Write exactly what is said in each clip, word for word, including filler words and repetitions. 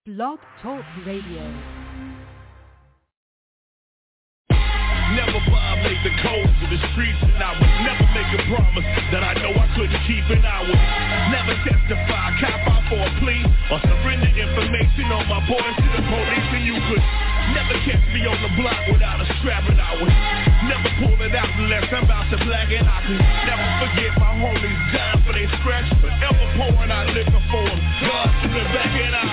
Blog Talk Radio. Never violate the codes of the streets, and I would never make a promise that I know I couldn't keep, and I would never testify, cop out for a plea, or surrender information on my boys to the police, and you could never catch me on the block without a strap, and I would never pull it out unless I'm about to black, and I could never forget my homies dying for they scratch, forever pouring out liquor for them, God in the back, and I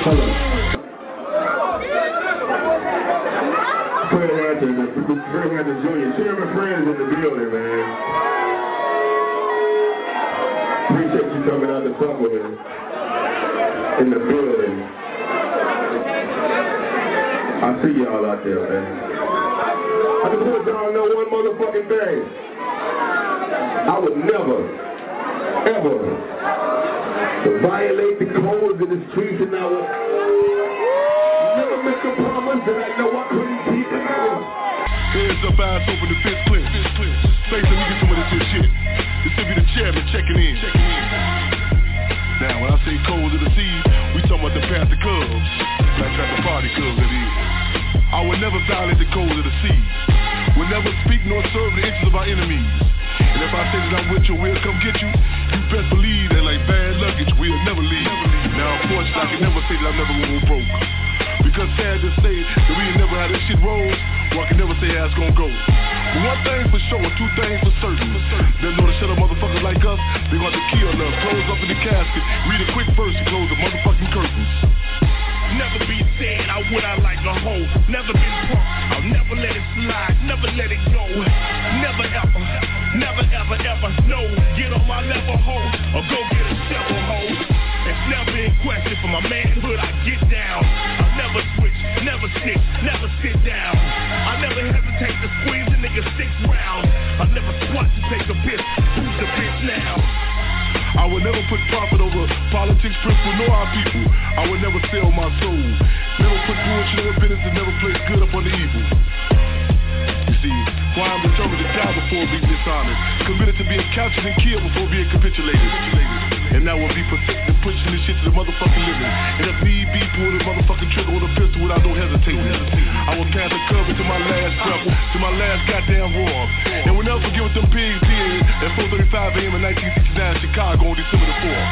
Fred Hampton, Fred Hampton Junior Chairman Friends in the building, man. Appreciate you coming out to fuck with me in the building. I see y'all out there, man. I just want y'all to know one motherfucking thing. I would never, ever violate the codes of the streets, and I would never make a promise that I know I couldn't keep. Hands up, eyes open, the fist clear. Face, let me get some of this here shit. This should be the chairman checking in. Now, when I say codes of the seas, we talking about the Panther Cubs. Black Panther Party Cubs, that is. I would never violate the codes of the seas. Would never speak nor serve the interests of our enemies. And if I say that I'm with you, we'll come get you. You best believe that like bad luggage, we'll never leave. Now, unfortunately, I can never say that I'm never gonna go broke. Because sad to say that we ain't never had this shit roll, well, I can never say how it's gonna go. But one thing for sure, two things for certain. They know to shut up motherfuckers like us, they gonna have to kill us. Close up in the casket, read a quick verse and close the motherfucking curtains. Never be said, I would I like a hoe. Never been punked, I'll never let it slide, never let it go. Never ever, never ever ever, no. Get on my level hoe, or go get a shovel hoe. It's never in question for my manhood, I get down. I'll never switch, never snitch, never sit down. I never hesitate to squeeze a nigga six rounds. I never squat to take a piss, who's the bitch now? I would never put profit over politics, principle, nor our people. I would never sell my soul. Never put bullshit over business and never place good up on the evil. You see, why I'm determined to die before being dishonest. Committed to being captured and killed before being capitulated. And that will be perfected and pushing this shit to the motherfucking living. And if need be, pull the motherfucking trigger with a pistol without no hesitation. I will pass the cover to my last breath, to my last goddamn roar. And we'll never forget what them pigs did at four thirty-five a.m. in nineteen sixty-nine in Chicago on December the fourth.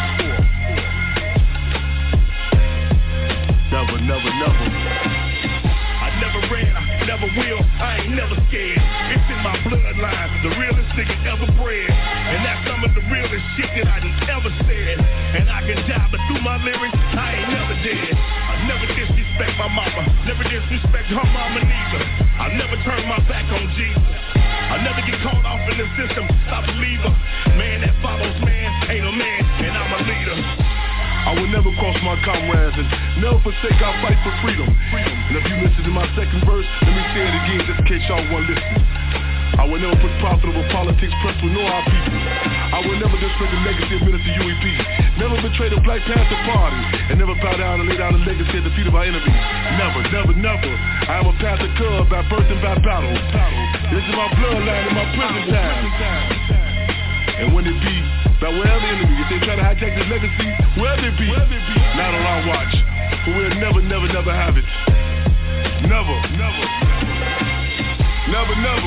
Never, never, never. I never ran, I never will, I ain't never scared. It's in my bloodline, the realest nigga ever bred. And that's some of the realest shit that I done ever said. And I can die, but through my lyrics, I ain't never dead. I never disrespect my mama, never disrespect her mama neither. I never turn my back on Jesus. I never get caught off in the system, I believe her. Man that follows man, ain't a man, and I'm a leader. I will never cross my comrades and never forsake our fight for freedom. freedom. And if you listen to my second verse, let me say it again just in case y'all want to listen. I will never put profit over politics, principle, nor our people. I will never disrespect the legacy of Minister U E P. Never betray the Black Panther Party. And never bow down and lay down the legacy at the feet of our enemies. Never, never, never. I am a Panther Cub by birth and by battle. This is my bloodline and my prison time. And when it be, by wherever enemy, if they try to hijack this legacy, wherever it be, not on our watch. But we'll never, never, never have it. Never, never, never, never.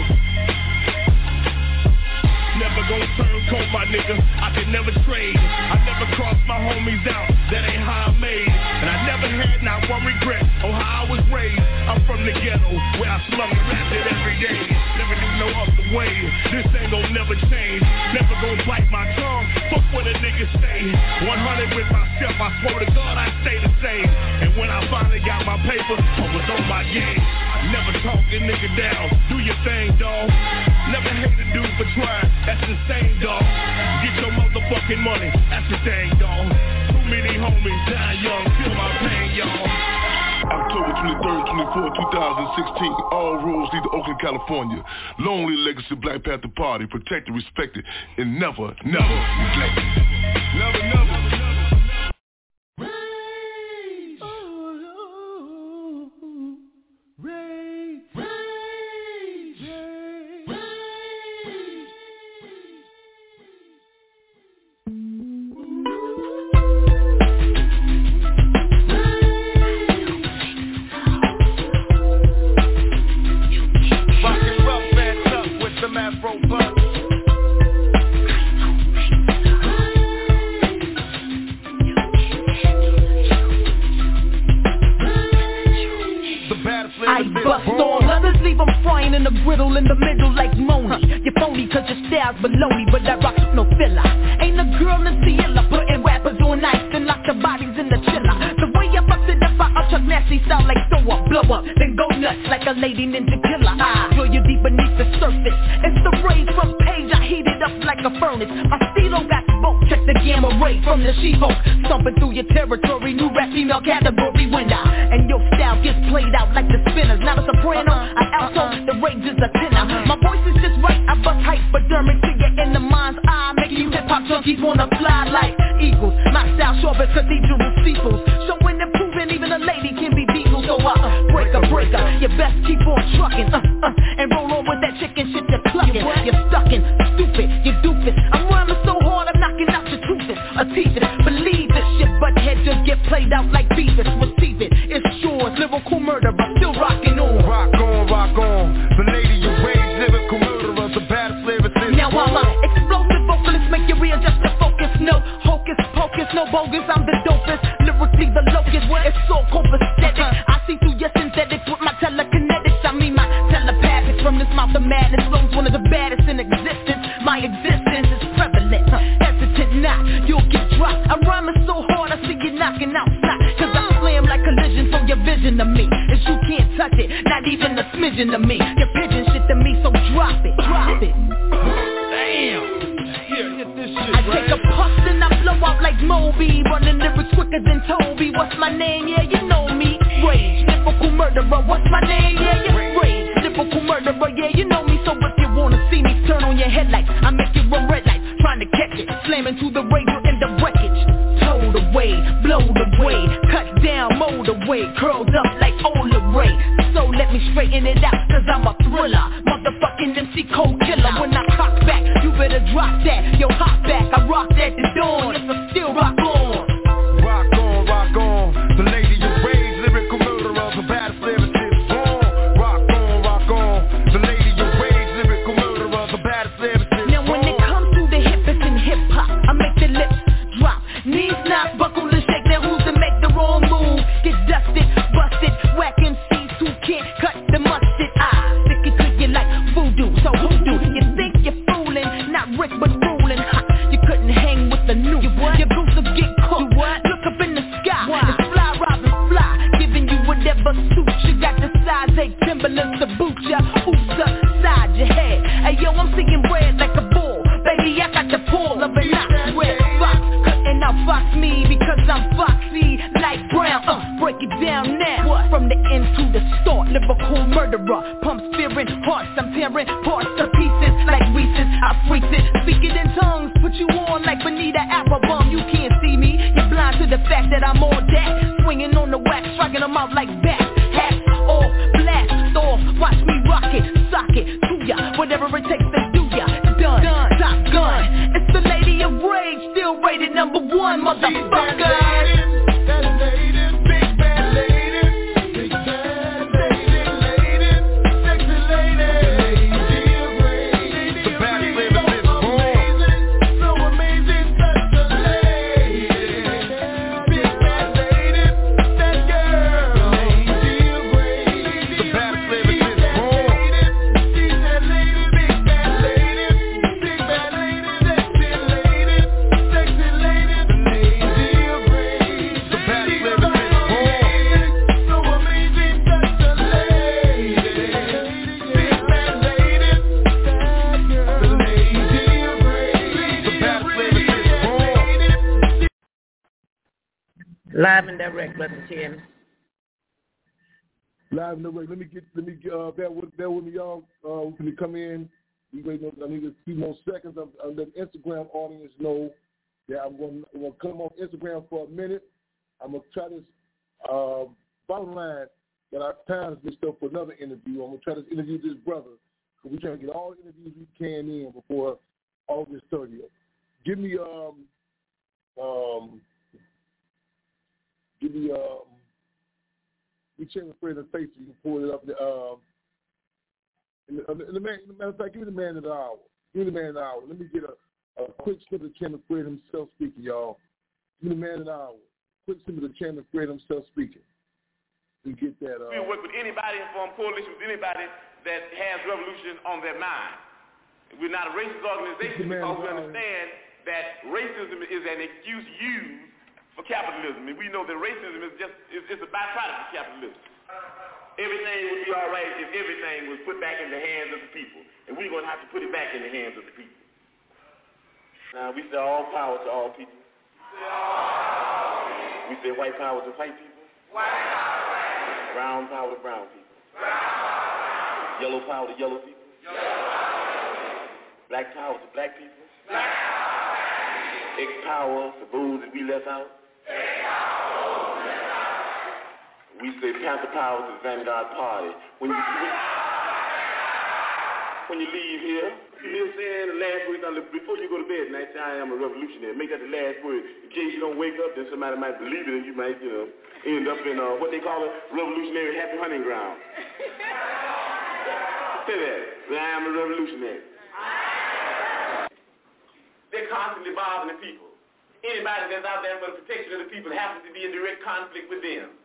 Never gon' turn cold, my nigga, I can never trade. I never cross my homies out, that ain't how I made. And I never had not one regret on how I was raised. I'm from the ghetto, where I slum and rap it every day. Never do no other way, this ain't gon' never change. Never gon' bite my tongue, fuck what a nigga say. one hundred with myself, I swear to God I stay the same. And when I finally got my paper, I was on my game. I never talk a nigga down, do your thing, dawg. Never hate a dude for trying, that's insane, dawg. Get your motherfucking money, that's the thing, dawg. Too many homies die young, feel my pain, y'all. October twenty-third, twenty-fourth, two thousand sixteen. All roads lead to Oakland, California. Lonely legacy Black Panther Party, protected, respected, and never, never neglected. Never, never, never. Rage! Oh, rage! Rage! Rage! Rage! crying in the griddle in the middle like Moni. You're phony cause your style's baloney, but I rock no filler. Ain't a girl in Ciela putting rappers on ice and lock the bodies in the chiller. The way I fucked it up, I chuck nasty style like throw up, blow up, then go nuts like a lady ninja killer. I feel you deep beneath the surface. It's the rays from page, I heat it up like a furnace. My stilo got smoke, check the gamma ray from the She-Hulk. Stomping through your territory, new rap female category winner. And your style gets played out like the spinners. Not a soprano, I alto, the range is a tenor. My voice is just right, I bust hypodermic to get in the mind's eye, making you hip-hop junkies wanna fly like eagles. My style short as cathedral steeples, showing and proving even a lady can be diesel. So I uh, break a breaker, you best keep on trucking, uh, uh, and roll on with that chicken shit you're clucking. You're stuckin', stupid, you doofus. I'm rhyming so hard, I'm knocking out your toothless, a teething. Believe this shit, but head just get played out like Beavis. Receive it, it's yours, lyrical murderer, still rocking on. Rock on, rock on, the lady you raised, lyrical murderer, the baddest lyricist. Now I'm a explosive vocalist, make you readjust the focus. No hocus pocus, no bogus, I'm the dopest. Lyrically the locust, it's so copacetic. I see through your synthetics with my telekinetics. I mean my telepathics from this mouth of madness. Flows one of the baddest in existence. My existence is prevalent, hesitant not, you'll get dropped. I'm rhyming so hard, I see you knocking out snot. Cause I slam like collision, so your vision of me is you can't touch it, not even a smidgen of me. Your pigeon shit to me, so drop it, drop it. Damn. Here, hit this shit, I take a puff and I blow out like Moby, running lyrics quicker than Toby. What's my name? Yeah, you know me. Rage, lyrical murderer. What's my name? Yeah, you rage, lyrical murderer. Yeah, you know me. So if you wanna see me, turn on your headlights. I make you run red lights, trying to catch it, slamming to the radio in the wreckage. Towed away, blowed away, cut down, mowed away, curled up like Ola Ray. So let me straighten it out, cause I'm a thriller, motherfucking M C cold killer. When I cock back, you better drop that. Yo, hop back, I rock that the dawn. Yes, I still rock on. Rock on, rock on, the lady you raised, lyrical murderer, the baddest lyricist. On, rock on, rock on, the lady you raised, lyrical murderer, the baddest lyricist. Now when it comes to the hippest in hip hop, I make the lips drop, knees knock, buckle and shake. Now who's to make the wrong move? Get dusted, busted, whack M Cs who can't cut the mustard. I stick it to you like voodoo, so who do? You think you're fooling, not Rick but ruling. Ha, you couldn't hang with the new. You what? Your boots will get cooked. What? Look up in the sky, wow. It's fly, Robin, fly, giving you whatever suits you. Got the size eight Timberlands to boot ya. Oops upside your head. Hey yo, I'm seeing red like a bull. Baby, I got the pull of a not red fox. Cutting out fox me because I'm foxy like brown. Uh, break it down now. What? From the end to the start, lyrical murderer. Pumps fearing hearts, I'm tearing parts to pieces like Reese's. I freaks it, speak it in tongues, put you on like Bonita Applebum. You can't see me, you're blind to the fact that I'm all that. Swinging on the wax, striking them out like bats. Hats off, blast off, watch me rock it, sock it to ya, whatever it takes to do ya. Done, Done. Top gun, it's the lady of rage, still rated number one, motherfucker. Live and direct, Brother Tim. Live and direct. Let me get, let me uh, bear with, bear with me, y'all. Uh, we can come in. We wait. I need a few more seconds. I'm, I'm letting Instagram audience know that I'm going to come on Instagram for a minute. I'm gonna try this. Uh, bottom line, that our time is mixed up for another interview. I'm gonna try to interview this brother. Cause we're trying to get all the interviews we can in before August thirtieth. Give me um um. Give me, um, we check with Fred and face so you can pull it up. The, um, and the, and the man, matter of fact, give me the man of the hour. Give me the man of the hour. Let me get a, a quick snippet of Chairman Fred himself speaking, y'all. Give me the man of the hour. Quick snippet of Chairman Fred himself speaking. We get that. Uh, we work with anybody and form coalition with anybody that has revolution on their mind. We're not a racist organization because we understand that racism is an excuse used for capitalism, and we know that racism is just is, is a byproduct of capitalism. Everything would be all right if everything was put back in the hands of the people, and we're going to have to put it back in the hands of the people. Now, we say all power to all people. We say white power to white people. Brown power to brown people. Yellow power to yellow people. Black power to black people. X power for those that we left out. We say Panther power to the Vanguard Party. When you, when, when you leave here, you saying the last word, before you go to bed tonight, say I am a revolutionary. Make that the last word. In case you don't wake up, then somebody might believe it and you might, you know, end up in uh, what they call a revolutionary happy hunting ground. Say that. I am a revolutionary. They're constantly bothering the people. Anybody that's out there for the protection of the people happens to be in direct conflict with them.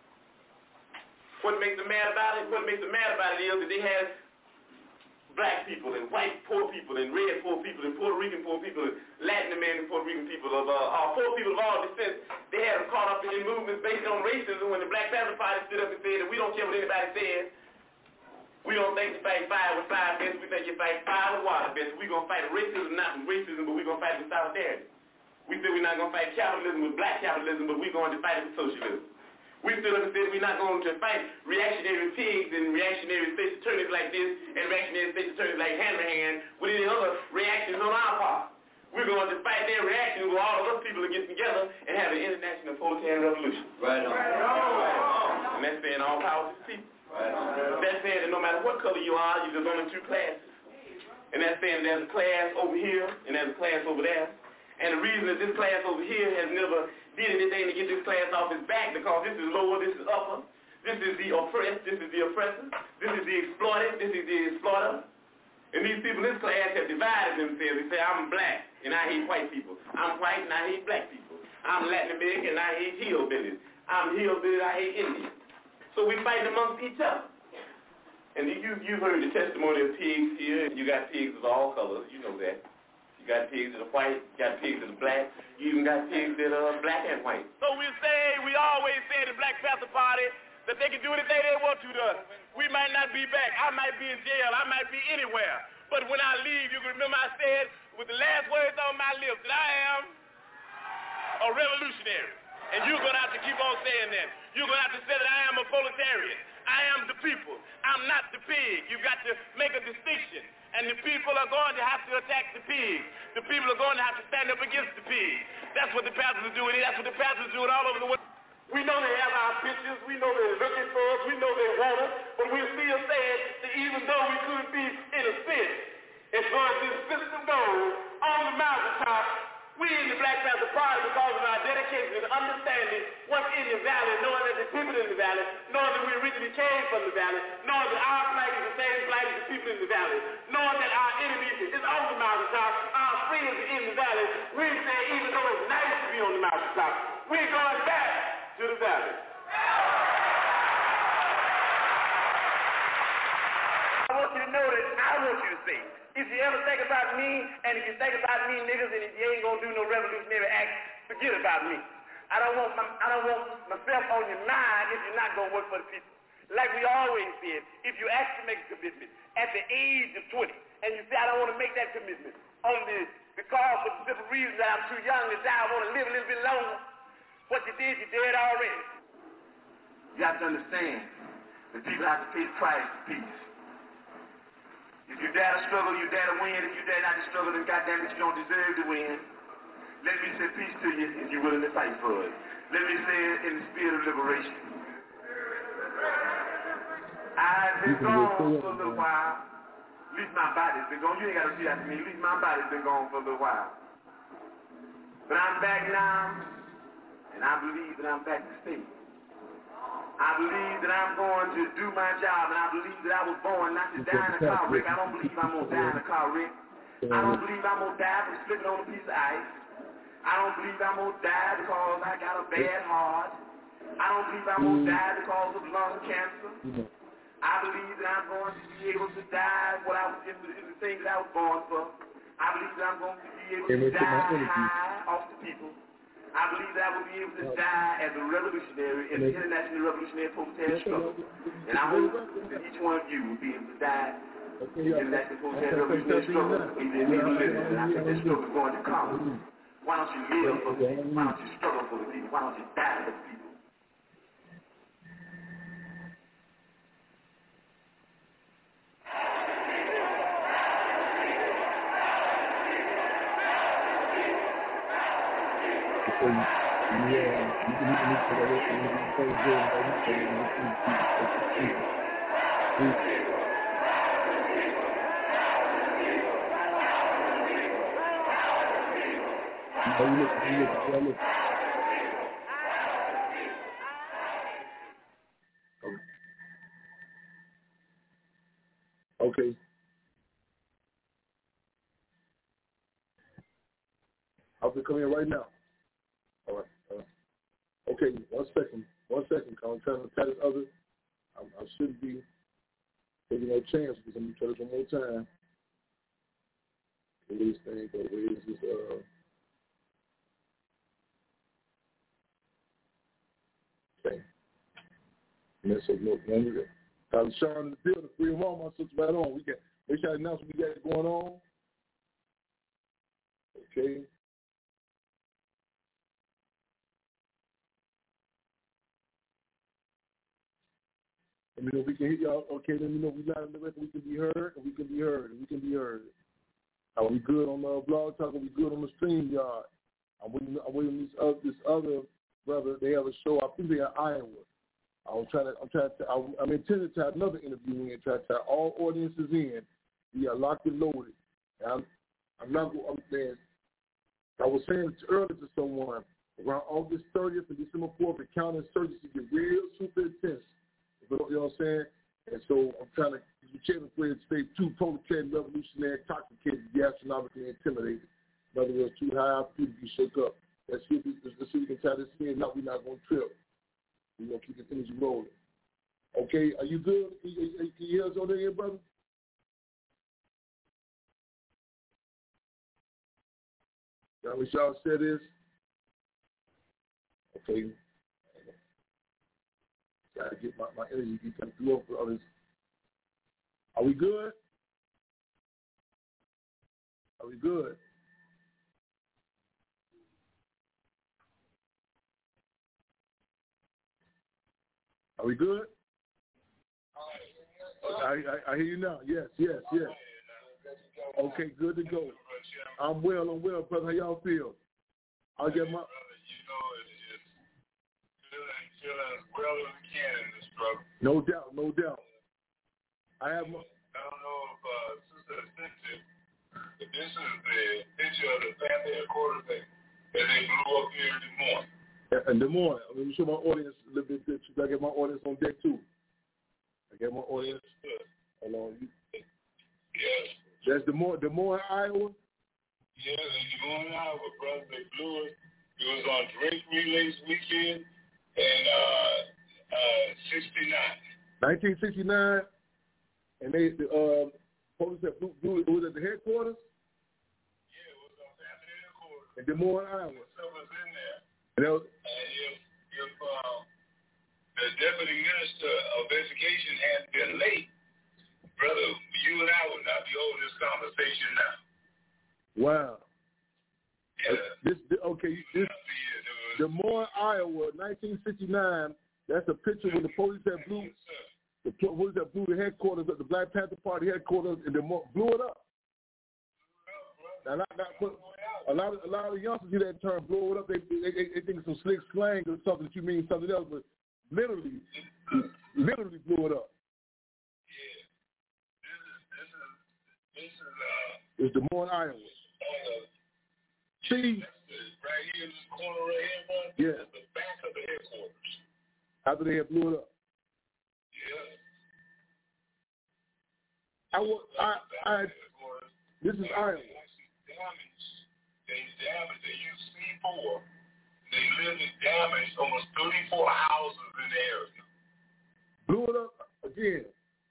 What makes them mad about it? What makes them mad about it is that they have black people and white poor people and red poor people and Puerto Rican poor people and Latin American Puerto Rican people of uh, uh, poor people of all descent. They had them caught up in movements based on racism when the Black Panther Party stood up and said that we don't care what anybody says. We don't think you fight fire with fire best. We think you fight fire with water best. We're going to fight racism, not with racism, but we're going to fight with solidarity. We said we're not going to fight capitalism with black capitalism, but we're going to fight it with socialism. We stood up and said we're not going to fight reactionary pigs and reactionary state attorneys like this and reactionary state attorneys like Hanrahan with any other reactions on our part. We're going to fight their reactions with all of us people to get together and have an international proletarian revolution. Right on. Right on. And that's saying all power to the people. Right on. That's saying that no matter what color you are, you're just only two classes. And that's saying there's a class over here and there's a class over there. And the reason that this class over here has never did anything to get this class off its back because this is lower, this is upper, this is the oppressed, this is the oppressor, this is the exploited, this is the exploiter. And these people in this class have divided themselves. They say, I'm black and I hate white people. I'm white and I hate black people. I'm Latin American and I hate hillbillies. I'm hillbilly and I hate Indians. So we fight amongst each other. And you, you've heard the testimony of pigs here. You got pigs of all colors. You know that. You got pigs that are white. You got pigs that are black. You even got pigs that are black and white. So we say, we always say the Black Panther Party that they can do anything they want to to us. We might not be back. I might be in jail. I might be anywhere. But when I leave, you can remember I said with the last words on my lips that I am a revolutionary. And you're going to have to keep on saying that. You're going to have to say that I am a proletarian. I am the people. I'm not the pig. You've got to make a distinction. And the people are going to have to attack the pig. The people are going to have to stand up against the pig. That's what the Panthers are doing. That's what the Panthers are doing all over the world. We know they have our pictures. We know they're looking for us. We know they want us. But we're still saying that even though we could be in a fit, as far as this system goes, on the mountaintop, we in the Black Panther Party, because of our dedication and understanding what's in the valley, knowing that the people in the valley, knowing that we originally came from the valley, knowing that our flag is the same flag as the people in the valley, knowing that our enemies is on the mountaintop, our friends are in the valley. We say even though it's nice to be on the mountaintop, we're going back to the valley. I want you to know that I want you to say, if you ever think about me, and if you think about me, niggas, and if you ain't gonna do no revolutionary act, forget about me. I don't want my, I don't want myself on your mind if you're not gonna work for the people. Like we always said, if you actually make a commitment at the age of twenty, and you say I don't want to make that commitment only because of the simple reason that I'm too young to die, I want to live a little bit longer. What you did, you did already. You have to understand that people have to pay the price for peace. If you dare to struggle, you dare to win. If you dare not to struggle, then goddamn it, you don't deserve to win. Let me say peace to you if you're willing to fight for it. Let me say it in the spirit of liberation. I've been gone for a little while. At least my body's been gone. You ain't got to see that to me. At least my body's been gone for a little while. But I'm back now, and I believe that I'm back to stay. I believe that I'm going to do my job, and I believe that I was born not to die in a car wreck. I don't believe I'm going to die in a car wreck. I don't believe I'm going to die from slipping on a piece of ice. I don't believe I'm going to die because I got a bad heart. I don't believe I'm going to die because of lung cancer. I I believe that I'm going to be able to die what I was in the, in the things I was born for. I believe that I'm going to be able to die high off the people. I believe that I will be able to die as a revolutionary in the international revolutionary proletariat struggle. And I hope that each one of you will be able to die in the international proletariat revolutionary struggle, even if you're living. And I think that struggle is going to come. Why don't you live for the people? Why don't you struggle for the people? Why don't you die for the people? Yeah, you can even look for that and you can play good and everything and you can keep it. You look, you look, you look. Okay. I'll be coming in right now. All right. All right. Okay, one second. One second. I'm trying to tell this other. I, I shouldn't be taking no chance because I'm going to try this one more time. Where this thing go? Where is this? Uh, thing? Mess up no longer. I was Sean in the building. Free and home. My sister right on. We got. Make sure I announce what we got going on. Okay. Let me know if we can hit y'all. Okay, let me know if we live in the record. We can be heard, and we can be heard, and we can be heard. Are we good on the blog talk? Are we good on the stream yard? I'm waiting. I'm waiting. This other, this other brother. They have a show. I think they're in Iowa. I was trying to. I'm trying to. I, I'm intending to have another interview in. Try to have all audiences in. We are locked and loaded. And I'm. I'm not. I'm saying. I was saying earlier to someone around August thirtieth and December fourth, the county insurgency get real super intense. You know what I'm saying? And so I'm trying to, the chairman played state too proletarian, revolutionary, intoxicated, gastronomically intimidated. In other words, too high, people be shook up. Let's see if we, let's see if we can try this in. No, we're not going to trip. We're going to keep the energy rolling. Okay, are you good? Can you, can you hear us over there, brother? Y'all wish y'all said this? Okay. Got to get my, my energy get come through for others. Are we good? Are we good? Are we good? I, I, I hear you now. Yes, yes, yes. Okay, good to go. I'm well, I'm well, brother. How y'all feel? I'll get my... Feeling as well as we can in this struggle. No doubt, no doubt. I have my... I don't know if uh, Sister sent it, but this is the picture of the family headquarters that, that they blew up here in Des Moines. In Des Moines. I'm going to show my audience a little bit. I get my audience on deck, too. I get my audience. Hold on. Yes. That's Des Moines, Des Moines, Iowa? Yes, in Des Moines, Iowa, brother. They blew it. It was on Drake Relays weekend. In uh, uh, sixty-nine. nineteen sixty-nine, and they, the uh, police that blew, blew it, it was at the headquarters? Yeah, it was on family headquarters. In Des Moines, Iowa. Stuff was in there. And, that was, and if, if um, the deputy minister of education had been late, brother, you and I would not be holding this conversation now. Wow. Yeah. Uh, this, okay, this... Des Moines, Iowa, nineteen sixty-nine. That's a picture when the police that blew the police that blew the headquarters of the Black Panther Party headquarters and Des Moines blew it up. Now, not, not, but a lot of a lot of youngsters hear that term "blow it up." They they, they, they think it's some slick slang or something that you mean something else, but literally, literally blew it up. Yeah, this is this is this is uh. It's Des Moines, Iowa. Uh, See. Right here in this corner right here, man. Yeah. This is the back of the headquarters. After they had blew it up. Yeah. I was, I, I, this is Iowa. They damaged. They damaged. They used C four. They literally damaged almost thirty-four houses in the area. Blew it up again.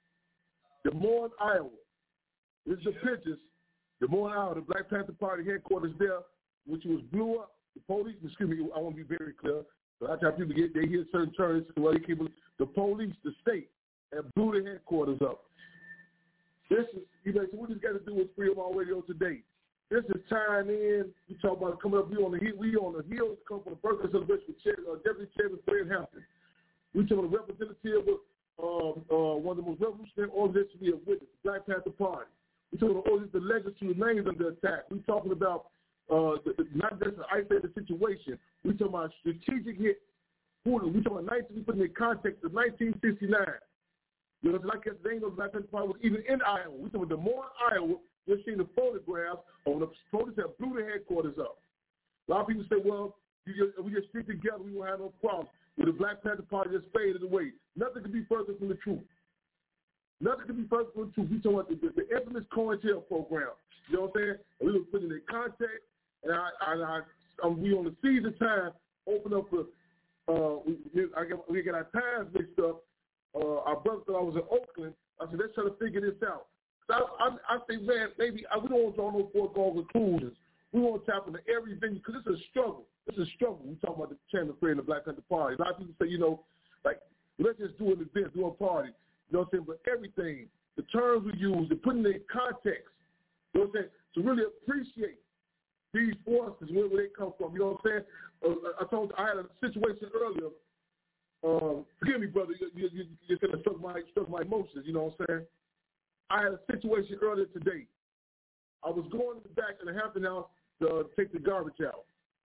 Des Moines, Iowa. This is the pictures. Des Moines, Iowa, the Black Panther Party headquarters there, which was blew up. The police, excuse me, I want to be very clear, but I tell people to get, they hear certain terms, well, they keep, the police, the state, and blew the headquarters up. This is, you know, so what this got to do with Freedom on Radio today? This is tying in. We talk about coming up. We on the hill. We on the heels come from the birthday celebration with Chair, uh, Deputy Chairman Fred Hampton. We talk about the representative of um, uh, one of the most revolutionary organizations we have witnessed, the Black Panther Party. We talk about all these the legacy remains under attack. We talking about uh, the, the, not just an isolated situation. We talking about strategic hits. We talking about nineteen. We put in the context of nineteen sixty-nine. You know, like I said, they know the Black Panther Party was even in Iowa. We talking about Des Moines, Iowa. Just seen the photographs of the police that blew the headquarters up. A lot of people say, well, you just, we just stick together, we won't have no problems. But the Black Panther Party just faded away. Nothing could be further from the truth. Nothing could be further from the truth. We talking about the, the, the infamous COINTEL program. You know what I'm saying? And we were putting it in context, and I, I, I, um, we on the season time open up for, uh, we, I get, we get our times mixed up. Uh, our brother thought I was in Oakland. I said, let's try to figure this out. So I, I, I say, man, maybe I, we don't want to draw no foregone conclusions. We want to tap into every venue because it's a struggle. It's a struggle. We talk about the Chairman Fred and the Black Panther Party. A lot of people say, you know, like, let's just do an event, do a party. You know what I'm saying? But everything, the terms we use, to put in their context, you know what I'm saying, to really appreciate these forces, where, where they come from. You know what I'm saying? Uh, I told I had a situation earlier. Um, forgive me, brother. You, you, you, you kind of struck my, struck my emotions. You know what I'm saying? I had a situation earlier today. I was going to the back of the Hampton House to take the garbage out.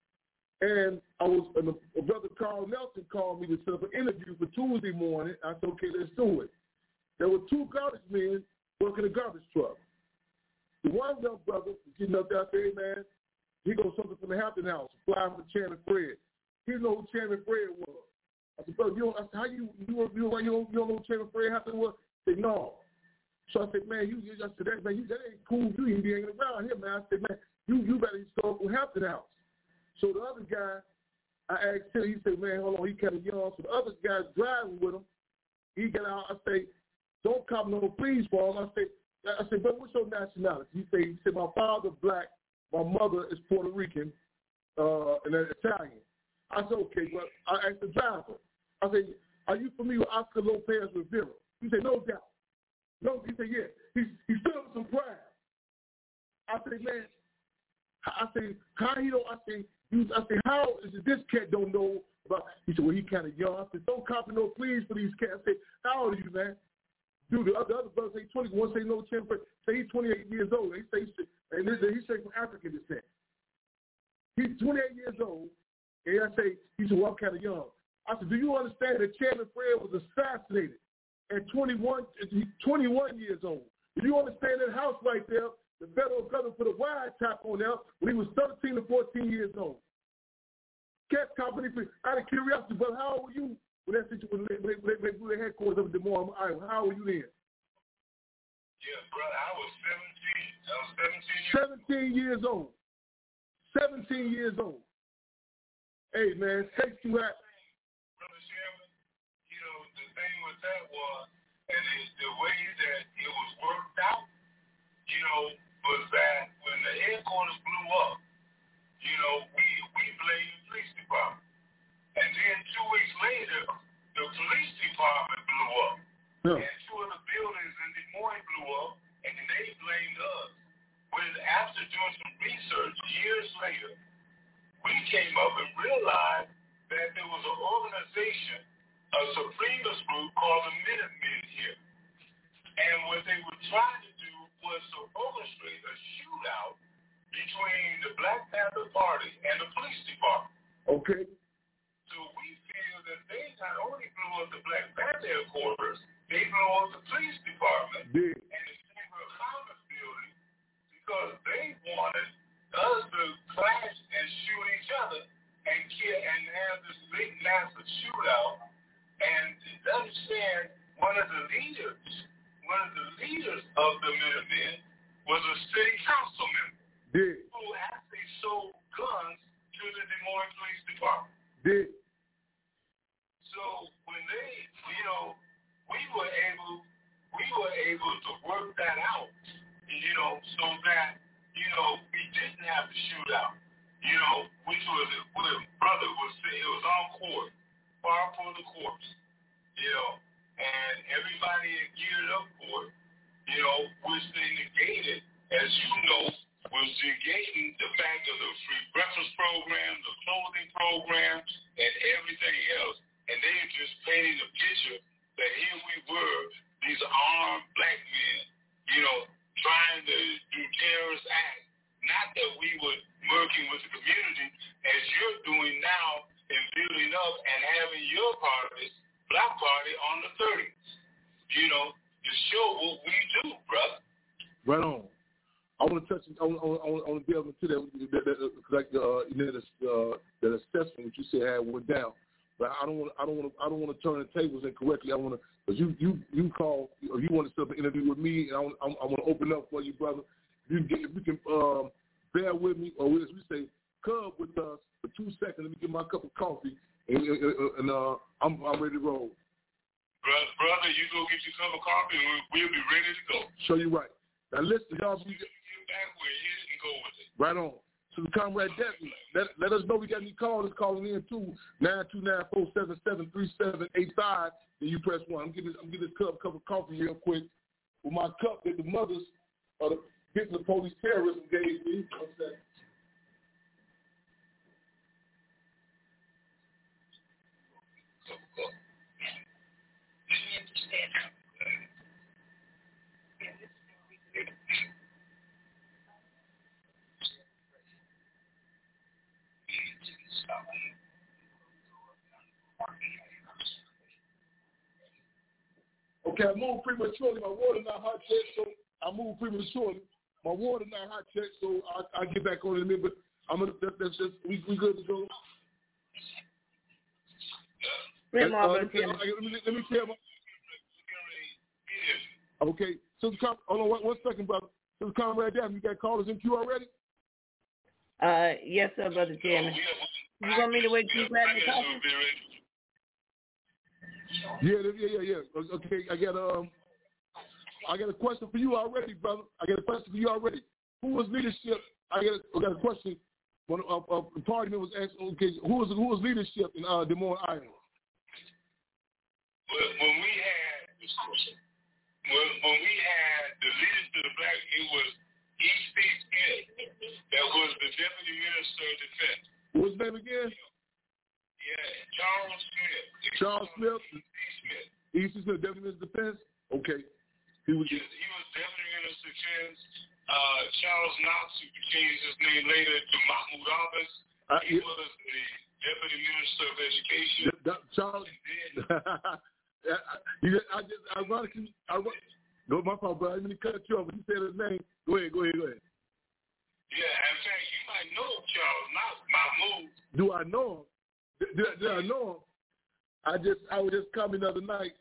And I was, and the, the brother Carl Nelson called me to set up an interview for Tuesday morning. I said, okay, let's do it. There were two garbage men working a garbage truck. The one young brother was getting up there, I said, hey, man, he goes something from the Hampton House, flying for Chairman Fred. He didn't know who Chairman Fred was. I said, brother, you don't, I said, how you, you, you, you, don't, you don't know who Chairman Fred Hampton was? He said, no. So I said, man, you, you I said, that, man, you, that ain't cool. You ain't be hanging around here, man. I said, man, you, you better start with Hampton House. So the other guy, I asked him, he said, man, hold on, he kind of young. So the other guy driving with him, he got out. I say, don't cop no pleas for him. I said, I said, but what's your nationality? He said, he said, my father black, my mother is Puerto Rican, uh, and then Italian. I said, okay, but I asked the driver. I said, are you familiar with Oscar Lopez Rivera? He said, no doubt. No, he said, yeah. He, he filled with some pride. I said, man, I said, how he don't, I said, you, I said, how is it this cat don't know about, he said, well, he kind of young. I said, don't copy no pleas for these cats. I said, how old are you, man? Dude, the other, the other brother say twenty, one say no ten, say he's twenty-eight years old. They say, and he's straight from African descent. He's twenty-eight years old, and I say, he said, well, I'm kind of young. I said, do you understand that Chairman Fred was assassinated at twenty-one, twenty-one years old? Do you understand that house right there? The federal government put a wide top on there when he was thirteen or fourteen years old. Cat company, out of curiosity, but how old were you when that situation, when they, when they blew their headquarters up in Des Moines, Iowa? How old were you then? Yeah, brother, I was seventeen. I was seventeen years seventeen years old. seventeen years old. Hey, man, take you out. Brother Sherman, you know, the thing with that was, and it's the way that it was worked out, you know, was that when the headquarters blew up, you know, we, we blamed the police department. And then two weeks later, the police department blew up. Yeah. And two of the buildings in Des Moines blew up, and they blamed us. When after doing some research years later, we came up and realized that there was an organization, a supremacist group called the Minutemen here. And what they were trying to do was to orchestrate a shootout between the Black Panther Party and the police department. Okay. So we feel that they not only blew up the Black Panther headquarters, they blew up the police department yeah. and the Chamber of Commerce building because they wanted us to clash and shoot each other and kill and have this big massive shootout. And to understand, one of the leaders, one of the leaders of the Minutemen was a city council member yeah. who actually sold guns to the Des Moines Police Department. Yeah. So when they, you know, we were able, we were able to know, so that, you know, we didn't have the shootout, you know, which was, what brother was saying, it was on court, far from the courts, you know, and everybody had geared up for it, you know, which they negated, as you know, was negating the fact of the free breakfast program, the clothing program, and everything else. And they were just painting a picture that here we were, these armed black men, you know, trying to do terrorist acts. Not that we were working with the community as you're doing now and building up and having your part of this black party on the thirtieth, you know, to show what we do, brother. Right on. I want to touch. I want. I want, I want to delve into that. that, that like uh, you know, that, uh, that assessment that you said had went down. But I don't want. I don't want. I don't want to turn the tables incorrectly. I want to. Because you, you, you call. Or you want to set up an interview with me, and I want. I want to open up for you, brother. You can. If you can um, bear with me, or as we say, cub with us for two seconds. Let me get my cup of coffee, and, and uh, I'm. I'm ready to roll. Brother, brother, you go get your cup of coffee, and we'll be ready to go. Show you right. Now listen, y'all. We, Back where you can go with it. Right on. So the Comrade Deputy, let, let us know we got any callers calling in too. nine two nine, four seven seven, three seven eight five. Then you press one. I'm getting I'm getting this cup, cup of coffee real quick with my cup that the mothers of the victims of police terrorism gave me. One second. Okay, I moved prematurely. My water not hot yet, so I moved prematurely. My water not hot yet, so I I get back on it in a minute. But I'm gonna that, that's just we we good to go. And, uh, let, me, let, me, let me tell my. Okay, so hold on one, one second, brother. So Comrade Daphne, you got callers in queue already? Uh, yes, sir, Brother Chairman. You want me to wait till you grab the coffee? Yeah, yeah, yeah, yeah. Okay, I got um, I got a question for you already, brother. I got a question for you already. Who was leadership? I got a, I got a question. When a, a party member was asked, okay, who was who was leadership in uh, Des Moines, Iowa? When, when we had when, when we had the leadership of the black, it was E C Smith that was the Deputy Minister of Defense. What was his name again? Yeah, Charles Smith. Charles Smith. E C Smith. E C Smith, Deputy Minister of Defense. Okay. He was. Yes, he was Deputy Minister of Defense. Uh, Charles Knox, who changed his name later to Mahmoud Abbas. Uh, he yeah. was the Deputy Minister of Education. The, the, Charles. you just, I just ironically, I no, my fault, bro. I didn't cut you off, but you said his name. Go ahead, go ahead, go ahead. Yeah, in fact, you might know Charles Knox, Mahmoud. Do I know him? Did, did, did I know him? I just, I was just coming the other night.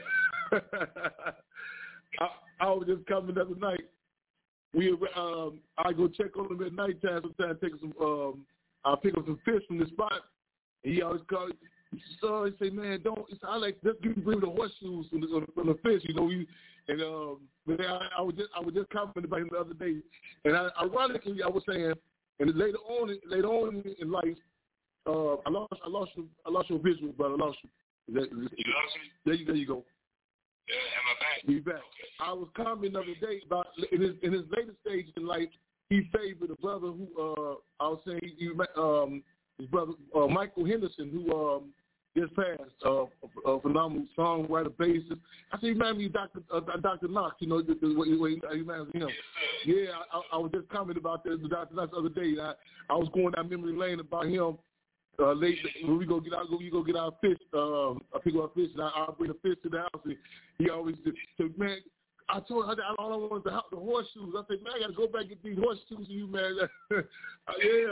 I, I was just coming the other night. We, um, I go check on him at nighttime. Sometimes take some, um, I pick up some fish from the spot. And he always call. So he say, man, don't. I like just give me bring the horseshoes from the, from the fish, you know. We, and um, but I, I was just, I was just commenting about him the other day. And I, ironically, I was saying, and later on, later on in life, uh, I lost, I lost, you, I lost your visual, brother. I lost you. That, you lost me? There you, there you go. Yeah, am I back? He's back. Okay. I was commenting the other day about in his in his later stage in life, he favored a brother who uh, I was saying he, he um his brother uh, Michael Henderson, who um just passed, uh, a, a phenomenal songwriter, bassist. I said he reminded me of Doctor uh, Doctor Knox, you know, the, the, the, the, he reminds me of him. Yeah, I, I was just commenting about this with Doctor Knox the other day. I, I was going down memory lane about him. Uh, late when we go get out, we go get our fish. Um, I pick up fish, and I, I'll bring the fish to the house. And he always said, "Man, I told her that all I want was the, the horseshoes." I said, "Man, I got to go back and get these horseshoes to you, man." uh, yeah,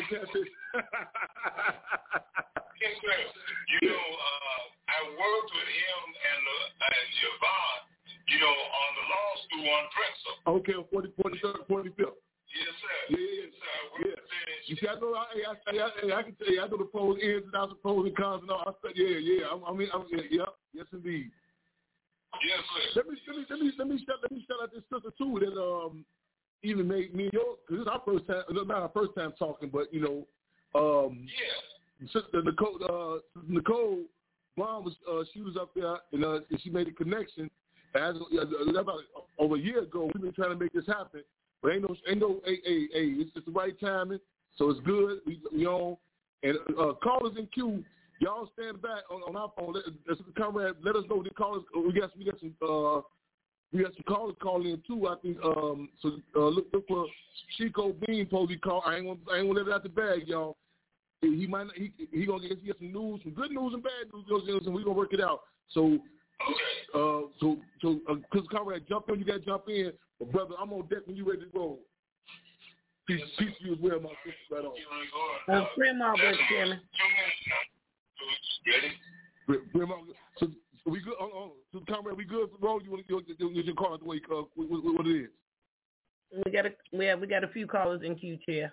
you know, uh, I worked with him and uh, and Yvonne, you know, on the law school on Drexel. Okay, on forty, forty-third, forty-fifth. Yes, sir. Yeah, yeah, yes, sir. yeah. You see, I know, I, I, I, I can tell you, I know the pros, ins and outs, the pros and cons and all. I said, yeah, yeah. I, I mean, I, yeah, yeah, yes, indeed. Yes, sir. Let me, let me, let me, let me, shout, let me shout out this sister too. That um, even made me and your, because this is our first time, not our first time talking, but, you know, um, yeah. Sister Nicole, uh, Nicole Brown was, uh, she was up there, and, uh, and she made a connection. As, uh, about over a year ago, we've been trying to make this happen, but ain't no, ain't no, hey, hey, hey, it's just the right timing, so it's good. We, we on, and uh, callers in queue, y'all stand back on, on our phone. Let, let, comrade, let us know the callers. We got, we got some, uh, we got some callers calling in too. I think. Um, so uh, look, look for Chico Bean. Supposed call. I ain't gonna, I ain't gonna let it out the bag, y'all. He, he might, not, he, he gonna get, get some news, some good news and bad news, and we gonna work it out. So. Uh, so, so, uh, cause comrade, jump in. You gotta jump in, but brother, I'm on deck when you ready to roll. Peace, peace to you as well, my sister. Right on. Uh, Grandma, brother Chairman. Ready? Grandma, so, so we good. Uh, uh, so, comrade, we good for roll. You want to you, you call it the way uh, what, what, what it is? We got a we have we got a few callers in queue, Chair.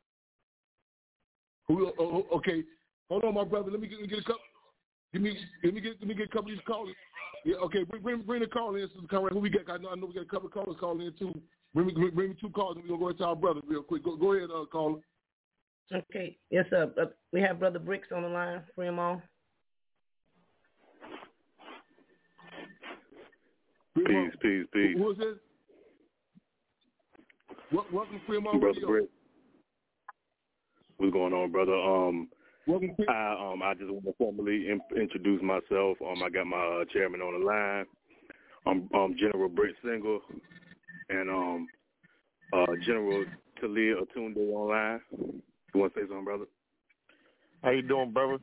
Who, uh, okay, hold on, my brother. Let me get, let me get a couple. Give me, let me get, let me get a couple of these callers. Yeah, okay. Bring, bring, bring the call in, Sister Conrad. Who we got? I know, I know we got a couple of callers calling in too. Bring me, bring me two calls, and we are gonna go into our brother real quick. Go, go ahead, uh, caller. Okay. Yes, sir. Uh, we have Brother Bricks on the line. Bring him on. Peace, peace, peace. Who is this? Welcome to Fremont Brother Radio. Brick. What's going on, brother? Um. Welcome to- I um I just want to formally in, introduce myself. Um, I got my uh, chairman on the line. I'm um General Britt Single, and um uh General Talia Atunde online. You want to say something, brother? How you doing, brother?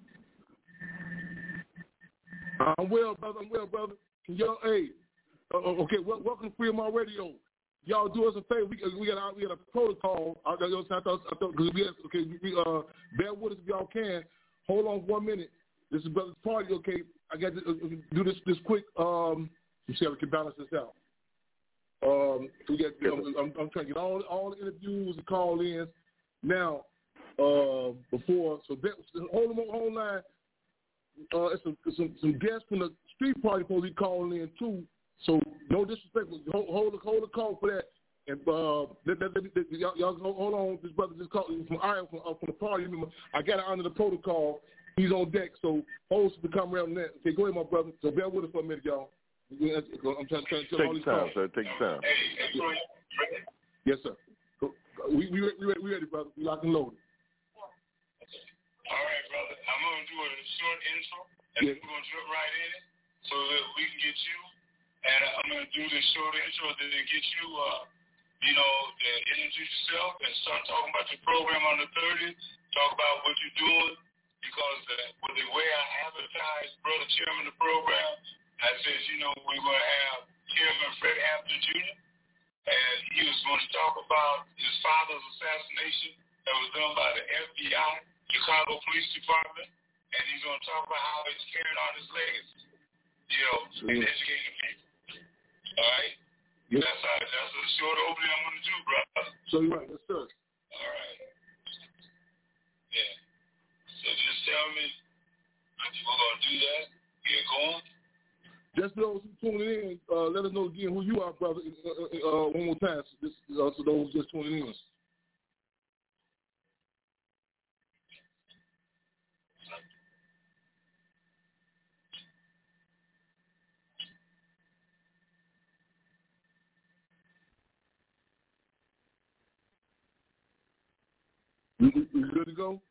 I'm well, brother. I'm well, brother. Y'all, hey, uh, okay. Well, welcome to Fremont Radio. Y'all do us a favor. We, we got our, we got a protocol. I, I thought, I thought, cause we had, okay, we, uh, bear with us if y'all can. Hold on one minute. This is brother's party. Okay, I got to uh, do this this quick. Um, you see how we can balance this out. Um, so we got. I'm, I'm, I'm trying to get all all the interviews and call ins now. Uh, before so that, hold them on hold line. Uh, it's some, some some guests from the street party supposed to be calling in too. So no disrespect, hold hold, hold a call for that. And uh, let, let, let, let, y'all, y'all hold on. This brother just called from Iron from, uh, from the party. I got it under the protocol. He's on deck, so host to come around that. Okay, go ahead, my brother. So bear with us for a minute, y'all. I'm trying, trying to tell Take all these your time, calls. sir. Take your time. Yes, sir. We we we ready, we ready, brother. We locked and loaded. All right, brother. I'm gonna do a short intro, and yeah. we're gonna jump right in it so that we can get you. And I'm going to do this short intro to get you, uh, you know, to introduce yourself and start talking about your program on the thirtieth, talk about what you're doing, because uh, with the way I advertised Brother Chairman the program, I said, you know, we're going to have Chairman Fred Hampton Junior, and he was going to talk about his father's assassination that was done by the F B I, Chicago Police Department, and he's going to talk about how he's carrying on his legacy, you know, and educating people. All right? Yes. That's, how, that's a short opening I'm going to do, brother. So you're right. Yes, sir. All right. Yeah. So just tell me if we're going to do that. Get going. Just those who tuning in, uh, let us know again who you are, brother, uh, uh, one more time. So, this, uh, so those just tuning in. We, we, we good to go?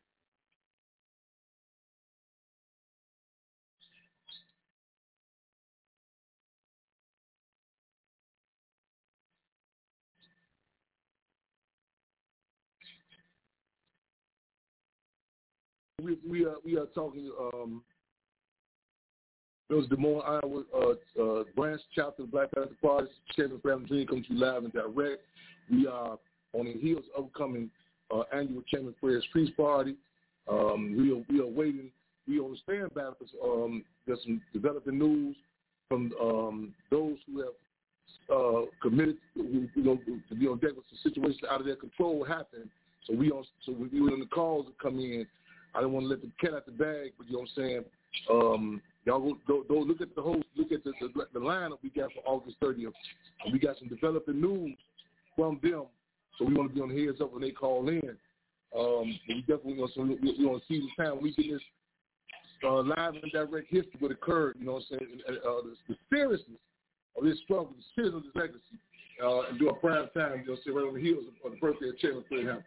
We we are we are talking. Um, it was Des Moines, Iowa uh, uh, branch chapter of the Black Panther Party. Chairman Fred Hampton comes to you live and direct. We are on the heels of upcoming uh, annual Chairman Fred's Peace Party. Um, we are we are waiting. We are on the standby for um, there's some developing news from um, those who have uh, committed, you know, to be on deck with some situations out of their control happen. So we on so we, we were in the calls that come in. I don't want to let the cat out the bag, but you know what I'm saying. Um, y'all go, go, go look at the host, look at the, the, the lineup we got for August thirtieth. We got some developing news from them So we want to be on the heads up when they call in. Um, we definitely want to we want to see the time we get this uh, live and direct history what occurred. You know what I'm saying? Uh, the, the seriousness of this struggle, the seriousness of this legacy, uh, and do a prime time. You know, sit right on the heels of, of the birthday of Chairman Fred Hampton.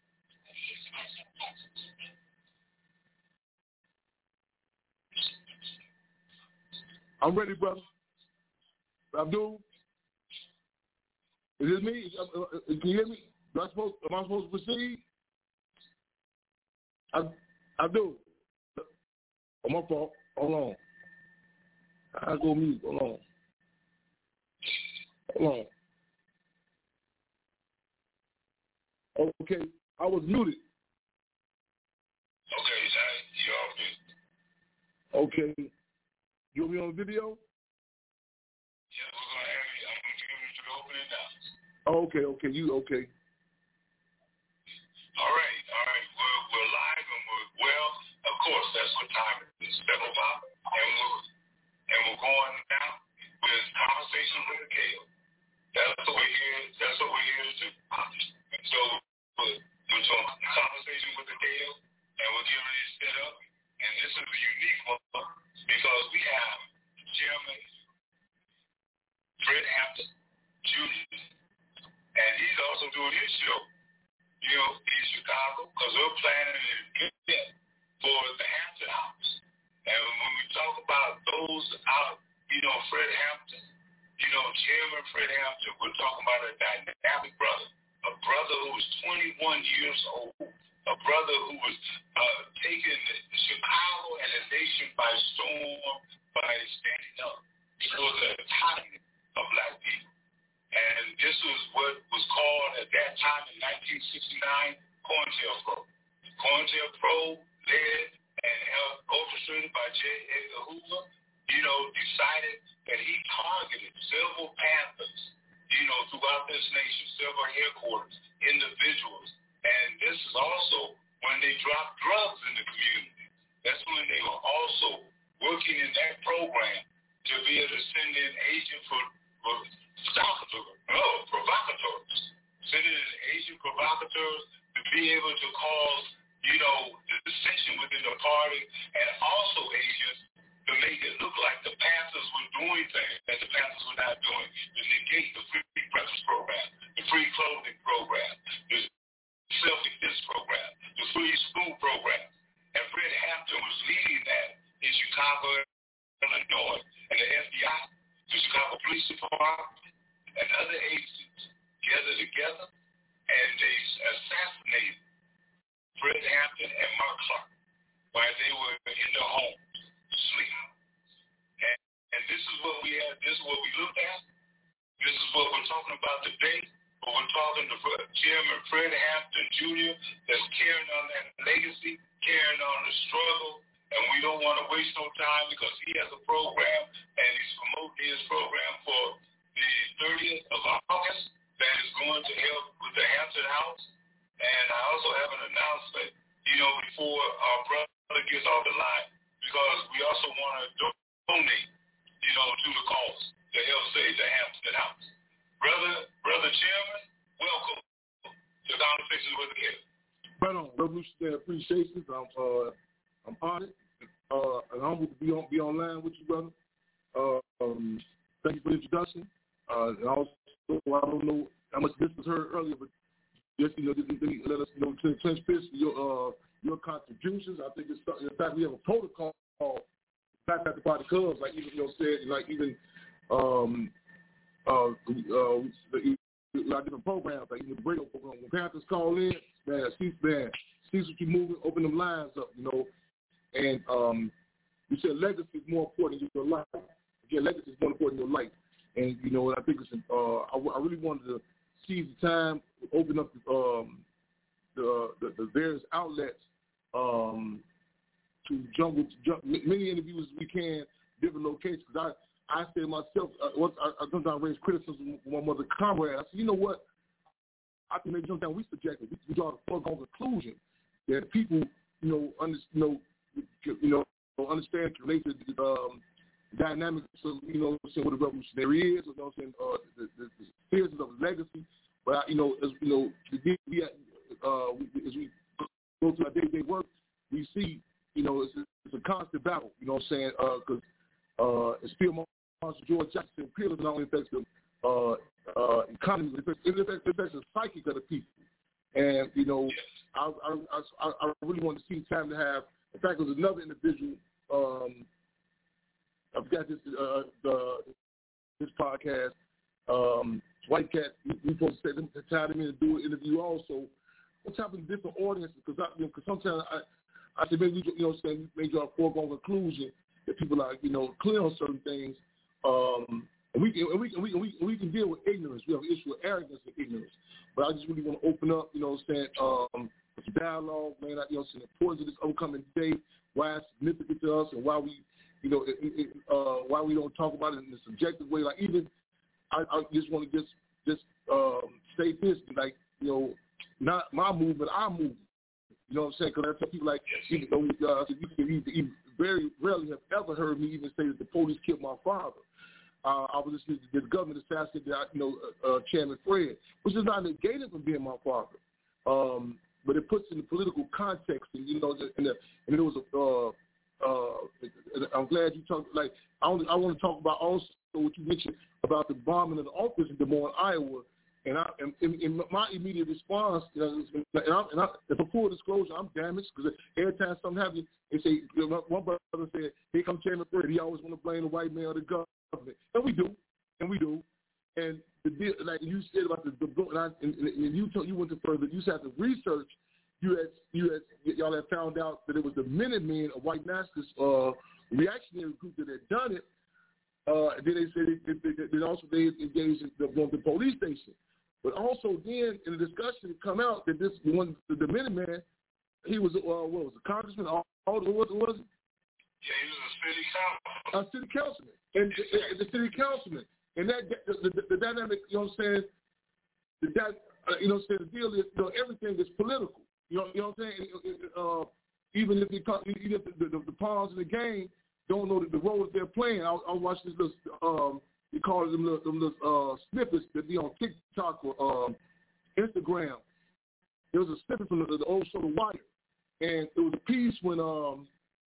I'm ready, brother. Abdul, is this me? Uh, uh, can you hear me? Am I supposed, am I supposed to proceed? I, I do. Oh, my fault. Hold on. I go mute. Hold on. Hold on. Okay, I was muted. Okay, now you're off mute. Okay. You want me on video? Yeah, we're going to have you. I'm going to give you to open it now. Oh, okay, okay. You, okay. All right, all right. We're, we're live and we're, well, of course, that's what time it is. seven o'clock. And we're, and we're going now with Conversation with the Kale. That's what we're here, that's what we're here to do. And so we're, we're doing Conversation with the Kale, and we're getting ready to set up. And this is a unique one because we have Chairman Fred Hampton Junior And he's also doing his show, you know, in Chicago, because we're planning an event for the Hampton House. And when we talk about those out, you know, Fred Hampton, you know, Chairman Fred Hampton, we're talking about a dynamic brother, a brother who was twenty-one years old, a brother who was uh, taking Chicago and the nation by storm by standing up for the autonomy of black people. And this was what was called at that time in nineteen sixty-nine COINTELPRO. COINTELPRO, led and orchestrated by J. Edgar Hoover, you know, decided that he targeted several Panthers, you know, throughout this nation, several headquarters, individuals. And this is also when they dropped drugs in the community. That's when they were also working in that program to be able to send in agents for, for oh, provocateurs, sending in agent provocateurs to be able to cause, you know, the dissension within the party, and also agents to make it look like the Panthers were doing things that the Panthers were not doing, to negate the free breakfast program, the free clothing program, the self-defense program, the free school program. And Fred Hampton was leading that in Chicago, Illinois, and the F B I, the Chicago Police Department, and other agencies gathered together, and they assassinated Fred Hampton and Mark Clark while they were in their homes, sleeping. And, and this is what we had, this is what we looked at. This is what we're talking about today. But we're talking to Chairman Fred Hampton Junior that's carrying on that legacy, carrying on the struggle, and we don't want to waste no time because he has a program, and he's promoting his program for the thirtieth of August that is going to help with the Hampton House. And I also have an announcement, you know, before our brother gets off the line, because we also want to donate, you know, to the cause to help save the Hampton House. Brother, Brother Chairman, welcome to Conversations with the Kale. Right on. Revolutionary appreciation. I'm, uh, I'm honored uh, and humbled to be on be online with you, brother. Uh, um, thank you for the introduction. Uh, and also, I don't know how much this was heard earlier, but just, you know, let us know to transfer your uh, your contributions. I think it's in fact we have a protocol back at the Party Cubs, like even you know said, like even um uh uh the, our different programs, like even the radio program. When Panthers call in, man, see man, see what you moving, open them lines up, you know. And um, you said legacy is more important than your life. Again, legacy is more important than your life. And you know, I think it's uh, I, I really wanted to seize the time, open up the um, the, the, the various outlets um, to jumble to jump many interviews as we can, different locations. Because I I say to myself, uh, once I, I sometimes raise criticism with my mother comrade. I said, you know what? I think maybe sometimes we subjective. We, we draw the foregone conclusion that people, you know, under, you know, you know, understand, relate to the um, dynamics of, you know, what the revolutionary is, you know what I'm saying, uh, the, the, the seriousness of his legacy, But you know, as you know, we, we, uh, we, as we go through our day-to-day work, we see, you know, it's a, it's a constant battle. You know what I'm saying? Because uh, uh, it's still Marshall George Jackson imperialism not only affects the uh, uh, economy, it affects, it affects, it affects the psyche of the people. And you know, I, I, I, I really want to see time to have. In fact, there was another individual. Um, I forgot this uh, the this podcast. Um, White Cat, we supposed to set them to time in to do an interview also. What's happening to different audiences? Because I, you know, cause sometimes I, I say maybe you know, saying maybe our foregone conclusion that people are you know clear on certain things. Um, and we can and we can we can we, we can deal with ignorance. We have an issue with arrogance and ignorance. But I just really want to open up, you know, saying um, dialogue, man. You know, saying the importance of this upcoming day, why it's significant to us, and why we, you know, it, it, uh, why we don't talk about it in a subjective way. Like even, I, I just want to just just um, state this, like you know, not my movement, our movement. You know what I'm saying? Because I tell people like, even though uh, you, you, you very rarely have ever heard me even say that the police killed my father. Uh, I was listening to the government assassinated, you know, uh, uh, Chairman Fred, which is not negated from being my father, um, but it puts in the political context, and you know, and, the, and it was a. Uh, uh, I'm glad you talked. Like, I, only, I want to talk about also what you mentioned about the bombing of the office in Des Moines, Iowa, and I, and, in, in my immediate response, you know, and, I, and I, for full disclosure, I'm damaged because every time something happens, they say one brother said, "Here comes Chairman Fred. He always want to blame the white man or the government." And we do, and we do, and the deal, like you said about the, the and, I, and, and you told, you went to further. You had to research. You had you had y'all had found out that it was the Minutemen, a white nationalist uh, reactionary group that had done it. Uh, then they said they, they, they, they also they engaged in the, the police station, but also then in the discussion it come out that this one the, the Minuteman, he was uh, what was a congressman, all, all what was it? Yeah, he was a city councilman. A city councilman. And the, the city councilman. And that the, the, the dynamic, you know what I'm saying, the, that, uh, you know what I'm saying, the deal is, you know, everything is political. You know, you know what I'm saying? Uh, even if, they, even if the, the, the pawns in the game don't know that the roles they're playing. I, I watched this little, um, they call them little, them little uh, snippets that be on TikTok or um, Instagram. There was a snippet from the, the old show The Wire. And it was a piece when um,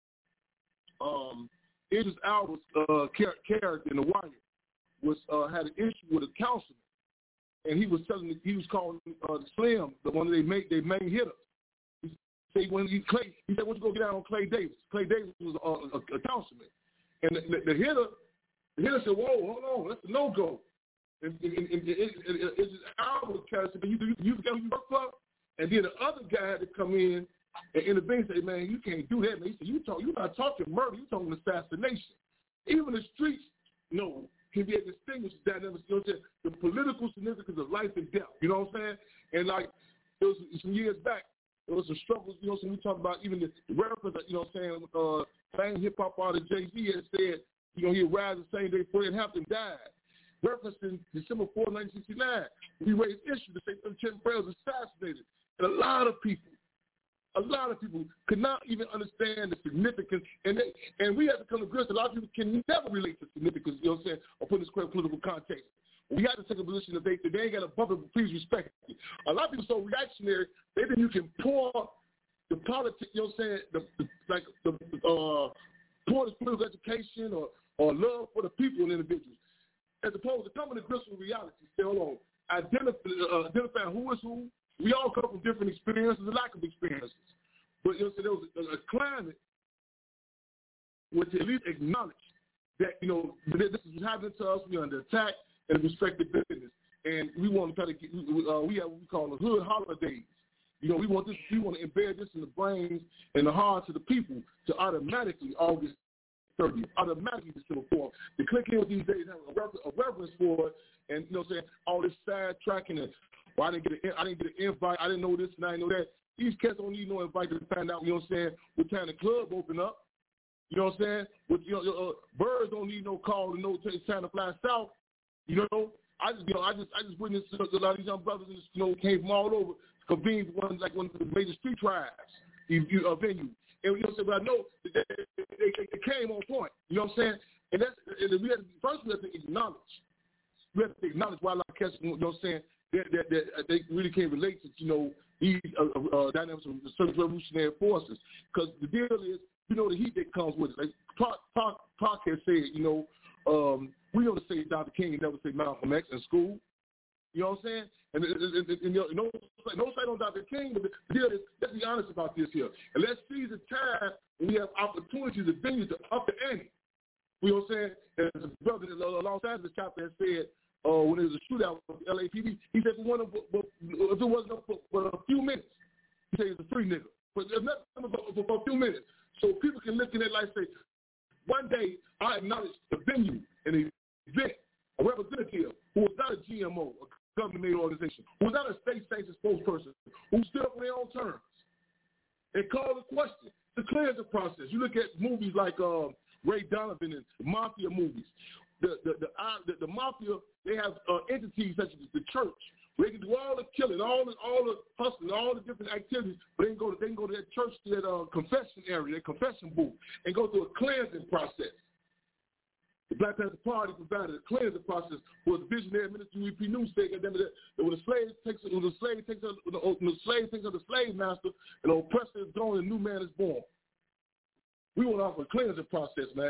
um, Idris Elba's uh, character in The Wire was uh, had an issue with a councilman, and he was telling he was calling uh, Slim, the one they make their main hitter. He said when he Clay, he said, "Why don't you go get out on Clay Davis?" Clay Davis was a, a, a councilman, and the, the, the hitter, the hitter said, "Whoa, hold on, that's a no go." And Idris Elba's character said, "You you you got you work for?" And then the other guy had to come in and intervene and say, "Man, you can't do that, man." He said, "You talk, you're not talking murder, you're talking assassination." Even the streets, you know, can be a distinguished dynamic, you know what I'm saying? The political significance of life and death, you know what I'm saying? And like, there was some years back, there was some struggles, you know, so we talk about even the, the reference, you know what I'm saying, uh, same hip-hop artist Jay-Z had said, you know, he arrived the same day Fred Hampton died. Referencing December fourth, nineteen sixty-nine, we raised issues to say that Chairman Fred was assassinated. And a lot of people, a lot of people could not even understand the significance, and they, and we have to come to grips. A lot of people can never relate to significance, you know what I'm saying, or put this in political context. We have to take a position that they, they ain't got a bumper, but please respect it. A lot of people so reactionary, they think you can pour the politics, you know what I'm saying, the, the, like the uh, pour this political education or, or love for the people and individuals, as opposed to coming to grips with reality. Say, hold on, identify, uh, identifying who is who. We all come from different experiences and lack of experiences. But you know, so there was a, a climate which at least acknowledged that, you know, this is happening to us, we're under attack, and respect the business. And we want to try to get, uh, we have what we call the hood holidays. You know, we want this, we want to embed this in the brains and the hearts of the people to automatically August thirtieth, automatically the civil form. To click in with these days, have a, refer- a reverence for it, and, you know what I'm saying, all this side tracking and, well, I didn't get an I didn't get an invite. I didn't know this and I didn't know that. These cats don't need no invite to find out. You know what I'm saying? What time the club open up? You know what I'm saying? With, you know, uh, birds don't need no call to know it's time to fly south. You know, I just you know I just I just witnessed a lot of these young brothers, you know, came from all over, convened one like one of the major street tribes, you, you, uh, venue. And you know what I'm saying? But I know that they, they, they, they came on point. You know what I'm saying? And that's and we have to, first we have to acknowledge. We have to acknowledge why a lot of cats, you know what I'm saying, that, that, that they really can't relate to, you know, these uh, uh, dynamics of the certain revolutionary forces. Because the deal is, you know, the heat that comes with it. Like Park, Park, Park has said, you know, um, we don't say Doctor King and never say Malcolm X in school. You know what I'm saying? And, and, and, and, and you know, no sight on Doctor King, but the deal is, let's be honest about this here. And let's seize the time when we have opportunities and venues to up the ante. You know what I'm saying? As a brother in Los Angeles chapter has said, uh, when there was a shootout with the L A P D, he said, for one of, but, if it wasn't up for, for a few minutes, he said he's a free nigga. But there's nothing for, for, for a few minutes. So people can look at it like, say, one day I acknowledged the venue and the event, a representative who was not a G M O, a government-made organization, who was not a state-sanctioned spokesperson, who stood up on their own terms and called the question. The cleansing process. You look at movies like uh, Ray Donovan and mafia movies. The the the, uh, the, the mafia, they have uh, entities such as the church. They can do all the killing, all the all the hustling, all the different activities. But they can go to they can go to that church, to that uh, confession area, that confession booth, and go through a cleansing process. The Black Panther Party provided a cleansing process for the visionary minister U E P News saying that when the slave takes when the slave takes when the, when the slave takes on the slave master, and the oppressor is gone, and a new man is born. We want to offer a cleansing process, man.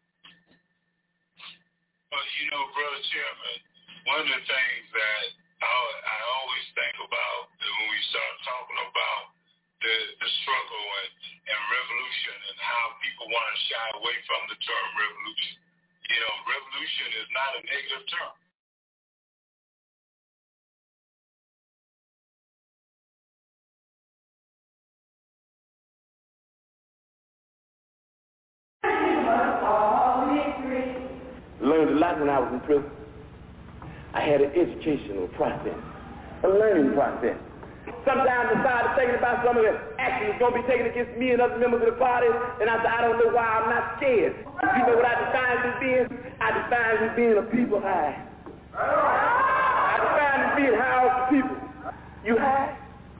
Well, you know, Brother Chairman, one of the things that I, I always think about when we start talking about the, the struggle and, and revolution and how people want to shy away from the term revolution. You know, revolution is not a negative term. Learned a lot when I was in prison. I had an educational process, a learning process. Sometimes I started thinking about some of the actions going to be taken against me and other members of the party, and I said, I don't know why I'm not scared. You know what I define as being? I define as being a people high. I define as being high off the people. You high?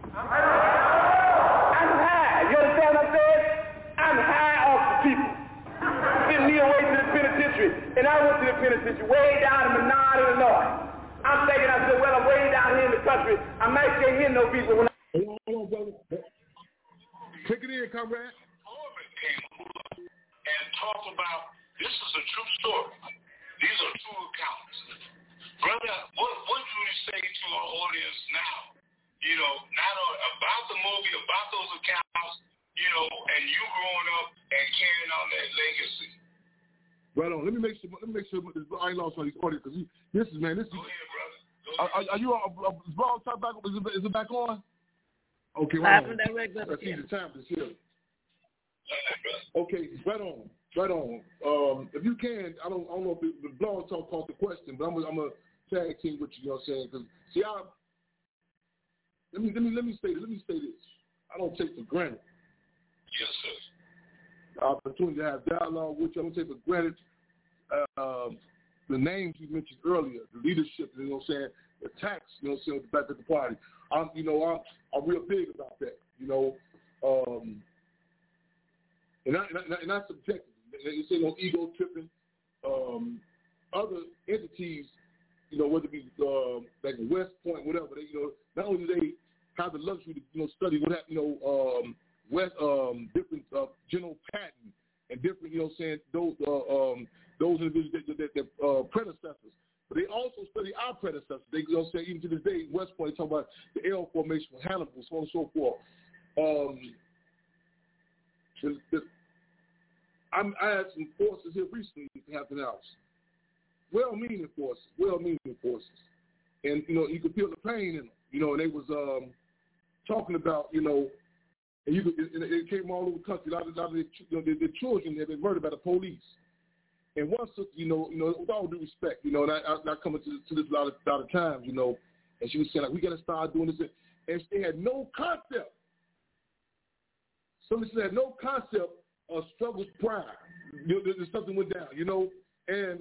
I'm high. You understand what I'm saying? I'm high off the people. Send me away to the penitentiary, and I went to the penitentiary way down in Menard, Illinois. I'm thinking, I said, well, I'm way down here in the country. I might can't hear no people when I... Hold on, hold on, brother. Take it in, comrade. Corbin came and talked about, this is a true story. These are true accounts. Brother, what, what do you say to our audience now? You know, not about the movie, about those accounts, you know, and you growing up and carrying on that legacy. Right on. Let me make sure. Let me make sure I ain't lost on these audience because this is man. This is. Go ahead, brother. Go are, ahead. are, are you on? Uh, is Brown time back? Is it, is it back on? Okay, right on. Let's see the time is here. Okay, right on, right on. Um, if you can, I don't, I don't know if the, the blog talk caught the question, but I'm, I'm a tag team with you. You know what I'm saying? Because see, I let me let me let me say let me say this. I don't take for granted. Yes, sir. The opportunity to have dialogue with you. I don't take for granted uh, the names you mentioned earlier, the leadership, you know what I'm saying, the tax, you know what I'm saying, back at the party. I'm, you know, I'm, I'm real big about that, you know. Um, and, I, and, I, and that's subjective. You say no ego tripping. Um, other entities, you know, whether it be uh, like West Point, whatever, they, you know, not only do they have the luxury to, you know, study what happened, you know, um, West, um, different uh, General Patton and different, you know, saying those uh, um, those individuals that, that, that uh, predecessors, but they also study our predecessors. They, you know, say even to this day, West Point, they talk about the L formation with Hannibal, so on and so forth. Um, the, the, I'm, I had some forces here recently in Hampton House, well-meaning forces, well-meaning forces, and you know you could feel the pain in them. You know, and they was um, talking about, you know. And you could, and it came all over the country. A lot of, a lot of the, you know, the, the children had been murdered by the police. And one sister, you know, you know, with all due respect, you know, and I, I, I come to, to this a lot of, a lot of times, you know, and she was saying, like, we got to start doing this. And she had no concept. Somebody said no concept of struggles prior. You know, there's something went down, you know. And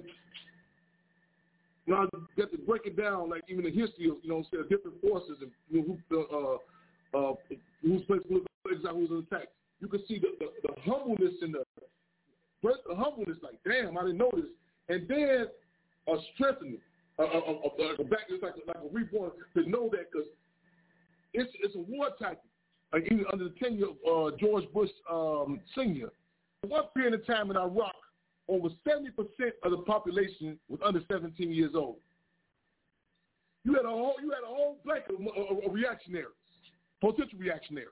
now I got to break it down, like even the history of, you know, say, different forces and, you know, who, uh, uh, who's placed exactly who's attacked. You can see the, the, the humbleness in the first, the humbleness, like damn, I didn't know this, and then a strengthening, a, a, a, a back, it's like a, like a reborn to know that because it's it's a war tactic. Like even under the tenure of uh, George Bush um, Senior, at one period of time in Iraq, over seventy percent of the population was under seventeen years old. You had a whole you had a whole blanket of, of, of reactionaries, potential reactionaries,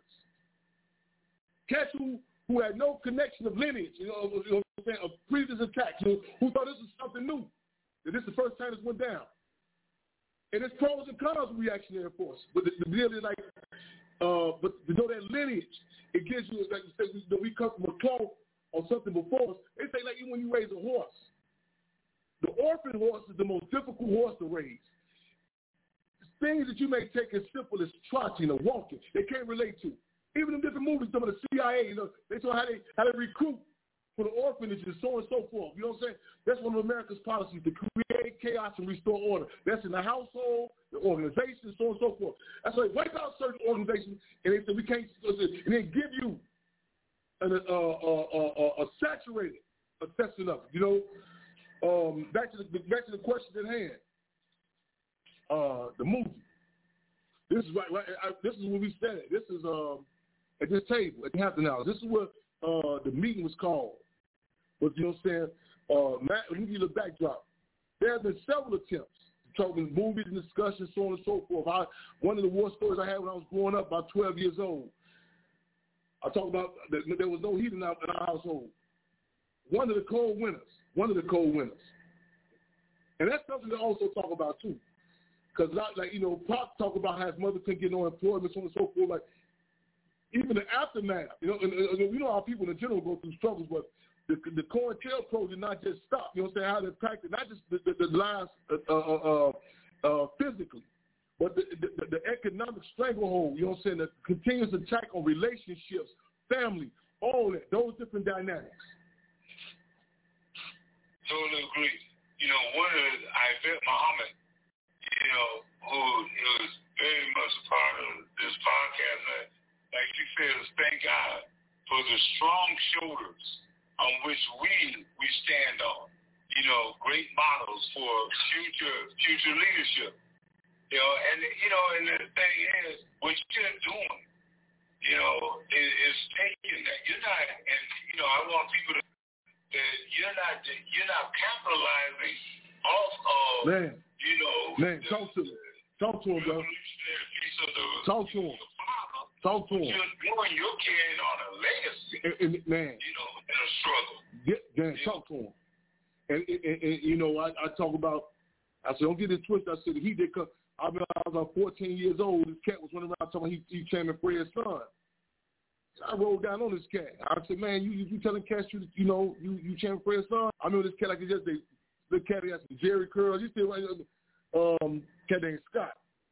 cats who, who had no connection of lineage, you know, you know what I'm saying, of previous attacks, you know, who thought this was something new, that this is the first time this went down. And there's pros and cons of reactionary force, but the, the deal is like, uh, but to know that lineage, it gives you, like you said, we, we come from a cloth or something before us. They say like even when you raise a horse, the orphan horse is the most difficult horse to raise. Things that you may take as simple as trotting or walking, they can't relate to. Even in different movies, some of the C I A, you know, they saw how they how they recruit for the orphanages, so on and so forth. You know what I'm saying? That's one of America's policies, to create chaos and restore order. That's in the household, the organization, so on and so forth. That's why they wipe out certain organizations, and they say we can't, and they give you an, uh, uh, uh, uh, a saturated assessment of it. You know, um, back to the back to the question at hand. Uh, the movie. This is right. right I, this is where we said it. This is um, at this table at the Hampton House. This is where uh, the meeting was called. But you know what I'm saying? Uh, Matt, let me give you the backdrop. There have been several attempts to talk in movies and discussions, so on and so forth. I, one of the war stories I had when I was growing up, about twelve years old. I talked about that there was no heat in our, in our household. One of the cold winters. One of the cold winters. And that's something to also talk about too. Because, like, you know, Pop talk about how his mother couldn't get no employment, so on and so forth. Like, even the aftermath, you know, and, and we know how people in general go through struggles, but the, the COINTELPRO did not just stop. You know what I'm saying? How they impacted not just the, the, the lives uh, uh, uh, physically, but the, the, the economic stranglehold, you know what I'm saying? The continuous attack on relationships, family, all that, those different dynamics. Totally agree. You know, one of the, I bet Muhammad, you know, who is very much a part of this podcast, and like you said, thank God for the strong shoulders on which we we stand on. You know, great models for future future leadership. You know, and you know, and the thing is, what you're doing, you know, is, is taking that. You're not, and you know, I want people to that you're not you're not capitalizing off of. Man. You know, man, the, talk to him. Talk to him, bro. Talk to him. Talk to him. You're doing, you're carrying on a legacy. And, and, man. You know, in a struggle. Yeah, man, yeah. Talk to him. And, and, and you know, I, I talk about, I said, don't get it twisted. I said, he did come, I mean, I was about fourteen years old. This cat was running around talking about he, he Chairman Fred's son. So I rolled down on this cat. I said, man, you you, you telling cats you, you know, you, you Chairman Fred's son? I remember this cat like it just, they, the cat had some Jerry curls. You still, um, cat named Scott.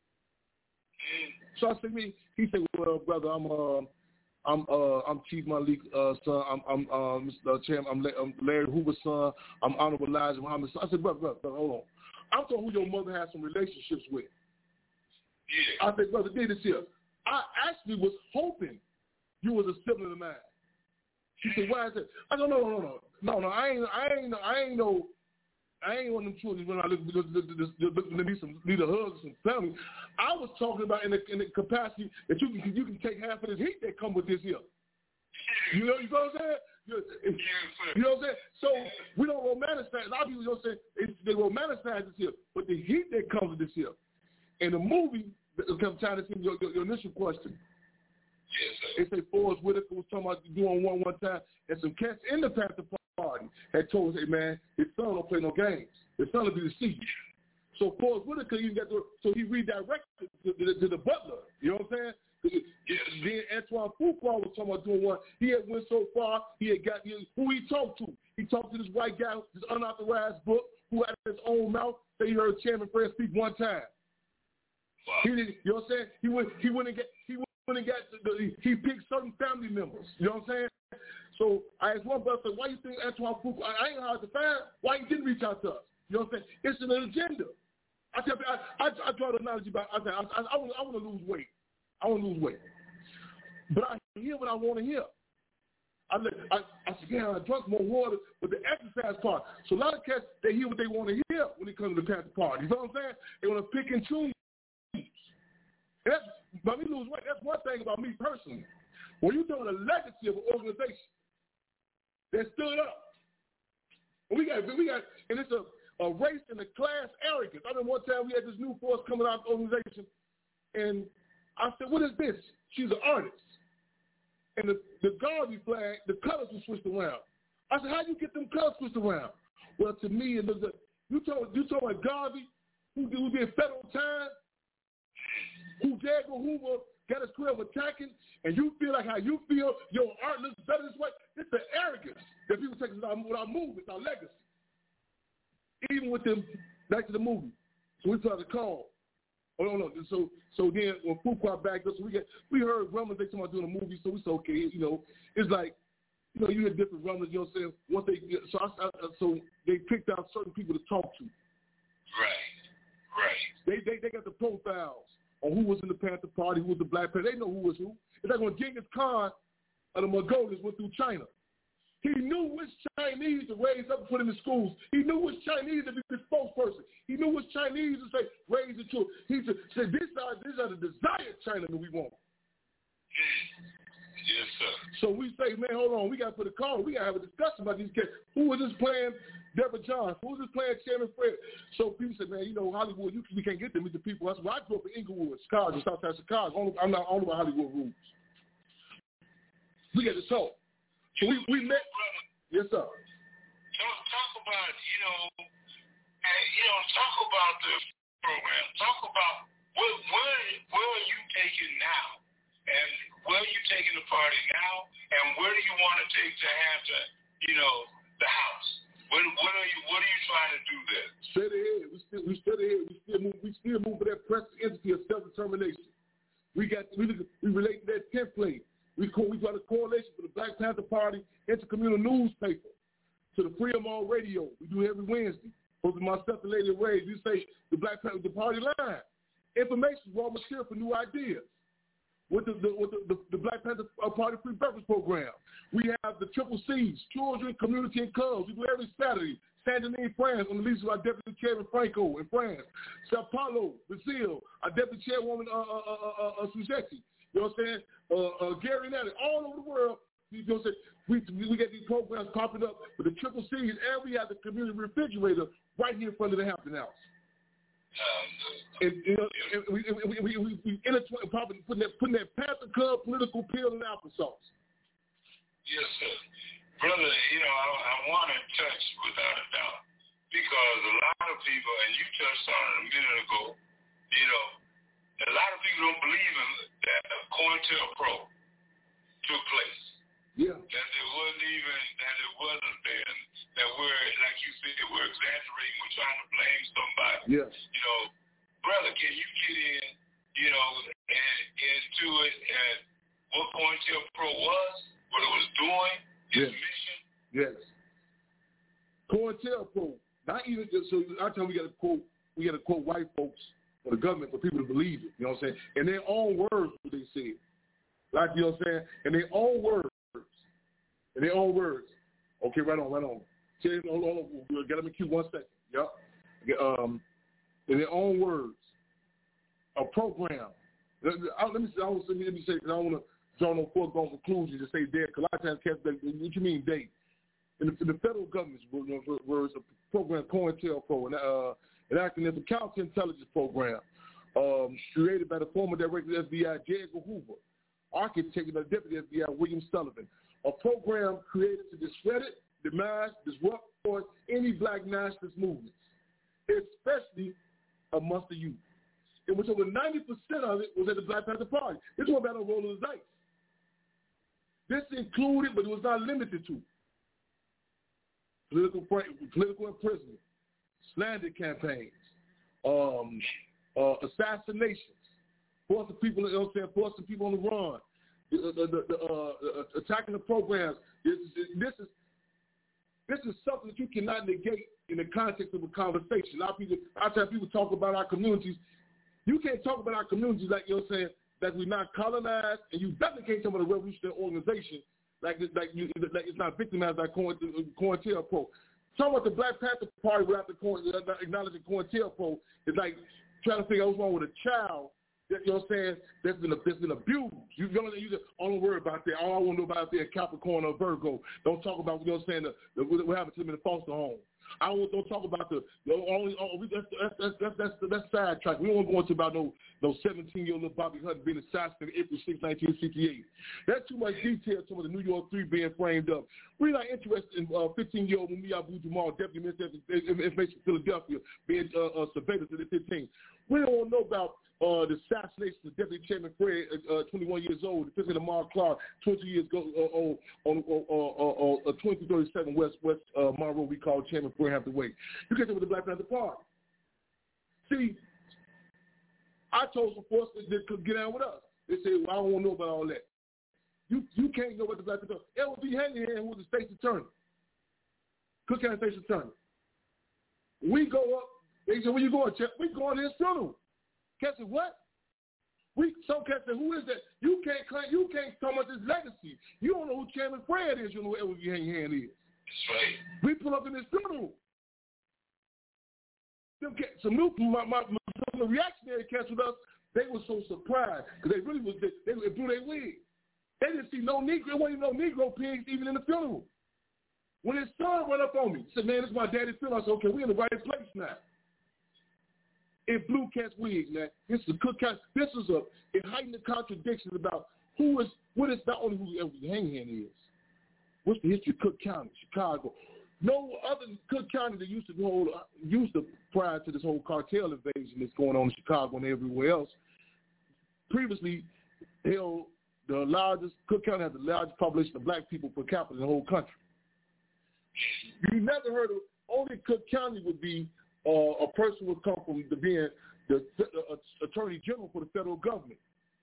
So I said, me, he said, well, brother, I'm, uh, I'm, uh, I'm Chief Malik, uh, son. I'm, I'm, uh, Mister Chairman. I'm, La- I'm Larry Hoover's son. I'm Honorable Elijah Muhammad's son. I said, brother, brother, brother, hold on. I'm talking who your mother has some relationships with. Yeah. I said, brother, did this here. I actually was hoping you was a sibling of mine. He said, why is that? I said, no, no, no, no, no, no. I ain't, I ain't, I ain't no. I ain't one of them children when I look because there need some need a hug, some family. I was talking about in the, in the capacity that you can you can take half of this heat that come with this here. You know, you know what I'm saying? You, you know what I'm saying? So we don't romanticize. A lot of people don't say they romanticize this here, but the heat that comes with this here. In the movie, I'm trying to see your, your, your initial question. Yes, they say Forrest Whitaker was talking about doing one one time, and some cats in the Panther Party had told us, hey man, his son don't play no games. His son will be the C. So Forrest Whitaker even got to, so he redirected to, to, to the butler. You know what I'm saying? Yes. Then Antoine Fuqua was talking about doing one. He had went so far, he had got, who he talked to? He talked to this white guy, this unauthorized book, who had his own mouth, say he heard Chairman Fred speak one time. Wow. He did, you know what I'm saying? He went, he went and got, he went and got, the, the, he picked certain family members. You know what I'm saying? So I asked one brother, why you think Antoine Fuqua, I, I ain't hard to find, why he didn't reach out to us? You know what I'm saying? It's an agenda. I tell you, I, I, I draw the analogy about, I said, I, I, I, want, I want to lose weight. I want to lose weight. But I hear what I want to hear. I, I, I said, yeah, I drank more water, but the exercise part. So a lot of cats, they hear what they want to hear when it comes to the Panther Party. You know what I'm saying? They want to pick and choose. And that's, by me lose weight, that's one thing about me personally. When you talk about the legacy of an organization that stood up, and we got, we got, and it's a, a race in the class arrogance. I remember one time we had this new force coming out of the organization, and I said, what is this? She's an artist. And the, the Garvey flag, the colors were switched around. I said, how do you get them colors switched around? Well, to me, it was a, you told you told about Garvey, who, who did federal time, who J. Edgar Hoover got his career of attacking, and you feel like how you feel, your art looks better this way. It's the arrogance that people take with our, with our movements, our legacy. Even with them, back to the movie. So we started to call. Oh, no, no. So, so then when Fuqua backed up, so we get, we heard rumors they talking about doing a movie, so it's okay. You know, it's like, you know, you hear different rumors. You know what I'm saying? Once they get, so, I, I, so they picked out certain people to talk to. Right, right. They, they, they got the profiles on who was in the Panther Party, who was the Black Panther. They know who was who. It's like when Genghis Khan of the Mongols went through China. He knew which Chinese to raise up and put in the schools. He knew which Chinese to be the spokesperson. He knew which Chinese to say, raise the children. He said, said these are, these are the desired Chinamen we want. Yes, sir. So we say, man, hold on. We got to put a call. We got to have a discussion about these kids. Who was this playing Deborah Johnson? Who was this playing Chairman Fred? So people say, man, you know, Hollywood, you, we can't get them with the people. That's why I grew up in Inglewood, Chicago, Southside Chicago. I'm not on about Hollywood rules. We got to talk. So we, we met. Yes, sir. Talk, talk about, you know, you know, talk about the program. Talk about where, where, where are you taking now? And where are you taking the party now? And where do you want to take to have the, you know, the house? What, what are you, what are you trying to do there? Straight ahead. We still, we straight ahead. We still move, we still move for that press entity of self-determination. We got, we, we relate to that template. We co- we got a coalition for the Black Panther Party intercommunal newspaper, to the Freedom on Radio. We do every Wednesday. Hosted myself and Lady Ray. You say the Black Panther the Party line. Information, raw material for new ideas. With the, the with the, the, the Black Panther Party Free Breakfast Program. We have the Triple C's, Children, Community, and Clubs. We do every Saturday. Saint-Denis, France, on the lease of our Deputy Chairman Franco in France. Sao Paulo, Brazil, our Deputy Chairwoman uh, uh, uh, uh, uh, Suzette. You know what I'm saying? Uh, uh, Gary Nelly, all over the world. You know what I'm saying? We, we get these programs popping up with the Triple C's, and we have the community refrigerator right here in front of the Hampton House. And, you know, and we, we, we, we, we intertwine, probably putting that, putting that Panther Club political pill in applesauce. Yes, sir. Brother, you know, I, I want to touch without a doubt, because a lot of people, and you touched on it a minute ago, you know, a lot of people don't believe in that COINTELPRO took place. Yeah. That it wasn't even, that it wasn't there. That we're, like you said, we're exaggerating. We're trying to blame somebody. Yes. You know, brother, can you get in, you know, and, into it and what COINTELPRO was, what it was doing, its yes. mission? Yes. COINTELPRO, not even just, so I tell we got to quote, we got to quote white folks or the government for people to believe it, you know what I'm saying? In their own words, what they said. Like, you know what I'm saying? In their own words. In their own words. Okay, right on, right on. Hold on, we'll get them in queue one second. Yep. Um, in their own words, a program. Let me, let me, let me say, because I don't want to draw no foregone conclusions to say there, because a lot of times, what you mean they? In the, in the federal government's words, a program, COINTELPRO, and uh, an acronym for Counterintelligence Program, um, created by the former Director of the F B I, J. Edgar Hoover, architect of the Deputy F B I, William Sullivan. A program created to discredit, demise, disrupt, or any black nationalist movements, especially amongst the youth, in which over ninety percent of it was at the Black Panther Party. This was about a roll of the dice. This included, but it was not limited to, political, political imprisonment, slander campaigns, um, uh, assassinations, forcing people, you know what I'm saying, forcing people on the run, the, the, the, the, uh, attacking the programs. This, this is this is something that you cannot negate in the context of a conversation. A lot of people, I tell people talk about our communities. You can't talk about our communities like, you know what I'm saying, that we're not colonized, and you definitely can't talk about a revolutionary organization like like you, like it's not victimized like COINTELPRO. Talking about the Black Panther Party without the coin, acknowledging COINTELPRO is like trying to figure out what's wrong with a child. That, you know what I'm saying? That's been that's been abused. You don't you just don't worry about that. All I want to know about there Capricorn or Virgo. Don't talk about you know what I'm saying. The, the, what happened to them in the foster home. I don't, don't talk about the, the only oh, we, that's that's that's that's that's, that's sidetrack. We don't want to go into about no no seventeen year old little Bobby Hunt being assassinated April sixth, nineteen sixty-eight. That's too much detail. Some of the New York Three being framed up. We're not interested in fifteen year old Mumia Abu Jamal, Deputy Minister of Information Philadelphia, being uh, uh, surveillance at the fifteen. We don't want to know about uh, the assassination of Deputy Chairman Fred, uh, twenty-one years old, the President Lamar Clark, twenty years ago uh, on on uh, uh, uh, twenty thirty-seven West West uh, Monroe. We call Chairman Fred Hathaway. You get it with the Black Panther Party. See, I told some folks that they could get down with us. They said, well, I don't want to know about all that. You you can't know what the Black Panther Party. L B Hannihan, who was the state's attorney, Cook County State's attorney. We go up. They said, where you going, Chip? We going to his funeral. Catch it, what? We so catch it, who is that? You can't claim, you can't talk about his legacy. You don't know who Chairman Fred is. You don't know who L B Hannihan is. That's right. We pull up in his funeral. Them cats, some new, my, my, my, the reactionary cats with us, they were so surprised because they really was, they, they blew their wig. They didn't see no Negro, there wasn't even no Negro pigs even in the funeral. When his son went up on me, he said, man, this is my daddy's funeral. I said, okay, we're in the right place now. It blew cats' wigs, man. This is a Cook County. This is a it heightened the contradictions about who is what is not only who L B Hannihan is. What's the history of Cook County, Chicago? No other Cook County that used to hold used to prior to this whole cartel invasion that's going on in Chicago and everywhere else. Previously, held the largest Cook County had the largest population of black people per capita in the whole country. You never heard of only Cook County would be. Uh, a person would come from the being the uh, attorney general for the federal government.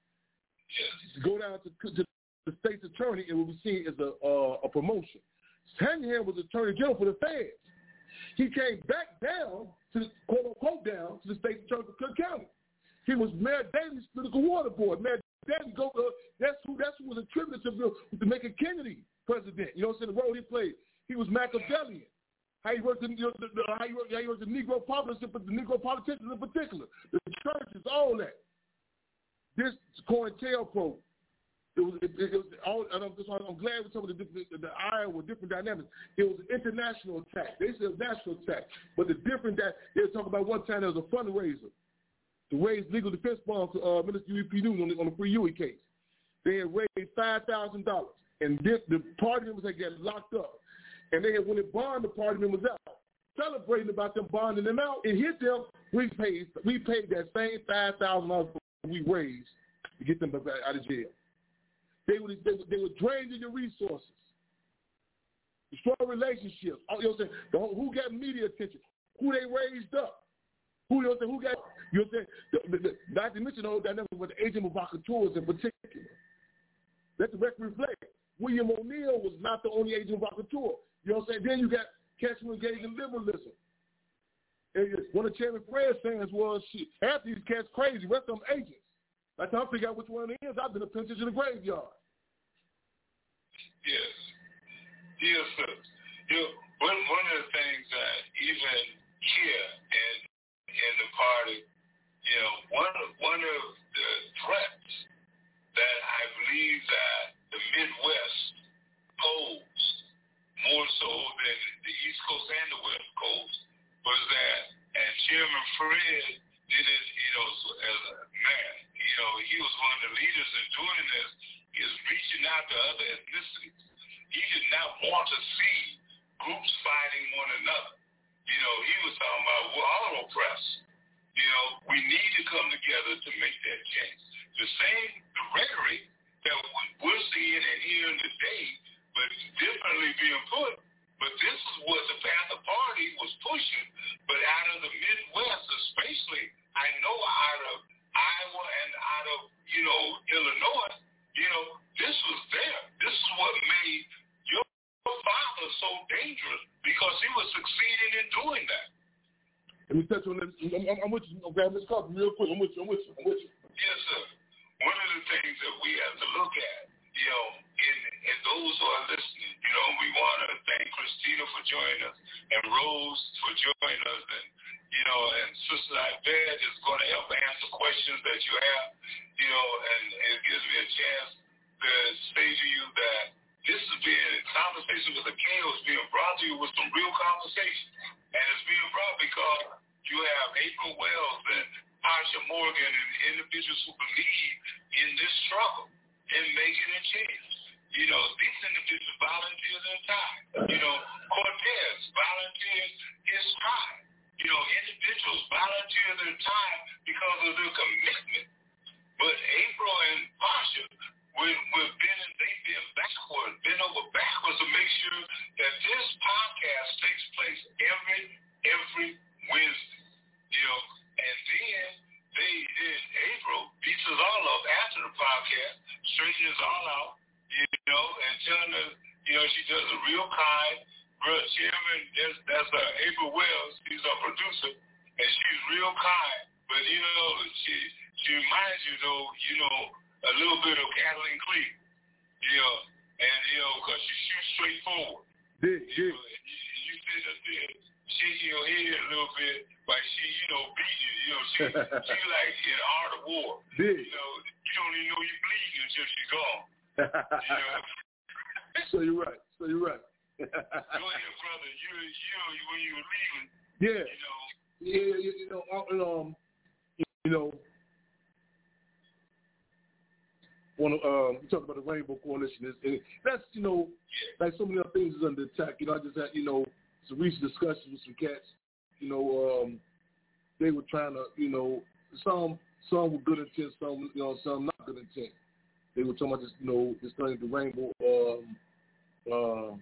Yes. Go down to, to the state's attorney, it will be seen as a uh, a promotion. Hannihan was attorney general for the feds. He came back down to the, quote unquote down to the state's attorney for Cook County. He was Mayor Daley's political water board. Mayor Daley go. Uh, that's who. That's who was attributed to, to making Kennedy president. You know what I'm saying? The role he played. He was Machiavellian. How he worked in the, the, the how he worked, how he worked the Negro politicians, but the Negro politicians in particular, the churches, all that. This COINTELPRO, it was, it, it was all. And I'm, I'm glad with some of the the, the Iowa different dynamics. It was an international attack. They said national attack, but the different that they were talking about one time there was a fundraiser to raise legal defense funds to uh, Minister U P News on the, on the Free Huey case. They had raised five thousand dollars, and this, the party members had got locked up. And they had, when they bonded the party members out, celebrating about them bonding them out, it hit them, we paid we paid that same five thousand dollars we raised to get them out of jail. They would they, they were draining your resources, destroy relationships. You know what I'm saying? The whole, who got media attention? Who they raised up? Who you know what I'm saying? Who got you know what I'm saying? The, the, the, not to mention the whole dynamic with the agent of vacateurs in particular. Let the record reflect. William O'Neill was not the only agent of vacateur. You know what I'm saying? Then you got cats who engaged in liberalism. And one of Chairman Fred's sayings was, shit, half these cats crazy, rest of them agents. By the time I figure out which one it is, I've been a pinch in the graveyard. Yes. Yes, sir. You know, one, one of the things that even here in, in the party, you know, one of, one of the threats that I believe that the Midwest posed more so than the East Coast and the West Coast was that, and Chairman Fred did it, you know, as a man, you know, he was one of the leaders in doing this, is reaching out to other ethnicities. He did not want to see groups fighting one another. You know, he was talking about, we're all oppressed. You know, we need to come together to make that change. The same the rhetoric that we're seeing and hearing today, but differently being put. But this is what the Panther Party was pushing. But out of the Midwest, especially, I know out of Iowa and out of, you know, Illinois, you know, this was there. This is what made your father so dangerous, because he was succeeding in doing that. Let me touch on this. I'm, I'm, I'm with you. I'm grabbing this copy real quick. I'm with you. I'm with you. I'm with you. Yes, sir. One of the things that we have to look at, you know, and, and those who are listening, you know, we want to thank Christina for joining us and Rose for joining us, and you know, and Sister Yvette is going to help answer questions that you have, you know, and, and it gives me a chance to say to you that this is being, Conversation with the King is being brought to you with some real conversation, and it's being brought because you have April Wells and Tasha Morgan and individuals who believe in this struggle in making a change. You know, these individuals volunteered their time. You know, Cortez volunteered his time. You know, individuals volunteer their time because of their commitment. But April and Tasha, we've, we've been, they've been backward, been over backwards to make sure that this podcast takes place every, every Wednesday. You know, and then they did, April beats us all up after the podcast, straightens us all out, you know, and telling us, you know, she does a real kind, bro, chairman, that's, that's uh, April Wells, she's our producer, and she's real kind, but, you know, she she reminds you, though, you know, a little bit of Kathleen Cleveland, you know, and, you know, because she shoots straight forward. Did, you, know, and you, you sit up there shaking your head a little bit, like she, you know, beat you, you know, she, she like in Art of War. Did. You know, you don't even know you're bleeding until she's gone. You know? So you're right. So you're right. Go ahead, brother. You, you know, when you were leaving. Yeah. You know. Yeah, you, you know, um, you know, one um, you talk about the Rainbow Coalition. Is, and that's, you know, yeah. like so many other things is under attack. You know, I just had, you know, some recent discussions with some cats. You know, um, they were trying to, you know, some some were good intent, some, you know, some not good intent. They were talking about this, you know, this thing, the Rainbow, um, uh,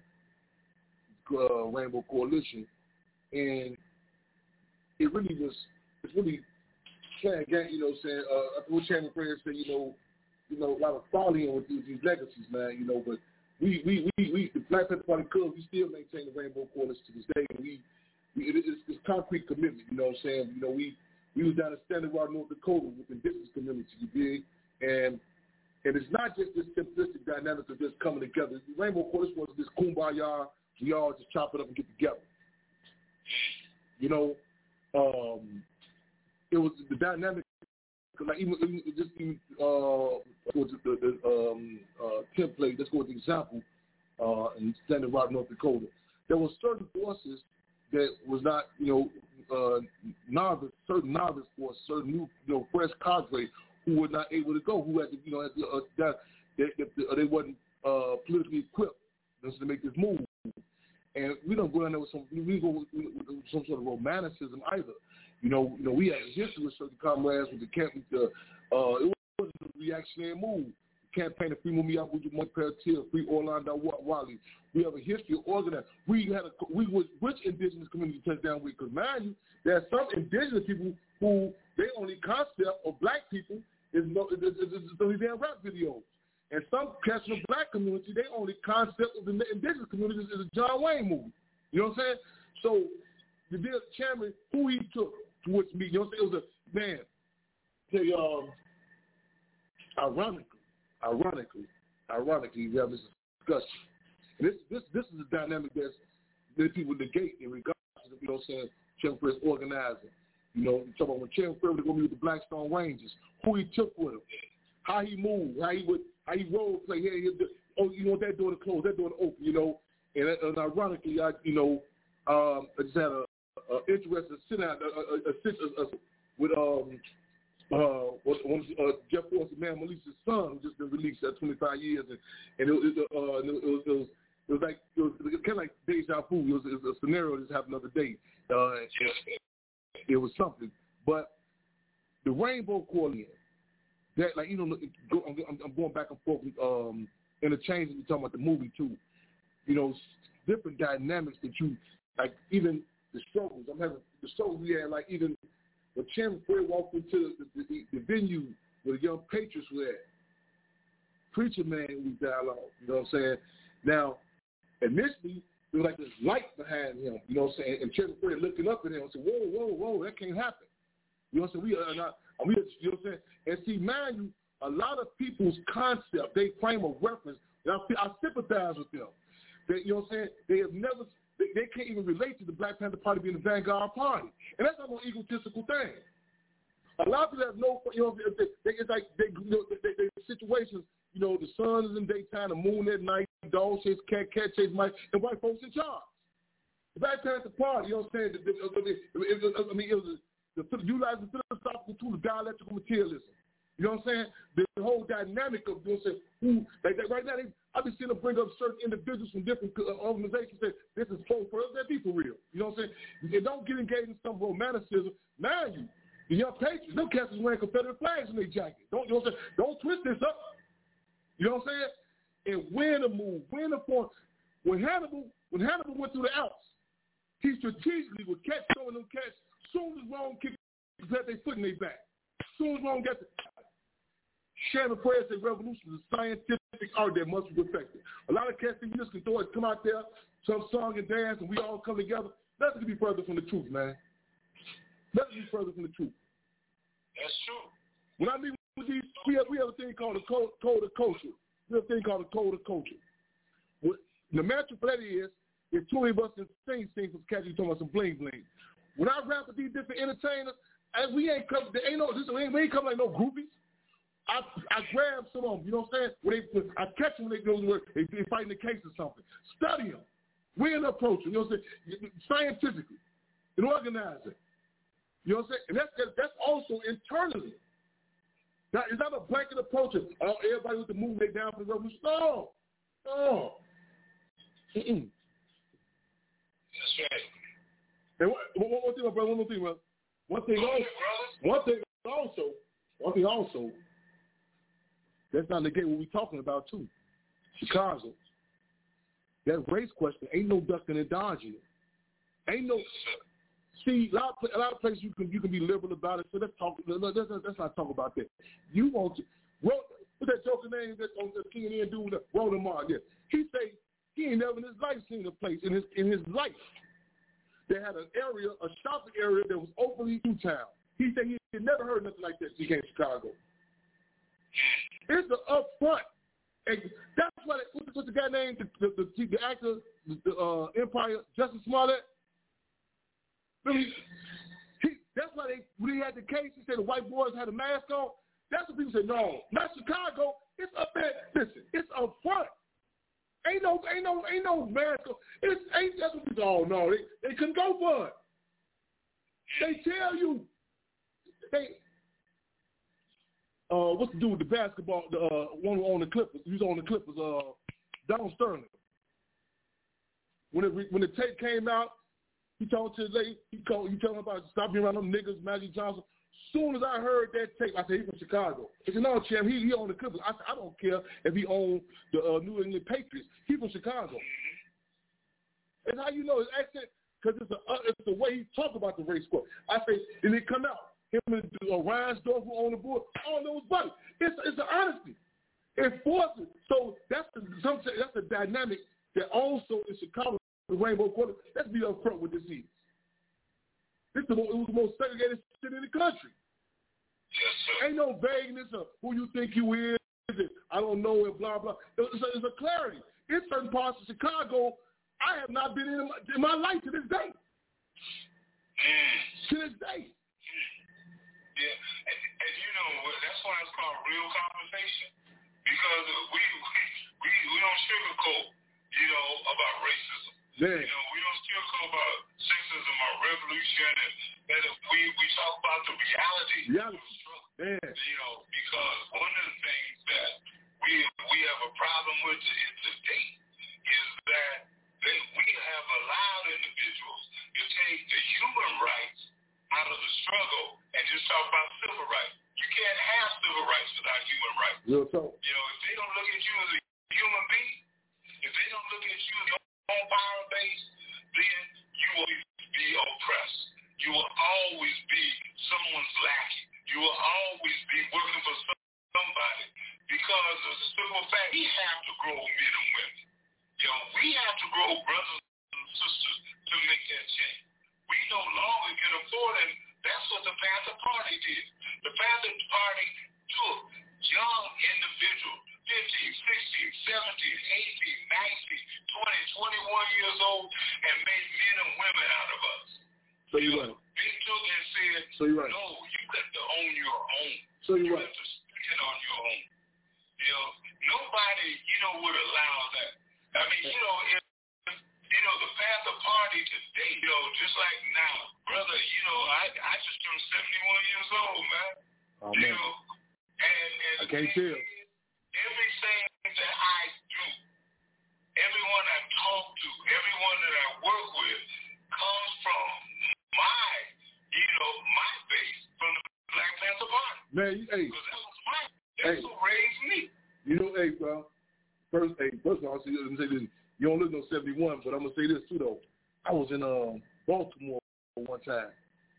uh, Rainbow Coalition, and it really was, it's really kind of, you know, saying, uh, what Chairman Prayer said, you know, you know, a lot of folly with these, these legacies, man, you know, but we, we, we, we, the Black Panther Party Club, we still maintain the Rainbow Coalition to this day, and we, we it, it's, it's concrete commitment, you know what I'm saying? You know, we, we was down in Standing Rock, North Dakota with the indigenous community, you dig? And And it's not just this simplistic dynamic of just coming together. The Rainbow Coalition was this kumbaya, we all just chop it up and get together. You know, um, it was the dynamic, like even, even just even, uh, the, the um, uh, template, let's go with the example, uh, in Standing Rock, North Dakota. There were certain forces that was not, you know, uh, novice, certain novice forces, certain new, you know, fresh cadre who were not able to go, who had to, you know, had to, uh, that, they, they, they wasn't uh, politically equipped to make this move. And we don't go in there with some, we go with, with some sort of romanticism either. You know, you know, we had a history with certain comrades with the camp, with the, uh, it wasn't a reactionary move. The campaign of Free Mumia, Buju Montpellier, Free Orlando Wally. We have a history of organizing. We had a, we was which indigenous community touchdown week? Because mind you, there are some indigenous people who their only concept of black people is no, is, is, is, is these damn rap videos. And some cats in the black community, their only concept of the indigenous community is a John Wayne movie. You know what I'm saying? So the dear chairman, who he took towards me, you know what I'm saying? It was a man. Tell you, um, ironically, ironically, ironically, we have this discussion. And this this this is a dynamic that's that people negate in regards to, you know what I'm saying, Chairman Fresh organizing. You know, you talk about when Chairman Fresh was going to be with the Blackstone Rangers, who he took with him, how he moved, how he would, how he role play. Hey, oh, you know, that door to close, that door to open. You know, and, and ironically, I, you know, um, I just had a, a interesting sit down, a, a, a, a, a, with um. Uh, one, uh, Jeff Forster, man, Melissa's son, who just been released at twenty-five years, and, and it, it, uh, it, was, it, was, it was like it was, it was kind of like deja vu. It was, it was a scenario that just happened the other day. Uh, it, it was something, but the Rainbow Coalition, that like you know, go, I'm, I'm going back and forth with um, interchangeably talking about the movie too. You know, different dynamics that you like, even the struggles. I'm having the struggles we had, like even. When Chairman Fred walked into the, the, the venue where the Young Patriots were at, Preacher Man was dialogue, you know what I'm saying? Now, initially, there was like this light behind him, you know what I'm saying? And Chairman Fred looking up at him and said, whoa, whoa, whoa, that can't happen. You know what I'm saying? We are not, we are, you know what I'm saying? And see, mind you, a lot of people's concept, they frame of reference And I, I sympathize with them. They, you know what I'm saying? They have never, they, they can't even relate to the Black Panther Party being the vanguard party. And that's not no egotistical thing. A lot of people have no, you know, they, they, it's like they, you know, they, they, they situations, you know, the sun is in daytime, the moon at night, dog chase cat, cat chase mice, and white folks in charge. The Black Panther Party, you know what I'm saying? The, the, the, the, the, I mean, it was the, the utilizing philosophical tool of dialectical materialism. You know what I'm saying? The, the whole dynamic of, you know what I'm saying, who, like that right now, they, I've been seeing them bring up certain individuals from different organizations that this is for, for us, that be for real. You know what I'm saying? They don't get engaged in some romanticism. Mind you, the young patriots, them cats is wearing Confederate flags in their jacket. Don't, you know what I'm saying? Don't twist this up. You know what I'm saying? And when the move, when the point, when Hannibal, when Hannibal went through the Alps, he strategically would catch some of them cats. Soon as Rome kicked that they foot in their back. Soon as Rome got the Shannon Prayers said revolution is a scientific art that must be perfected. A lot of cats think you just can throw it, come out there, some song and dance, and we all come together. Nothing can be further from the truth, man. Nothing can be further from the truth. That's true. When I meet with these, we have, we have a thing called a code, code of culture. We have a thing called a code of culture. What, the mantra for that is, if two of us can sing things from catchy, talking about some bling bling. When I rap with these different entertainers, and we ain't come, there ain't no, this, we ain't, we ain't come like no groupies. I I grab some of them, you know what I'm saying? When they, I catch them when they go to work, they, they fighting the case or something. Study them. We're an approach, you know what I'm saying? Scientifically, and organize it. You know what I'm saying? And that's that's also internally. Now, it's not a blanket approach of oh, everybody with the movement they down for the revolution. No. No. Mm-mm. That's right. And one, one more thing, my brother, one more thing, brother. One thing also, one thing also, one thing also, let's not negate what we're talking about, too. Chicago. That race question, ain't no ducking and dodging it. Ain't no... See, a lot, of, a lot of places you can you can be liberal about it, so let's talk, let's, let's, let's not talk about that. You want to... What's that joker name that's on the King of the End dude, Roland Martin? Yeah. He say he ain't never in his life seen a place, in his in his life, that had an area, a shopping area that was openly through town. He said he had never heard nothing like that since he came to Chicago. It's the upfront. And that's why, what's, what's the guy named, the, the, the, the actor, the uh, Empire, Justin Smollett? Really? He, that's why they, when he had the case, he said the white boys had a mask on. That's what people said, no, not Chicago. It's up there. Listen, it's up front. Ain't no, ain't no, ain't no mask on. It's, ain't, that's what people say, oh, no, they, they couldn't go for it. They tell you. They, uh, what's the dude with the basketball, the uh, one on the Clippers, he was on the Clippers, uh, Donald Sterling. When it, when the tape came out, he told to his lady, he called, he told him about stop being around them niggas, Magic Johnson. Soon as I heard that tape, I said, he's from Chicago. He said, no, Champ, he, he owned the Clippers. I said, I don't care if he owned the uh, New England Patriots. He's from Chicago. And how you know his accent? Because it's, uh, it's the way he talk about the race squad. I say, and it come out. Him and uh, Reinsdorf who own the board, all those buddies. It's it's the honesty. It forces. So that's the some say that's the dynamic that also in Chicago, the Rainbow Quarter. Let's be upfront with this is. This is the most, it was the most segregated shit in the country. Yes, sir. Ain't no vagueness of who you think you is. And I don't know and blah blah. It's a, it's a clarity. In certain parts of Chicago, I have not been in my, in my life to this day. To this day. Yeah, and, and you know, that's why it's called real conversation. Because we we, we don't sugarcoat, you know, about racism. Yeah. You know, we don't sugarcoat about sexism or revolution. And, and we, we talk about the reality yeah. of the struggle. Yeah. You know, because one of the things that we we have a problem with today is that they, we have allowed individuals to take the human rights out of the struggle and just talk about civil rights. You can't have civil rights without human rights. Real talk. You know, if they don't look at you as a human being, if they don't look at you as your own power base, then you will be oppressed. You will always be someone's lackey. You will always be working for somebody because of the simple fact we have to grow men and women. You know, we have to grow brothers and sisters to make that change. We no longer can afford it. That's what the Panther Party did. The Panther Party took young individuals fifteen, sixteen, seventeen, eighteen, nineteen, twenty, twenty-one years old and made men and women out of us. So you're right. They took and said, so you're right. no, you got to own your own. So you're you right. have to stand on your own. You know, nobody, you know, would allow that. I mean, you know, if, you know, the Panther Party today, you know, just like now, brother, you know, I I just turned seventy-one years old, man. Oh, you man. know, and, and I can't tell. Everything that I do, everyone I talk to, everyone that I work with comes from my, you know, my base from the Black Panther Party. Man, you, hey. Because that was my, that's hey. who raised me. You know, hey, bro. First, hey, first of all, see, let me say this. You don't look no seventy-one, but I'm gonna say this too, though. I was in um, Baltimore one time,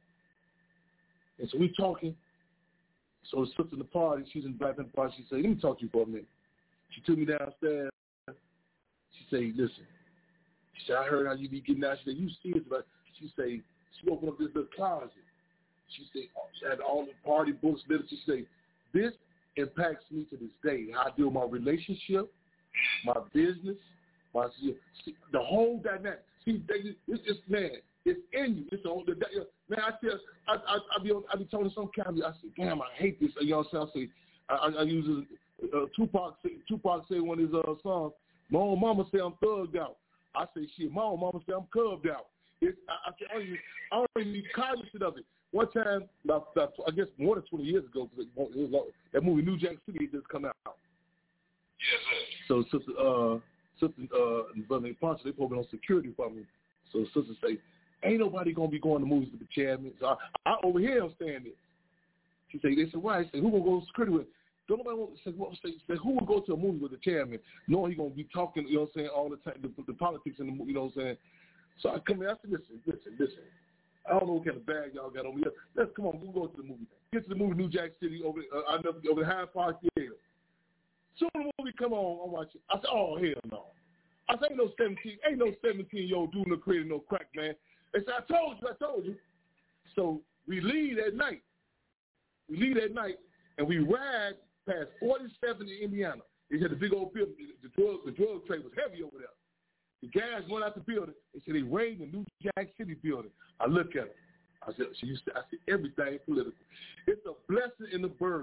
and so we talking. So the sister in the party, she's in the Black Panther Party. She said, "Let me talk to you for a minute." She took me downstairs. She said, "Listen." She said, "I heard how you be getting out." She said, "You serious?" But she said, she opened up this little closet. She said, she had all the party books, literature. She said, "This impacts me to this day. How I deal with my relationship, my business, my the whole dynamic. See, it's just man, it's in you. It's all the man. I tell, I I I be I be telling some kind of, I say, damn, I hate this. You know what I'm saying? I say, I, I use uh, Tupac. Say, Tupac say one of his uh, songs. My own mama say I'm thugged out. I say shit. My own mama say I'm curbed out. It's I, I, I don't even I don't even be cognizant of it. One time, about, about, I guess more than twenty years ago, because it, it was, that movie New Jack City had just come out. Yes, sir. So sister, uh, sister, uh, and brother Poncho, they put me on security for me. So sister say, ain't nobody gonna be going to movies with the chairman. So I, I overhear him saying this. She say, they said, why? I said, who gonna go to security with? Don't nobody want to say, well, say, say, who would go to a movie with the chairman, knowing he gonna be talking, you know what I'm saying, all the time, the, the politics in the movie, you know what I'm saying. So I come in, I said, listen, listen, listen. I don't know what kind of bag y'all got on me. Let's come on, we'll go to the movie. Get to the movie New Jack City over uh, over the Hyde Park Theater. Soon the movie come on, I'm watching. I said, oh hell no. I said, ain't no seventeen, ain't no seventeen year old dude no creating no crack, man. They said, I told you, I told you. So we leave that night. We leave that night and we ride past forty-seven in Indiana. They had the big old building. The drug, the drug trade was heavy over there. The guys went out the building. They said they raided the New Jack City building. I look at them. I said, she used to, I said, everything is political. It's a blessing in the burden.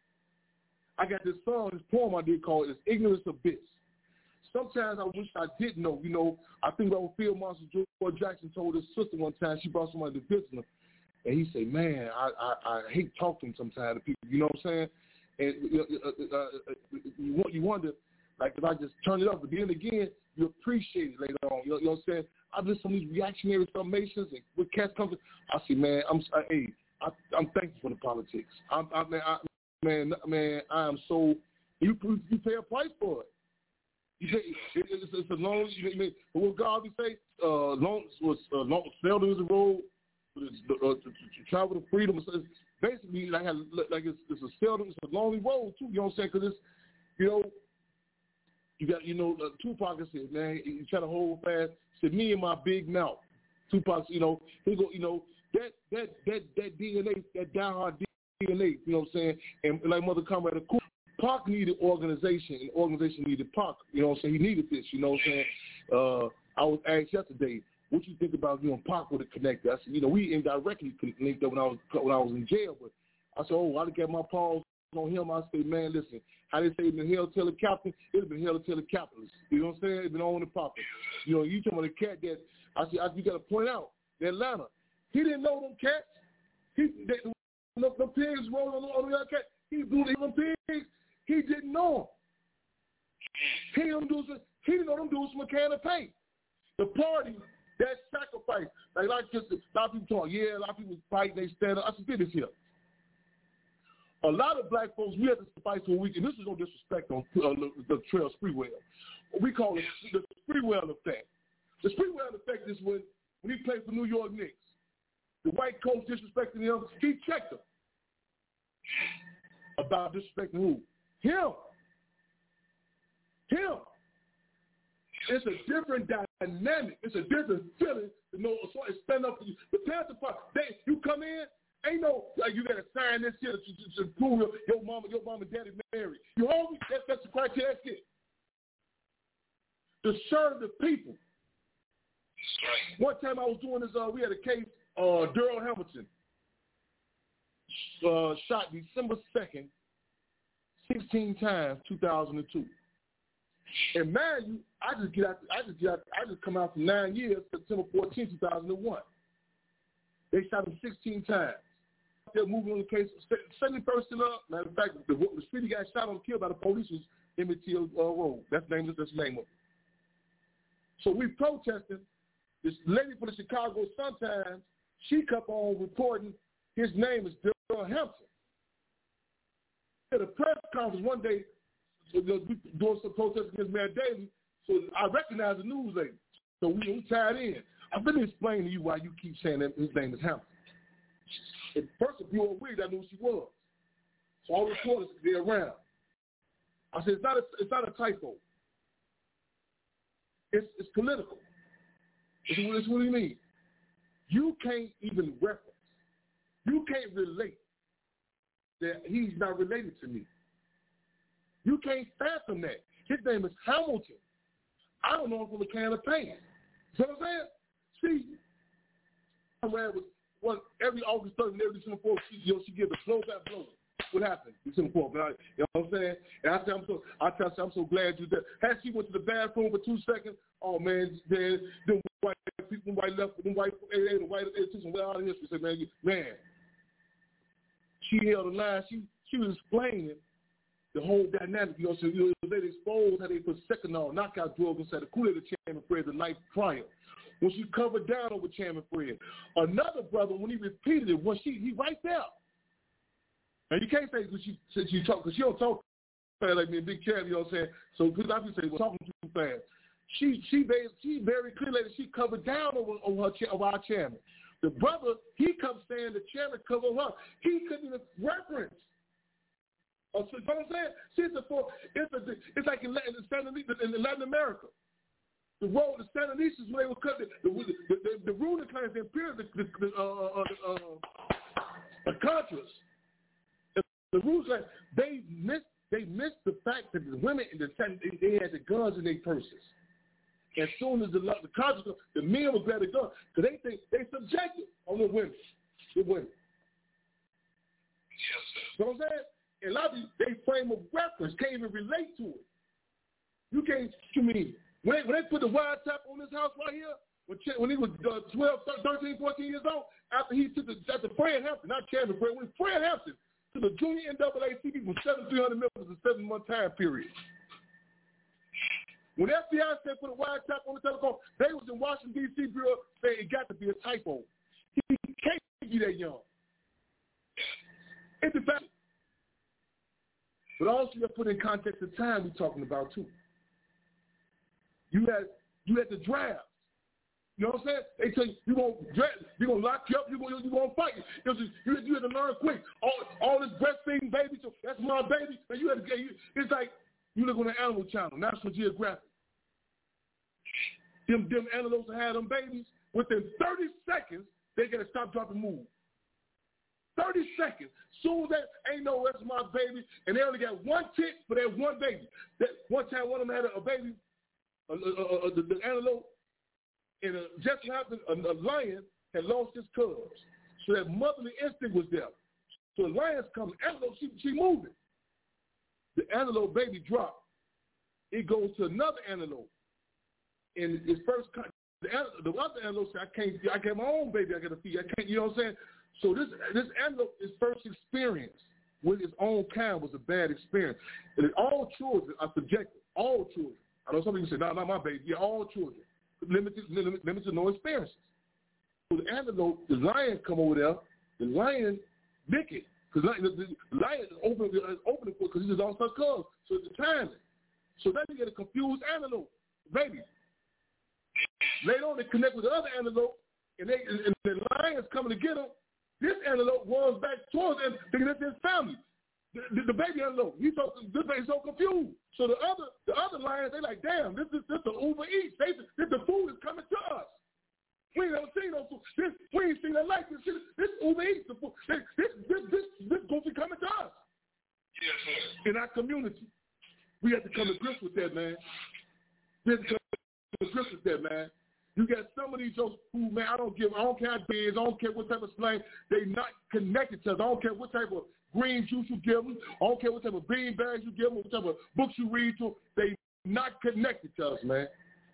I got this song, this poem I did called "It's Ignorance Abyss." Sometimes I wish I didn't know. You know, I think about Field Marshal George Jackson told his sister one time, she brought somebody to visit him, and he said, man, I, I, I hate talking sometimes to people. You know what I'm saying? And uh, uh, uh, you, you wonder, like, if I just turn it up, but then again, you appreciate it later on. You know, you know what I'm saying? I've been some of these reactionary summations and with cats come, I say, man, I'm, I, hey, I, I'm thankful for the politics. I'm, I, man, I, man, man, I am so. You, you pay a price for it. You pay, it it's, it's a long. You know, but what God would say, uh, long was uh, long. Seldom is a road. Uh, to, to, to travel to freedom. It's basically, like, like it's, it's a seldom. It's a lonely road too. You know what I'm saying? Because it's, you know. You got, you know, uh, Tupac said, man, he try to hold fast. Said, me and my big mouth. Tupac, you know, he go, you know, that that that that D N A, that diehard D N A, you know what I'm saying? And like Mother Comrade, Pac needed organization, and organization needed Pac. You know what I'm saying? He needed this. You know what I'm saying? Uh, I was asked yesterday, what you think about you and Pac would have connected? I said, you know, we indirectly linked up when I was when I was in jail, but I said, oh, I look at my paws on him. I say, man, listen, how they say it's been hell to the captain, it's been hell to the capitalist. You know what I'm saying? It's been on the popping. You know, you talking about the cat that I see. I, you got to point out that Atlanta. He didn't know them cats. He they, the, the pigs rolled on, on the other cat. He blew them pigs. He didn't know them. He didn't do some, He didn't know them dudes from a can of paint. The party, that sacrifice. Like like just a lot of people talk. Yeah, a lot of people fight. They stand up. I said, did this here. A lot of black folks, we have to fight for a week, and this is no disrespect on uh, the, the Trail Spreewell. We call it the Spreewell effect. The Spreewell effect is when, when he played for New York Knicks. The white coach disrespecting him, he checked him. About disrespecting who? Him. Him. It's a different dynamic. It's a different feeling to know so stand up for you. The Panther Party, they, you come in, Ain't no, like, you got to sign this here to, to, to prove your, your mama, your mama and daddy married. You always, that's, that's the criteria. That's it. To serve the people. One time I was doing this, uh, we had a case, uh, Daryl Hamilton, uh, shot December second, sixteen times, two thousand two. And mind you, I just get out, I just get out, I just come out for nine years, September fourteenth, two thousand one. They shot him sixteen times. They're moving on the case, setting the person up. Matter of fact, the, the street he got shot on and killed by the police was Emmett Till uh, Road. That's the name. That's the name of it. So we protested. This lady from the Chicago Sun-Times, she kept on reporting his name is Daryl Hampton. At a press conference one day, we doing some protests against Mayor Daley, so I recognized the news lady. So we, we tied in. I'm going to explain to you why you keep saying that his name is Hampton. At first, if you were weird, I knew who she was. So all the reporters, they're around. I said, it's not a, it's not a typo. It's, it's political. It's, it's what you mean. You can't even reference. You can't relate that he's not related to me. You can't fathom that. His name is Hamilton. I don't know him from a can of paint. You know what I'm saying? See, I'm around with one every August third and every December fourth, she, you know, she gives a blow back blow. What happened? December fourth, you know what I'm saying? And I say I'm so I tell her I'm so glad you did. Had she went to the bathroom for two seconds, oh man, then them white people, white left, them white, they, they, the white, they took some way out of history. Said, man, man, she held the line. She she was explaining the whole dynamic. You know, so you know, they exposed how they put Seconal knockout drugs inside the Kool-Aid of Chairman Fred the night prior. When she covered down over Chairman Fred, another brother, when he repeated it, when she he right there. And you can't say because she since you talk because she don't talk fast like me and Big Chairman. You know what I'm saying? So people I say well talking too fast. She she very she very clearly she covered down over over, her, over our chairman. The brother he kept saying the chairman covered her. He couldn't even reference. Oh, so, you know what I'm saying? See, it's, a, it's, a, it's like in Latin, in Latin America. The road, the Sandinistas, when they were cut, the, the, the, the, the ruling class, the imperial, the, the, the, uh, uh, uh, the Contras, the, the ruling class, they missed, they missed the fact that the women in the Sandinistas, they had the guns in their purses. As soon as the, the Contras, the men would grab the gun, because they think they subjected on the women, the women. Yes, sir. You know what I'm saying? And a lot of you, they frame of reference can't even relate to it. You can't, you mean, when they, when they put the wide tap on this house right here, when, when he was uh, twelve, thirteen, fourteen years old, after he took the, after Fred Hampton, not Chairman Fred, when Fred Hampton to the junior N double A C P from seventy-three hundred members in a seven-month time period. When F B I said put a wide tap on the telephone, they was in Washington, D C Bureau saying it got to be a typo. He can't be that young. It's the fact. But also you have to put in context the time we're talking about too. You had you had the draft. You know what I'm saying? They tell you you're gonna draft, you're gonna lock you up, you're gonna you're gonna fight. You, you, you had to learn quick. All all this breastfeeding baby, so that's my baby. And you had to get you, it's like you look on the Animal Channel, National Geographic. Them them antelopes that had them babies, within thirty seconds, they gotta stop, drop, and move. thirty seconds. Soon as that ain't no that's my baby, and they only got one tick for that one baby. That one time one of them had a, a baby, a, a, a, a, the, the antelope, and a, just happened a, a lion had lost his cubs. So that motherly instinct was there. So the lions come, antelope, she, she moving. The antelope baby dropped. It goes to another antelope. And his first, the, the other antelope said, I can't, I got my own baby I got to feed. I can't, you know what I'm saying? So this this antelope, his first experience with his own kind was a bad experience. And all children are subjected. All children. I know some people say, no, not my baby. Yeah, all children. Limited, limited, limited no experiences. So the antelope, the lion come over there. The lion lick it. Because the, the, the lion is open, is open because he's his own son cubs. So it's the timing. So then you get a confused antelope, baby. Later on, they connect with the other antelope, and, they, and the lion's coming to get them. This antelope runs back towards him, thinking that's his family. The, the, the baby antelope, he's so this baby's so confused. So the other the other lions, they like, damn, this is this is Uber Eats. They, this the food is coming to us. We ain't never seen no food. This, we ain't seen that like this. This, this Uber Eats, the food. This, this, this, this, this going to be coming to us. Yes, sir. In our community. We have to come to grips with that, man. We have to come to grips with that, man. You got some of these jokes who, man, I don't give, I don't care how big, I don't care what type of slang, they not connected to us. I don't care what type of green juice you give them. I don't care what type of bean bags you give them, what type of books you read to them. They not connected to us, man.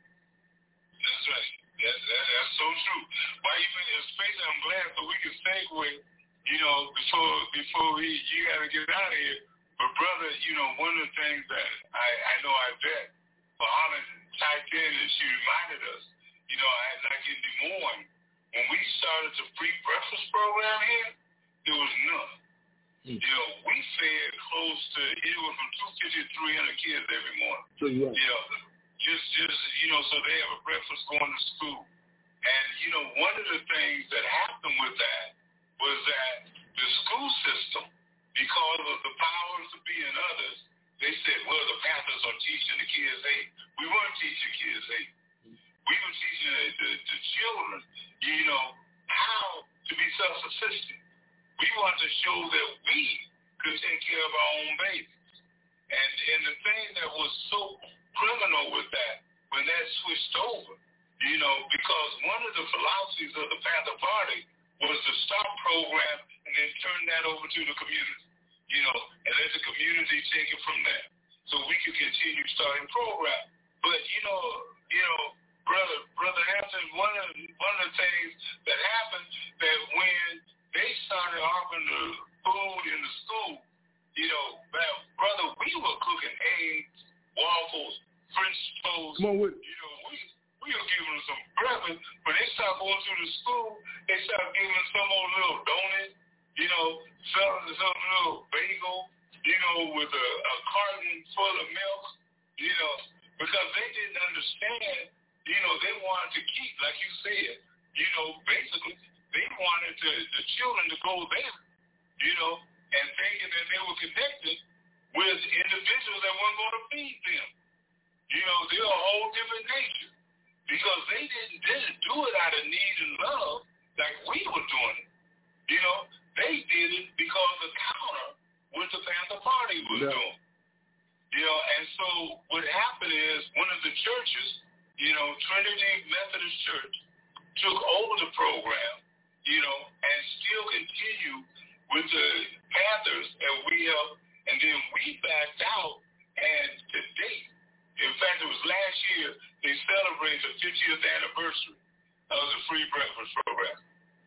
That's right. That's, that, that's so true. Why even, especially, I'm glad so we can segue, you know, before before we, you got to get out of here. But, brother, you know, one of the things that I, I know I bet, Muhammad typed in and she reminded us, you know, I, like in Des Moines, when we started the free breakfast program here, there was none. Mm. You know, we fed close to anywhere from two hundred fifty to three hundred kids every morning. So you, you know, just, just, you know, so they have a breakfast going to school. And, you know, one of the things that happened with that was that the school system, because of the powers to be and others, they said, well, the Panthers are teaching the kids hate. We weren't teaching kids hate. We were teaching the, the, the children, you know, how to be self-sufficient. We wanted to show that we could take care of our own babies. And, and the thing that was so criminal with that, when that switched over, you know, because one of the philosophies of the Panther Party was to start program and then turn that over to the community, you know, and let the community take it from there. So we could continue starting program. But, you know, you know, brother, brother Hampton, one of one of the things that happened that when they started offering the food in the school, you know, man, brother, we were cooking eggs, waffles, French toast. Come on with it. You know, we we were giving them some breakfast. When they started going through the school, they started giving them some old little donut, you know, some some little bagel, you know, with a, a carton full of milk, you know, because they didn't understand. You know, they wanted to keep, like you said, you know, basically, they wanted to, the children to go there, you know, and thinking that they were connected with individuals that weren't going to feed them. You know, they're a whole different nature because they didn't, didn't do it out of need and love like we were doing it. You know, they did it because the counter what the Panther Party was yeah. doing. You know, and so what happened is one of the churches, you know, Trinity Methodist Church took over the program, you know, and still continue with the Panthers that we helped, and then we backed out, and to date, in fact, it was last year, they celebrated the fiftieth anniversary of the free breakfast program.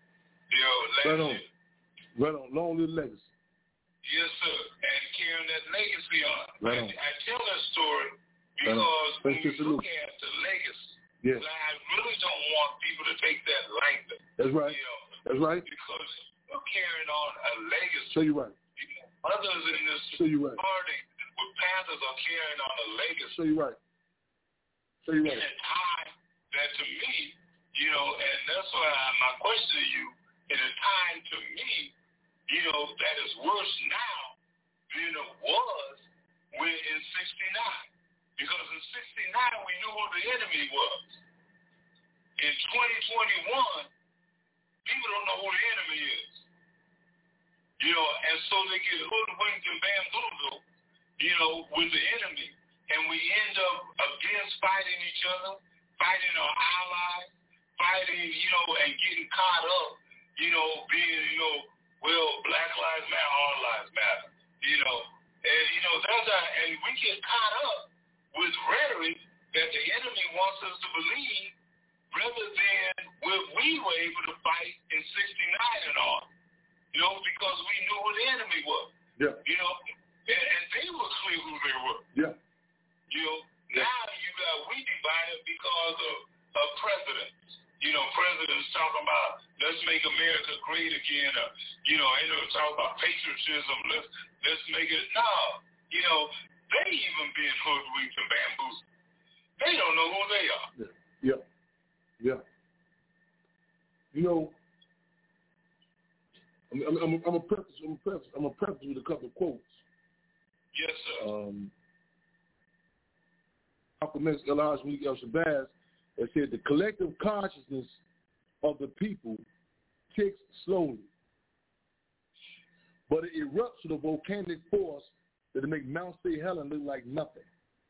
You know, last right on. year. Right on. Long live legacy. Yes, sir. And carrying that legacy on. Right on. I, I tell that story because when you look at the legacy, yes. I really don't want people to take that lightly. That's right. You know, That's right. Because you're carrying on a legacy. So you're right. You know, others in this so you're right. party with Panthers are carrying on a legacy. So you're right. So you're right. And a time that to me, you know, and that's why my question to you, is a time to me, you know, that is worse now than it was when in sixty-nine. Because in sixty-nine, we knew who the enemy was. In twenty twenty-one, people don't know who the enemy is. You know, and so they get hoodwinked and bamboozled, you know, with the enemy. And we end up against fighting each other, fighting our allies, fighting, you know, and getting caught up, you know, being, you know, well, Black Lives Matter, all lives matter, you know. And, you know, there's a, and we get caught up with rhetoric that the enemy wants us to believe rather than what we were able to fight in sixty-nine and all, you know, because we knew who the enemy was. Yeah. You know, and, and they were clear who they were. Yeah. You know, yeah. now you got, we divided because of, of presidents. You know, presidents talking about, let's make America great again, or, you know, you know, talk about patriotism, let's, let's make it, no, you know, they even being hoodwinked and bamboozled. They don't know who they are. Yeah, yeah, yeah. You know, I'm, I'm, I'm, I'm a preface, I'm a preface, I'm a preface with a couple of quotes. Yes, sir. Um, Malcolm X, Elijah Malik El Shabazz, that said the collective consciousness of the people ticks slowly, but it erupts with a volcanic force that it makes Mount Saint Helens look like nothing.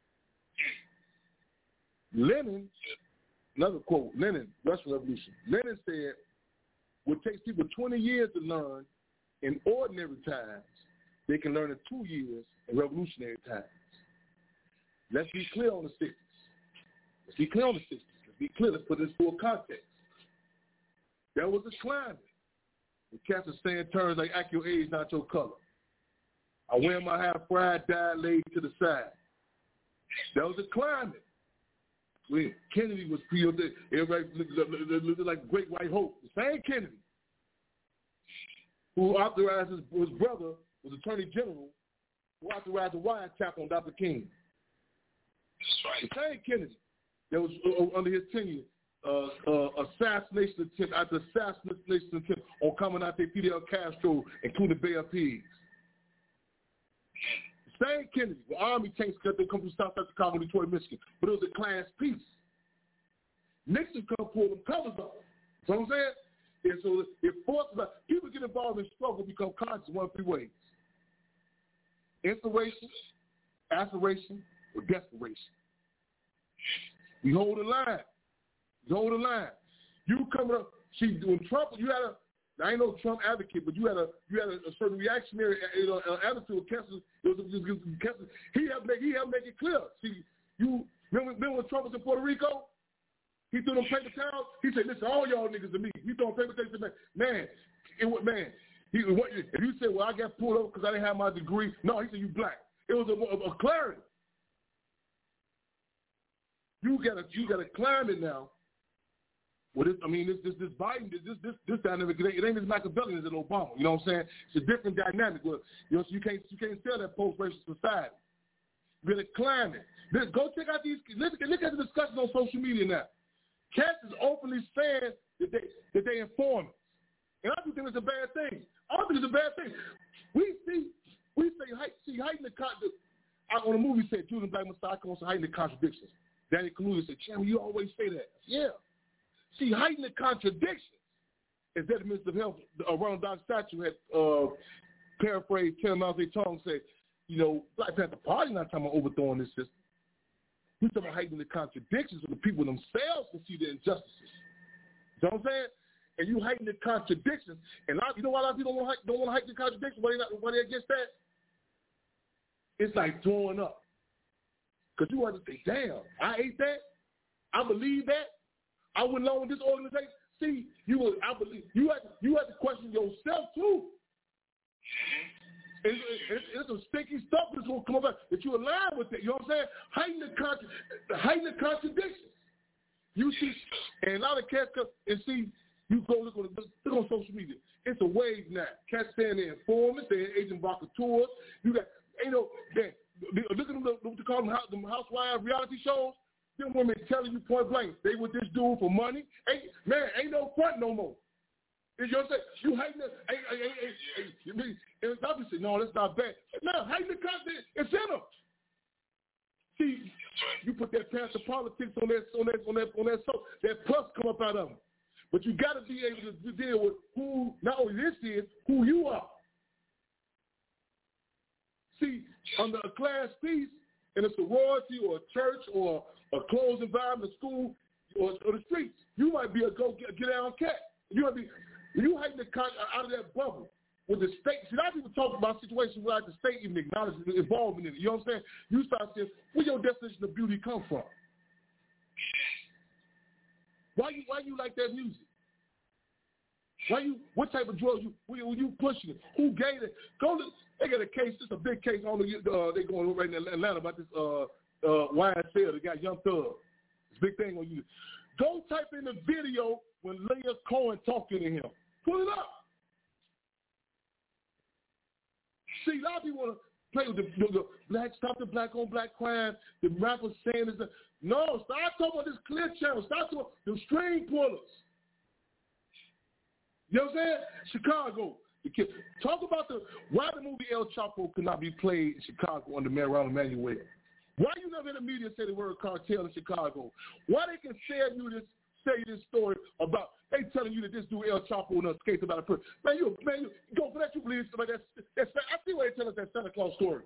Lenin, another quote, Lenin, Russian Revolution. Lenin said, what takes people twenty years to learn in ordinary times, they can learn in two years in revolutionary times. Let's be clear on the sixties. Let's be clear on the sixties. Let's be clear. Let's put this full context. There was a climate. The cats are saying terms like act your age, not your color. I wear my hair fried, dyed, laid to the side. There was a climate. When Kennedy was killed, everybody looked like Great White Hope. The same Kennedy, who authorized his, his brother, was Attorney General, who authorized a wiretap on Doctor King. That's right. The same Kennedy that was uh, under his tenure, uh, uh, assassination attempt after assassination attempt on Comandante Fidel Castro, including Bay of Pigs. The same Kennedy, the Army tanks cut they come from Southside Chicago, Detroit, Michigan, but it was a class piece. Nixon come pull them colors off. You know what I'm saying? And so it forces people get involved in struggle, become conscious one of three ways: inspiration, aspiration, or desperation. We hold the line. You hold the line. You coming up, see, when Trump, you had a, I ain't no Trump advocate, but you had a, you had a, a certain reactionary you know, attitude. Kessler, it was, it was, Kessler, he helped make, he helped make it clear. See, you remember, remember when Trump was in Puerto Rico? He threw them paper towels. He said, "Listen, all y'all niggas to me." He threw them paper towels. He said, "Man, it was man." He, what, if you said, "Well, I got pulled over because I didn't have my degree," no, he said, "You black." It was a, a, a clarity. You got to, you got to climb it now. Well, this, I mean, this, this, this Biden, this, this, this dynamic. It ain't as Machiavellian as Obama. You know what I'm saying? It's a different dynamic. Well, you know, so you can't, you can't sell that post-racial society. You got to climb it. Let's go check out these. Look, look at the discussion on social media now. Cats is openly saying that they that they informants, and I do think it's a bad thing. I don't think it's a bad thing. We see we say see heighten the con- on the movie said Julian Black Messiah wants to heighten the contradictions. Danny Kaluuya said, "Chairman, you always say that." Yeah. See, heighten the contradictions. As that Minister of Health, uh, Ronald Doc Statue had uh, paraphrased Ken Mao Zedong said, you know, Black Panther Party not talking about overthrowing this system. He's talking about heightening the contradictions of the people themselves to see the injustices. You know what I'm saying? And you heighten the contradictions. And I, you know why a lot of people don't want to, don't want to heighten the contradictions? Why they not, why they against that? It's like throwing up. Because you want to say, damn, I ate that. I believe that. I went along with this organization. See, you would, I believe you had you had to question yourself too. It's, it's, it's some sticky stuff that's going to come up that you align with it. You know what I'm saying? Heighten the, contra- heighten the contradictions. You see, and a lot of cats come and see, you go look on, look on social media. It's a wave now. Cats saying they're informants, they're agent vacateurs. You got, you know, they, they, look at them, what they call them, them housewives reality shows. Them women telling you point blank, they with this dude for money. Ain't, man, ain't no front no more. You know what I'm saying? You hating it. Hey, hey, hey, hey, hey. And it's obviously, no, that's not bad. No, hating the content, it's in them. See, you put that Panther politics on that, on that, on that, on that, so that plus come up out of them. But you got to be able to deal with who, not only this is, who you are. See, under a class piece, in a sorority or a church or a closed environment, school or, or the streets, you might be a go get, get down cat. You might be, you heighten the con- out of that bubble with the state. See, a lot of people talk about situations without the state even acknowledging involvement in it. You know what I'm saying? You start saying, where your definition of beauty come from? Why you why you like that music? Why you? What type of drugs you? Were you pushing it? Who gave it? Go to. They got a case. It's a big case. On the uh, they going right in Atlanta about this uh uh Y S L. They got Young Thug. It's a big thing on you. Go type in the video when Leah Cohen talking to him. Pull it up. See, a lot of people want to play with the, the, the black, stop the black on black crime. The rappers saying this. No, start talking about this clear channel. Start talking about the string pullers. You know what I'm saying? Chicago. The kid. Talk about the why the movie El Chapo could not be played in Chicago under Mayor Raul Emanuel. Why you never in the media say the word cartel in Chicago? Why they can sell you this tell you this story about they telling you that this dude El Chapo and us skates about a person. Man, you man, you go for that. You believe somebody that's that's. I see why they tell us that Santa Claus story.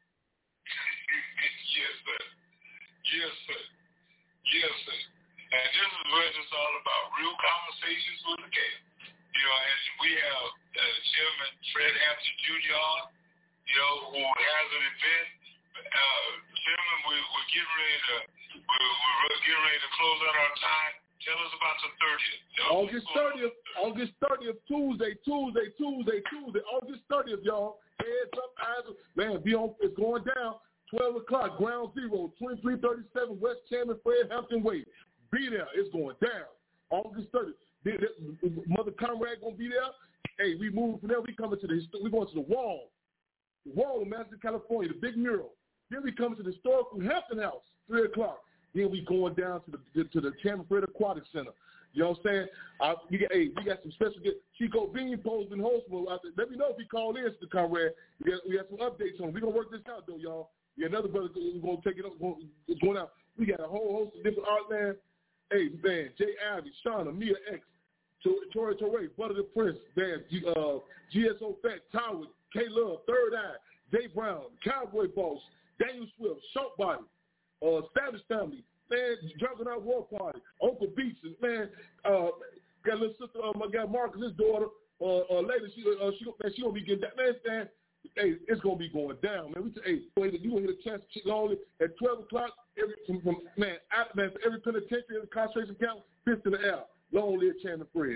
Yes, sir. Yes, sir. Yes, sir. And this is what it's all about: real conversations with the game. You know, and we have uh, Chairman Fred Hampton Junior You know, who has an event. Uh, Chairman, we, we're getting ready to we're, we're getting ready to close out our time. Tell us about the thirtieth. August thirtieth. August thirtieth. Tuesday. Tuesday. Tuesday. Tuesday. August thirtieth, y'all. Heads up, eyes up. Man, be on. It's going down. Twelve o'clock. Ground Zero. Twenty-three thirty-seven West Chairman Fred Hampton Way. Be there. It's going down. August thirtieth. Mother Conrad gonna be there. Hey, we moving from there. We coming to the. We going to the wall. The wall in Madison, California. The big mural. Then we come to the historical Hampton House. Three o'clock. Then we going down to the to the Chairman Fred Aquatic Center. You know what I'm saying? Uh, we got hey, we got some special guests. Chico Bean posed in Holtzman. Let me know if he called in, Mister Conrad. We got, we got some updates on him. We're gonna work this out though, y'all. We got another brother who's gonna take it up. Going, going out. We got a whole host of different art man. Hey man, Jay Ivy, Shauna, Mia X, Tori Torre, Butter the Prince, man, G, uh, G S O Fat, Tower, K Love, Third Eye, Jay Brown, Cowboy Boss, Daniel Swift, Short Body, uh, Savage Family, man, Drunken Out War Party, Uncle Beats, man, uh, got a little sister, uh, my guy Marcus, his daughter, uh, uh, later, she, uh, she, man, she gonna be getting that, man, man, hey, it's gonna be going down, man. We, t- hey, you gonna hit a chance lonely at twelve o'clock, every, from, from, man, out, man, for every penitentiary, every concentration camp, fist in the air, long live Chairman Fred.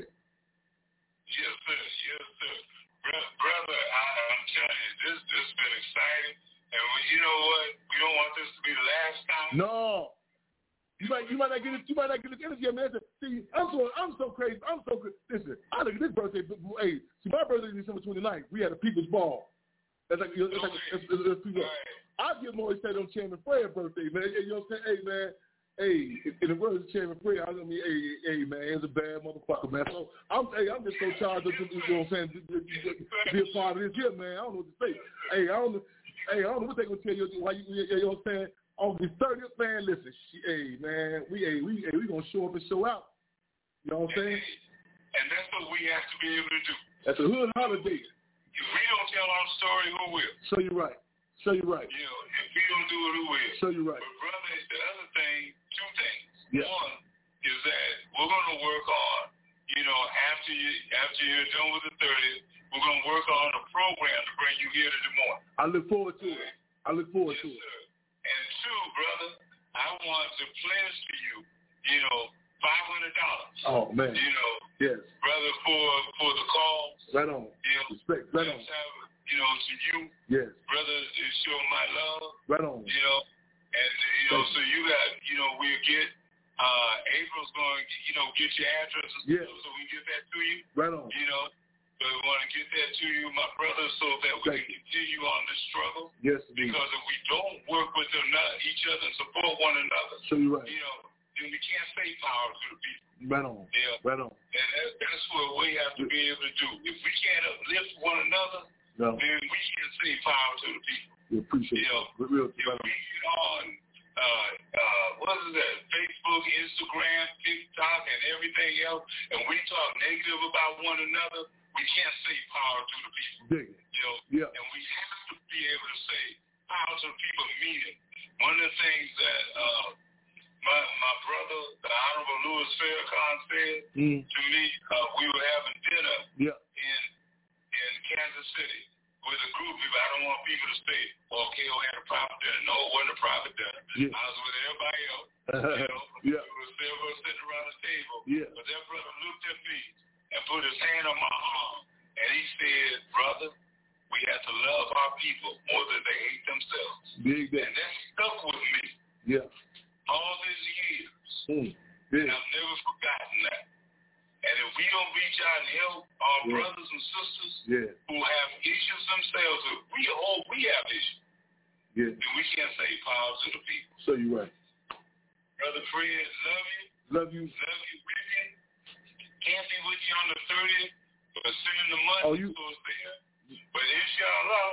Yes, sir, yes, sir. Brother, I, I'm telling you, this this has been exciting. And we, you know what? We don't want this to be the last time. No. You might you might not get it. You might not get this energy, man. See, I'm so I'm so crazy. I'm so good. Listen, I look at this birthday. Hey, see, my birthday is December twenty-ninth. We had a People's Ball. That's like, it's like it's, it's, it's, it's, right. I give more say on Chairman Fred's birthday, man. You know what I'm saying? Hey, man. Hey, in the words of Chairman Fred, I mean, hey, hey, man, he's a bad motherfucker, man. So I'm, hey, I'm just so charged up to, you know what I'm saying, to, to, to, to be a part of this here, man. I don't know what to say. Hey, I don't know. Hey, I don't know what they gonna tell you. Why you, you know what I'm saying? On the thirtieth, man, listen, she, hey, man, we, hey, we, hey, we gonna show up and show out. You know what I'm saying? And that's what we have to be able to do. That's a hood holiday. If we don't tell our story, who will? So you're right. So you're right. You know, if we don't do it, who will? So you're right. But brother, the other thing, two things. Yeah. One is that we're gonna work on, you know, after you after you're done with the thirtieth, we're gonna work on a program to bring you here to Des Moines. I look forward to it. I look forward yes, to it. Sir. And two, brother, I want to pledge to you, you know, five hundred dollars. Oh man. You know, yes, brother, for for the call. Right on. You know, respect. Right on. Have, you know, to you, yes, brother, is show my love. Right on. You know, and you know, so you got, you know, we'll get. Uh, April's going to, you know, get your address and yes. stuff so we get that to you. Right on. You know, but we want to get that to you, my brother, so that we Thank can continue on this struggle. Yes, because if we don't work with them, each other and support one another, so you're right. you know, then we can't say power to the people. Right on. Yeah. Right on. And that, that's what we have to be able to do. If we can't uplift one another, no. then we can't say power to the people. We appreciate you know, it. Real, if we get on, uh, uh, what is that, Facebook, Instagram, TikTok, and everything else, and we talk negative about one another, we can't say power to the people. Dig it. You know, yeah. And we have to be able to say power to the people meaning. One of the things that uh, my my brother, the Honorable Louis Farrakhan, said mm. to me, uh, we were having dinner yeah. in in Kansas City with a group of people. I don't want people to say, well, K O had a private dinner. No, it wasn't a private dinner. Yeah. I was with everybody else. You know, yeah. we were several sitting around the table. Yeah. But that brother looked at me and put his hand on my arm, and he said, brother, we have to love our people more than they hate themselves. Big day. And that stuck with me. Yeah. All these years. Mm. Yeah. And I've never forgotten that. And if we don't reach out and help our yeah. brothers and sisters yeah. who have issues themselves, we all we have issues. Yeah. Then we can't say power to the people. So you're right. Brother Fred, love you. Love you. Love you with you. Can't be with you on the thirtieth, but sending the money oh, you... so it's there. But inshallah,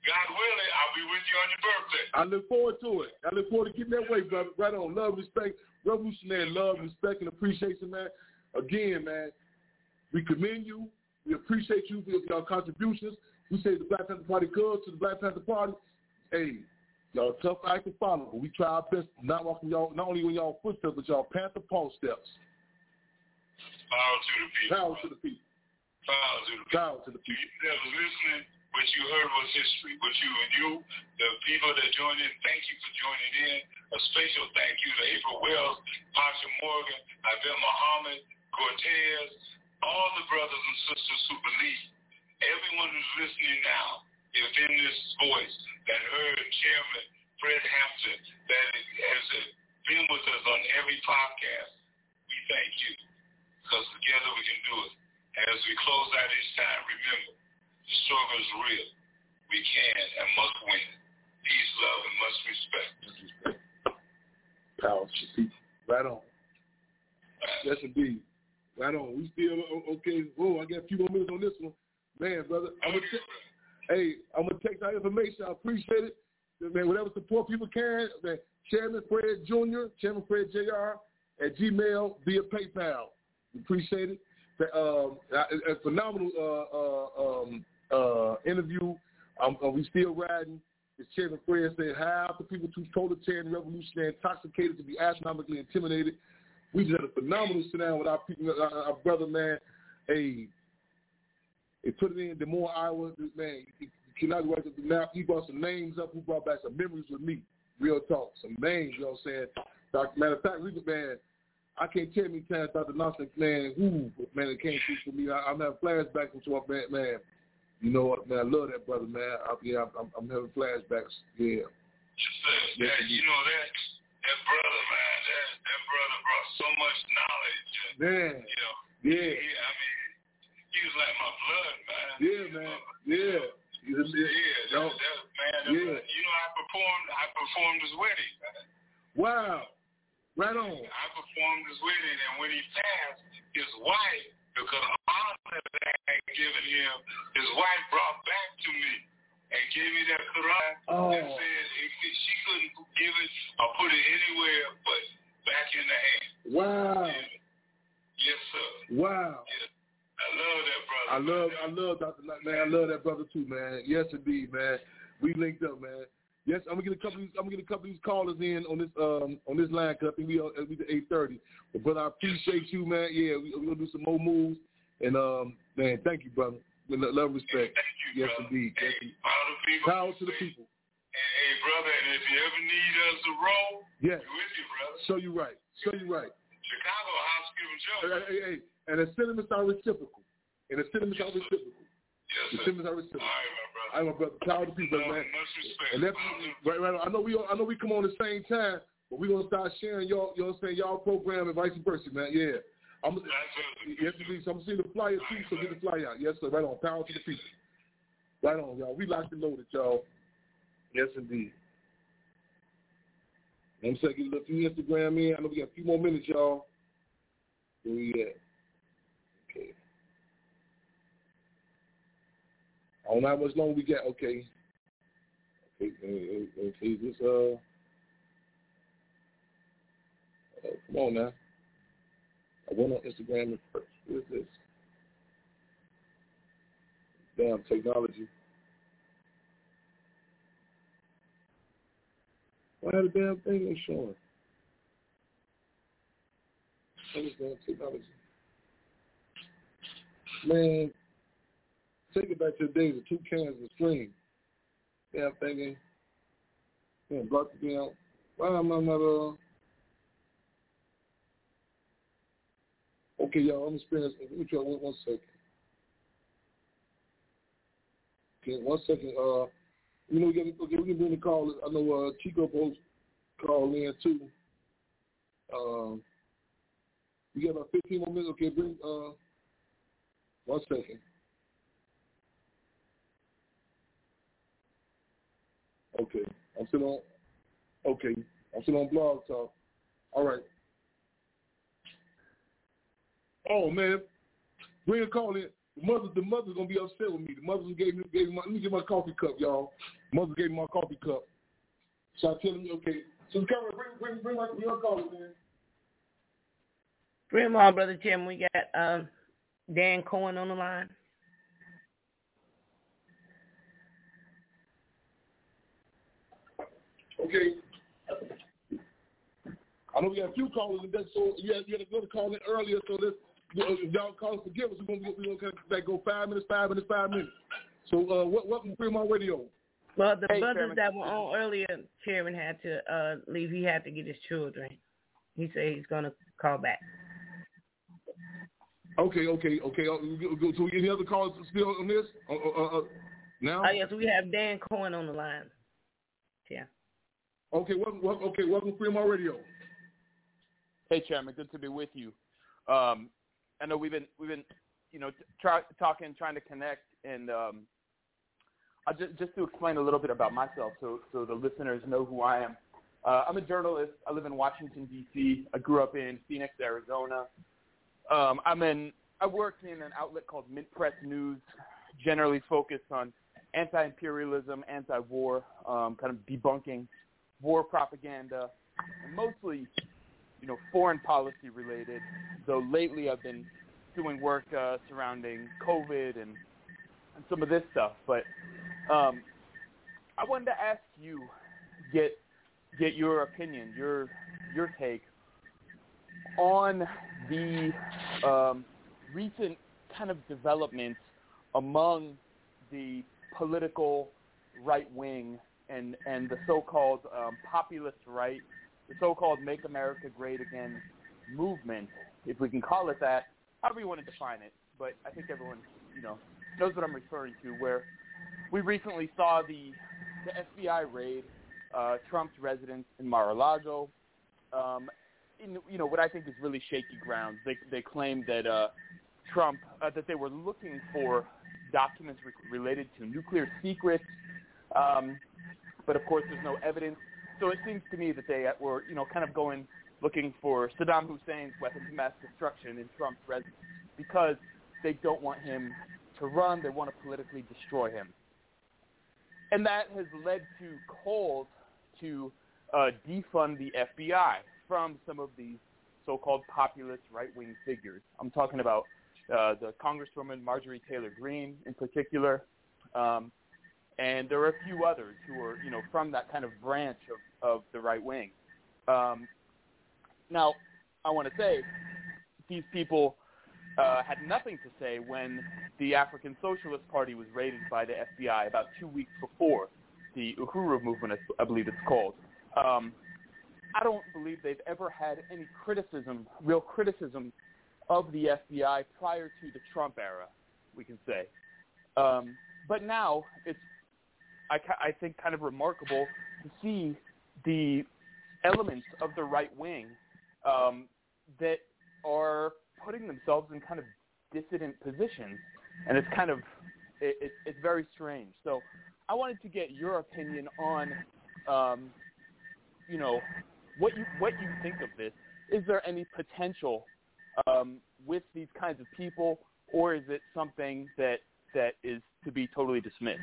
God willing, I'll be with you on your birthday. I look forward to it. I look forward to getting that way, brother. Right on. Love, respect, revolutionary love, respect, and appreciation, man. Again, man, we commend you. We appreciate you for your contributions. We say the Black Panther Party good to the Black Panther Party. Hey, y'all tough act to follow, but we try our best not walking y'all, not only in y'all footsteps, but y'all Panther Paul steps. Power to the people. Power to the people. Power to the people. Power to the people. You that was listening, what you heard was history. What you and you, the people that joined in, thank you for joining in. A special thank you to April Wells, Pasha Morgan, Abel Muhammad, Cortez, all the brothers and sisters who believe. Everyone who's listening now is in this voice that heard Chairman Fred Hampton, that has been with us on every podcast. We thank you, because together we can do it. As we close out each time, remember, the struggle is real. We can and must win. Peace, love, and much respect. Power to people. Right on. Yes, indeed. Right on. We still, okay, whoa, I got a few more minutes on this one. Man, brother, I'm gonna te- hey, I'm going to take that information. I appreciate it. Man, whatever support people can, man, Chairman Fred Junior, Chairman Fred J R, at Gmail via PayPal. We appreciate it. Um, a, a phenomenal uh, uh, um, uh, interview. Um, uh, we still riding. As Chairman Fred said, half the people too totalitarian, revolutionary, intoxicated to be astronomically intimidated. We just had a phenomenal sit down with our people, our, our brother, man. Hey, they put it in Des Moines, Iowa. Man, you cannot write the map. He brought some names up. Who brought back some memories with me. Real talk. Some names, you know what I'm saying? Doctor Matter of fact, we man, I can't tell you many times Doctor Nelson, man, who, man, it came through for me. I, I'm having flashbacks into our man, man. You know what, man, I love that brother, man. I, yeah, I'm, I'm having flashbacks, yeah. Just that, that, you know, that that brother, man, that, that brother brought so much knowledge. And, man. You know, yeah. He, I mean, he was like my blood, man. Yeah, man, yeah. Yeah, that, no. that, man, that, yeah. You know, I performed, I performed his wedding, man. Wow. Right on. I performed his wedding, and when he passed, his wife, because of honor that I had given him, his wife brought back to me and gave me that Quran oh. and said if she couldn't give it or put it anywhere but back in the hand. Wow. Yeah. Yes, sir. Wow. Yeah. I love that brother. I love, I love Doctor Man. I love that brother too, man. Yes, indeed, man. We linked up, man. Yes, I'm gonna get a couple. Of these, I'm gonna get a couple of these callers in on this um on this line. Cause I think we are we to eight thirty. But brother, I appreciate you, man. Yeah, we, we're gonna do some more moves. And um, man, thank you, brother. With love, respect. Hey, thank you, yes, brother. indeed. Hey, yes, indeed. Power to, people. Power to the people. And, hey, brother, and if you ever need us to roll, yes, we're with you, brother. Show you right. Show you right. Chicago, house giving joy. Hey, hey, hey, and the sentiments are reciprocal. And the sentiments yes, are reciprocal. Yes, the sentiments are reciprocal. All right, my brother. All right, my brother. Power to the people, no, man. Much respect. And that's, right, right. I know we. I know we come on the same time, but we're gonna start sharing y'all. You know what I'm saying? Y'all program and vice versa, man. Yeah. I'm. Yes, indeed. So I'm gonna see the flyer too. So get the flyer out. Yes, sir. Right on. Power to the people. Right on, y'all. We locked and loaded, y'all. Yes, indeed. I'm saying get a few Instagram in. I know we got a few more minutes, y'all. Where we at? Okay. I don't know how much longer we got. Okay. Okay. Okay. This uh. uh come on now. I went on Instagram first. What is this? Damn technology. Why the damn thing ain't showing? What is damn technology? Man, take it back to the days of two cans of stream. Damn thing ain't. Damn, block the damn. Why am I not, uh. Okay, y'all, I'm experiencing. Let me try one, one second. Okay, one second. Uh, you know, we got okay, we can bring the call. I know uh, Chico post call in too. Um, we got about fifteen more minutes. Okay, bring uh, one second. Okay, I'm still on. Okay, I'm still on Blog Talk. All right. Oh man, bring a call in. The mother, the mother's gonna be upset with me. The mother gave me, gave me my, let me get my coffee cup, y'all. Mother gave me my coffee cup. So I tell him, okay. So Cameron, bring, bring, bring my your callers in. Bring them on, Brother Jim. We got um, Dan Cohen on the line. Okay. I know we got a few callers, and that, so you had, you had to go to call in earlier, so let's, y'all call us forgive us. We're going we're gonna kind of go five minutes, five minutes, five minutes. So uh, welcome to Fremont Radio. Well, the hey, brothers Chairman. that were on earlier, Chairman had to uh, leave. He had to get his children. He said he's going to call back. Okay, okay, okay. So any other callers still on this? Uh, uh, uh, now? Oh, yes, we have Dan Cohen on the line. Yeah. Okay, welcome, welcome, okay, welcome to Fremont Radio. Hey, Chairman, good to be with you. Um, I know we've been we've been, you know, try, talking, trying to connect, and um, I just just to explain a little bit about myself, so so the listeners know who I am. Uh, I'm a journalist. I live in Washington D C. I grew up in Phoenix, Arizona. Um, I'm in. I work in an outlet called Mint Press News, generally focused on anti-imperialism, anti-war, um, kind of debunking war propaganda, and mostly, you know, foreign policy related. Though lately I've been doing work uh, surrounding COVID and, and some of this stuff. But um, I wanted to ask you, get get your opinion, your your take on the um, recent kind of developments among the political right wing and and the so-called um, populist right, the so-called Make America Great Again movement, if we can call it that, however you want to define it. But I think everyone, you know, knows what I'm referring to, where we recently saw the, the F B I raid uh, Trump's residence in Mar-a-Lago, um, in, you know, what I think is really shaky grounds. They, they claimed that uh, Trump, uh, that they were looking for documents re- related to nuclear secrets, um, but of course there's no evidence. So it seems to me that they were, you know, kind of going, looking for Saddam Hussein's weapons of mass destruction in Trump's residence because they don't want him to run. They want to politically destroy him. And that has led to calls to uh, defund the F B I from some of these so-called populist right-wing figures. I'm talking about uh, the Congresswoman Marjorie Taylor Greene in particular, um, and there are a few others who are, you know, from that kind of branch of, of the right wing. Um, now, I want to say these people uh, had nothing to say when the African Socialist Party was raided by the F B I about two weeks before, the Uhuru movement, I believe it's called. Um, I don't believe they've ever had any criticism, real criticism of the F B I prior to the Trump era, we can say. Um, but now it's, I, I think, kind of remarkable to see the elements of the right wing um, that are putting themselves in kind of dissident positions, and it's kind of, it, it, it's very strange. So I wanted to get your opinion on, um, you know, what you what you think of this. Is there any potential um, with these kinds of people, or is it something that that is to be totally dismissed?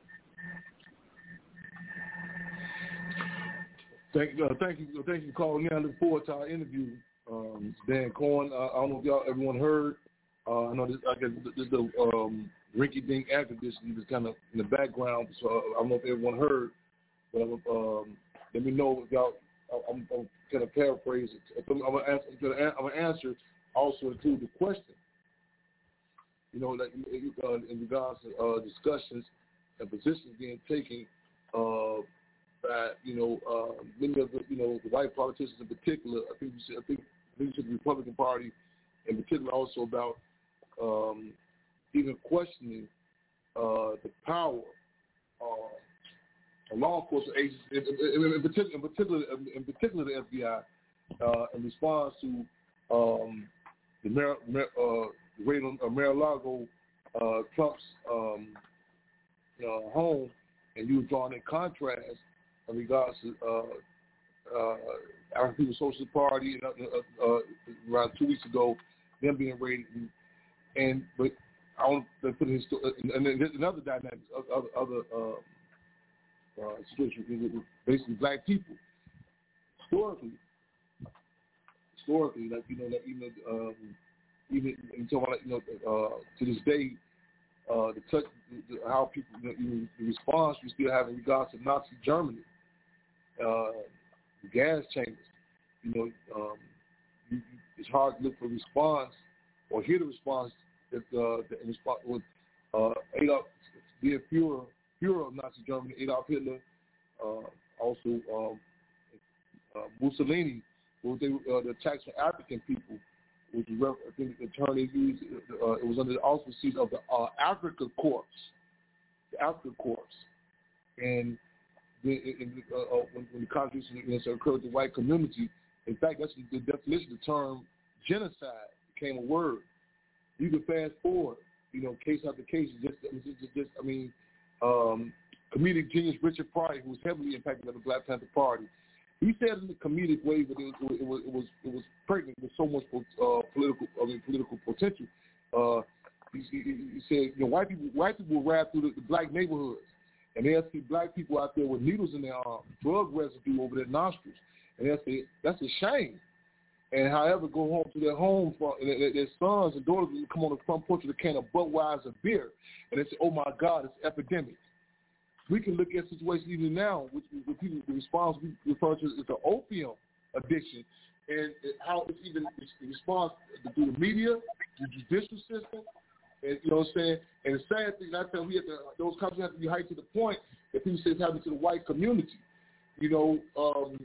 Thank, uh, thank you, thank you for calling in. I look forward to our interview, um, Dan Cohen. Uh, I don't know if y'all, everyone heard. Uh, I know this, I guess the, the um, rinky-dink activist was kind of in the background, so I don't know if everyone heard. But um, let me know if y'all. I'm, I'm going to paraphrase it. I'm going to answer, I'm going to answer also include the question. You know, like uh, in regards to uh, discussions and positions being taken uh, by, you know, uh, many of the, you know, the white politicians in particular. I think you said, I think, I think you said the Republican Party in particular also about um, even questioning uh, the power uh, law enforcement agencies, in, in, in, particular, in particular, in particular, the F B I, uh, in response to um, the Mar- Mar- uh, raid on uh, Mar-a-Lago, uh, Trump's um, uh, home, and you were drawing in contrast in regards to uh, uh, African People's Socialist Party and, uh, uh, around two weeks ago, them being raided, and, and but I don't they put in histo- and then there's another dynamic, other other uh, uh, situation with basically black people. Historically, historically, like you know, like even um, even until like, you know, uh, to this day, uh, the touch, the, how people, you know, the response we still have in regards to Nazi Germany, uh, the gas chambers. You know, um, you, you, it's hard to look for response or hear the response that uh, the in response with uh, Adolf, being Führer, Führer of Nazi Germany, Adolf Hitler, uh, also um, uh, Mussolini, who they uh, the attacks on African people, which is I think the term they used. Uh, it was under the auspices of the uh, Africa Corps, the Africa Corps, and the, in, uh, uh, when, when the Constitution you know, occurred with the white community. In fact, that's the definition of the term genocide became a word. You can fast forward, you know, case after case. Just, just, just I mean, um, comedic genius Richard Pryor, who was heavily impacted by the Black Panther Party, he said in a comedic way, but it was, it was, it was, it was pregnant with so much uh, political, I mean, political potential. Uh, he, he, he said, you know, white people, white people will ride through the, the black neighborhoods, and they'll see black people out there with needles in their arms, drug residue over their nostrils. And that's a, that's a shame. And however, go home to their homes, and their, their sons and daughters will come on the front porch with a can of Budweiser beer, and they say, "Oh my God, it's epidemic." We can look at situations even now, which with people the response we refer to as the opium addiction, and how it's even the response through the media, the judicial system, and you know what I'm saying. And the sad thing, I tell you, we have to, those countries have to be hyped to the point that people say it's happening to the white community. You know. Um,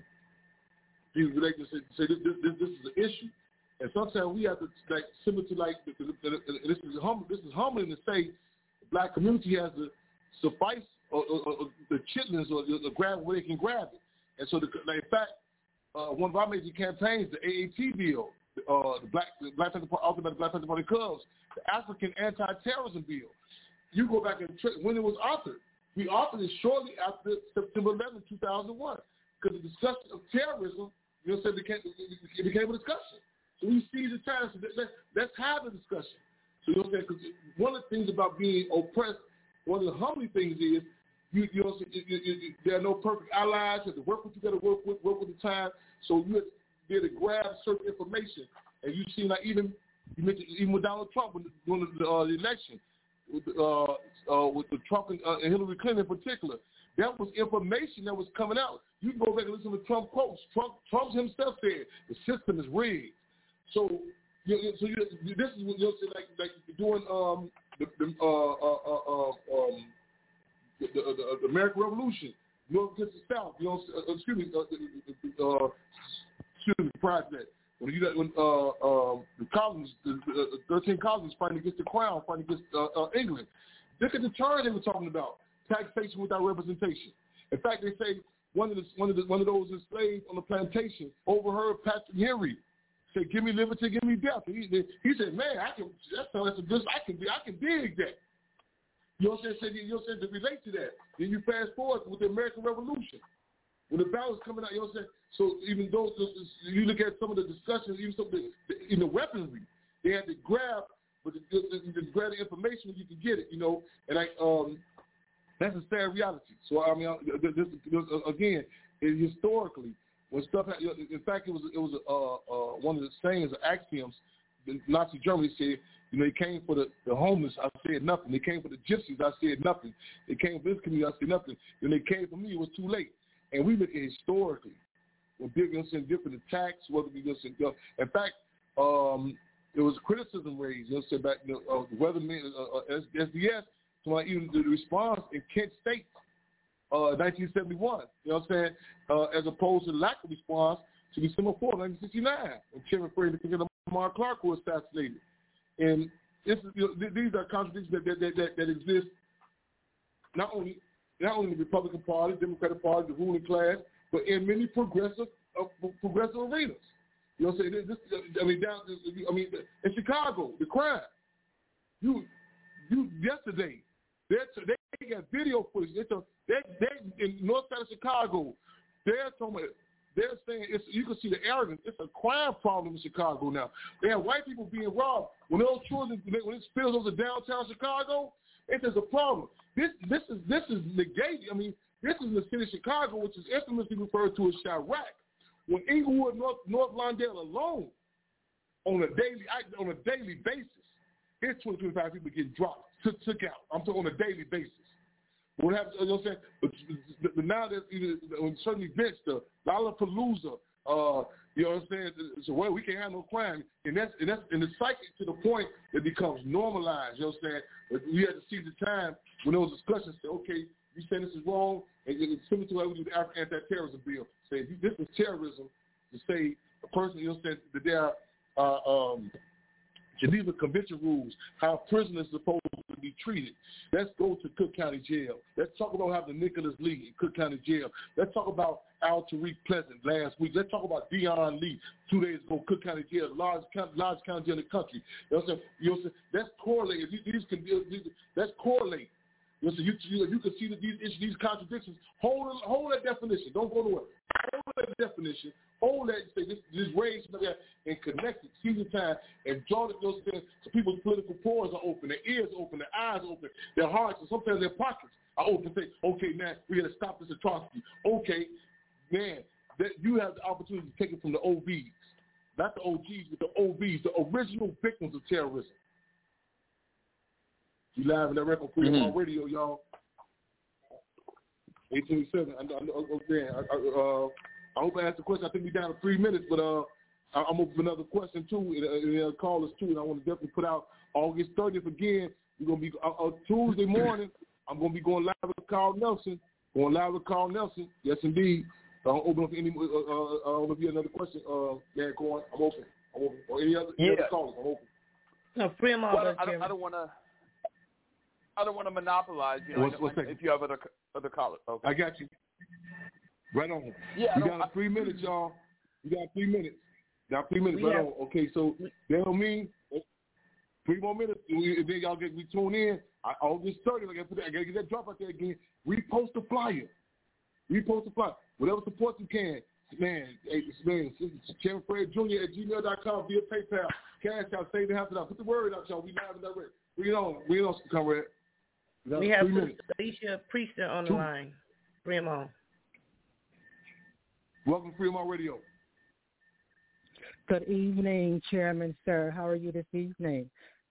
People relate to say, say this, this, this is an issue, and sometimes we have to like similar to like the, the, the, the, this is humble. This is humbling to say the black community has to suffice or, or, or the chitlins or the, the grab where they can grab it. And so, the, like, in fact, uh, one of our major campaigns, the A A T bill, uh, the Black the Black Panther Party, authored by the Black Panther Party Cubs, the African Anti-Terrorism Bill. You go back and tra- when it was authored, we authored it shortly after September eleventh, two thousand one, because the discussion of terrorism. You know what I'm saying? It became a discussion. So we see the time. So let's, let's have a discussion. So you know what I'm saying? Because one of the things about being oppressed, one of the humbling things is you, you know, you, you, you, there are no perfect allies. You have to work with you. Got to work with work with the time. So you have to be able to grab certain information. And you see, like even you mentioned even with Donald Trump when during the, uh, the election, with, uh, uh, with the Trump and, uh, and Hillary Clinton in particular. That was information that was coming out. You can go back and listen to Trump quotes. Trump, Trump himself said the system is rigged. So, you know, so you, this is what you'll say, like like doing um the, the uh, uh, uh, um the, the, the American Revolution, North against the South. You know, uh, excuse me, uh, uh, excuse me, prior to that. When you got when uh uh the colonies, the, the thirteen colonies fighting against the crown, fighting against uh, uh, England. Look at the term they were talking about. Taxation without representation. In fact, they say one of the one of the one of those enslaved on the plantation overheard Patrick Henry say, "Give me liberty, give me death." And he, he said, "Man, I can that's that's a good I can I can dig that." You know what I'm saying? You know what I'm saying? To relate to that. Then you fast forward with the American Revolution when the battle was coming out. You know what I'm saying? So even though you look at some of the discussions, even some of the in the weaponry, they had to grab, but to, to, to grab the information you can get it. You know, and I um. That's a sad reality. So I mean, this, this, this, again, it, historically, when stuff, in fact, it was it was uh, uh, one of the sayings, or axioms. Nazi Germany said, you know, they came for the, the homeless, I said nothing. They came for the gypsies, I said nothing. They came for this community, I said nothing. When they came for me, it was too late. And we look at historically, when different different attacks, whether we just in fact, um, there was criticism raised. You know, said back, you know, uh, the weatherman, uh, uh, S D S. So like even the response in Kent State, uh, nineteen seventy-one, you know what I'm saying, uh, as opposed to the lack of response to December fourth, nineteen sixty-nine, when Chairman Freddie Lamar Clark was assassinated. And this is, you know, th- these are contradictions that that, that, that exist not only not only in the Republican Party, Democratic Party, the ruling class, but in many progressive uh, progressive arenas. You know what I'm saying? This, I mean, down, I mean, in Chicago, the crime. You, you yesterday. They they got video footage. They, they, they in north side of Chicago. They're talking about they're saying it's. You can see the arrogance. It's a crime problem in Chicago now. They have white people being robbed. When those children, when it spills over downtown Chicago, it is a problem. This, this is, this is negated. I mean, this is the city of Chicago, which is infamously referred to as Chirac. When Inglewood, North, North Lawndale alone, on a daily, on a daily basis, it's twenty, twenty-five people getting dropped, took, took out. I'm talking on a daily basis. What happens? You know what I'm saying? But, but now that on certain events, the Lollapalooza, uh, you know what I'm saying? So well, we can't have no crime, and that's and that's and it's psychic to the point that it becomes normalized. You know what I'm saying? But we had to see the time when those discussions say, okay, you say this is wrong, and it's similar to what we do the African anti-terrorism bill. Say this is terrorism to say a person, you know what I'm saying, that they are. Uh, um, Geneva Convention rules, how prisoners are supposed to be treated. Let's go to Cook County Jail. Let's talk about how the Nicholas Lee in Cook County Jail. Let's talk about Al Tariq Pleasant last week. Let's talk about Dion Lee two days ago, Cook County Jail, large large county jail in the country. You know what I'm saying? You know what I'm saying? That's correlated. These can be, that's correlate. You know, so you, you, you can see that these issues, these contradictions. Hold hold that definition. Don't go nowhere. Hold that definition. Hold that. Say this, this race and connect it. See the time and draw it. Those things. So people's political pores are open, their ears open, their eyes open, their hearts, and sometimes their pockets are open. Say, okay, man, we got to stop this atrocity. Okay, man, that you have the opportunity to take it from the O Bs, not the O Gs, but the O Bs, the original victims of terrorism. You live in that record Freedom mm-hmm. Radio, y'all. eight twenty-seven. I, I, I, I, uh, I hope I asked the question. I think we're down to three minutes, but uh, I'm open for another question too. And, and uh, call us too, and I want to definitely put out August thirtieth again. We're gonna be uh, uh, Tuesday morning. I'm gonna be going live with Carl Nelson. Going live with Carl Nelson. Yes, indeed. So I'm open for any. Uh, uh, I don't know if you have another question, uh, man. Corn. I'm open. I'm open. Or any other, any yeah. other callers. I'm open. No, free them all. Well, I don't, I don't want to. I don't want to monopolize, you know, what's, what's if you have other other callers. Okay. I got you. Right on. Yeah, you got I, three minutes, y'all. You got three minutes. You got three minutes. Right have, on. Okay, so that don't mean three more minutes. And then y'all get we tune in. I, August thirtieth, I got to put that. I got to get that drop out there again. Repost the flyer. Repost the flyer. Whatever support you can. Man, hey, man, Chairman Fred Junior at gmail dot com via PayPal. Cash out, save the half of that. Put the word out, y'all. We live and direct. We don't. We don't come red. We, we have Alicia Priester on the Two. line. Bring him on. Welcome to Freedom on Radio. Good evening, Chairman, sir. How are you this evening?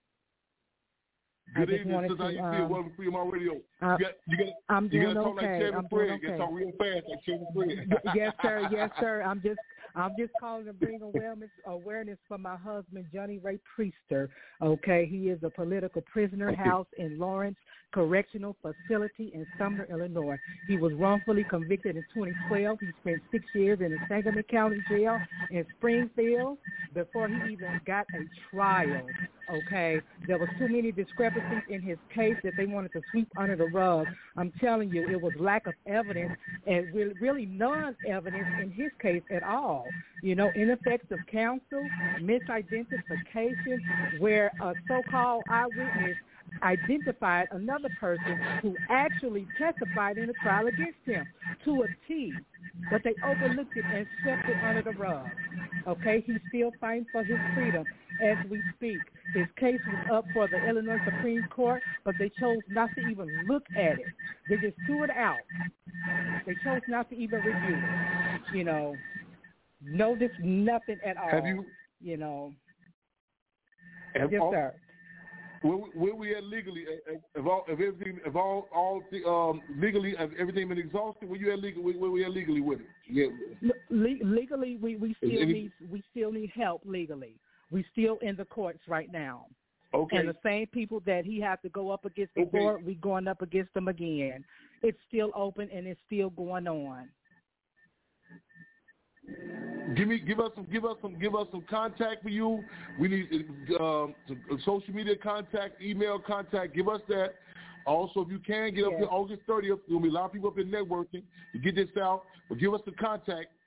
Good evening, sister. How you um, feel? Welcome to Freedom on Radio. Uh, you got, you got, I'm you doing got to talk okay. like Chairman I'm Fred. doing okay. You got to talk real fast like Chairman Fred. Yes, sir. Yes, sir. I'm just I'm just calling to bring awareness awareness for my husband, Johnny Ray Priester. Okay, he is a political prisoner housed in Lawrence Correctional Facility in Sumner, Illinois. He was wrongfully convicted in twenty twelve. He spent six years in the Sangamon County Jail in Springfield before he even got a trial. Okay, there was too many discrepancies in his case that they wanted to sweep under the rug. I'm telling you, it was lack of evidence and really non-evidence in his case at all. You know, ineffective counsel, misidentification, where a so-called eyewitness identified another person who actually testified in the trial against him to a T, but they overlooked it and swept it under the rug. Okay, he's still fighting for his freedom as we speak. His case was up for the Illinois Supreme Court, but they chose not to even look at it. They just threw it out. They chose not to even review it. You know, notice nothing at all. Have you? You know. Have yes, all, sir. Where, where we at legally? If all, if everything, if all, all um, legally, if everything been exhausted, where you at legally? Where we at legally with it? Yeah. Le- legally, we, we still any, need we still need help legally. We still in the courts right now. Okay. And the same people that he had to go up against before, okay. we going up against them again. It's still open and it's still going on. Give me, give us some, give us some, give us some contact for you. We need um, some social media contact, email contact. Give us that. Also, if you can get up yes. here August thirtieth, there'll be a lot of people up in networking to get this out. But give us the contact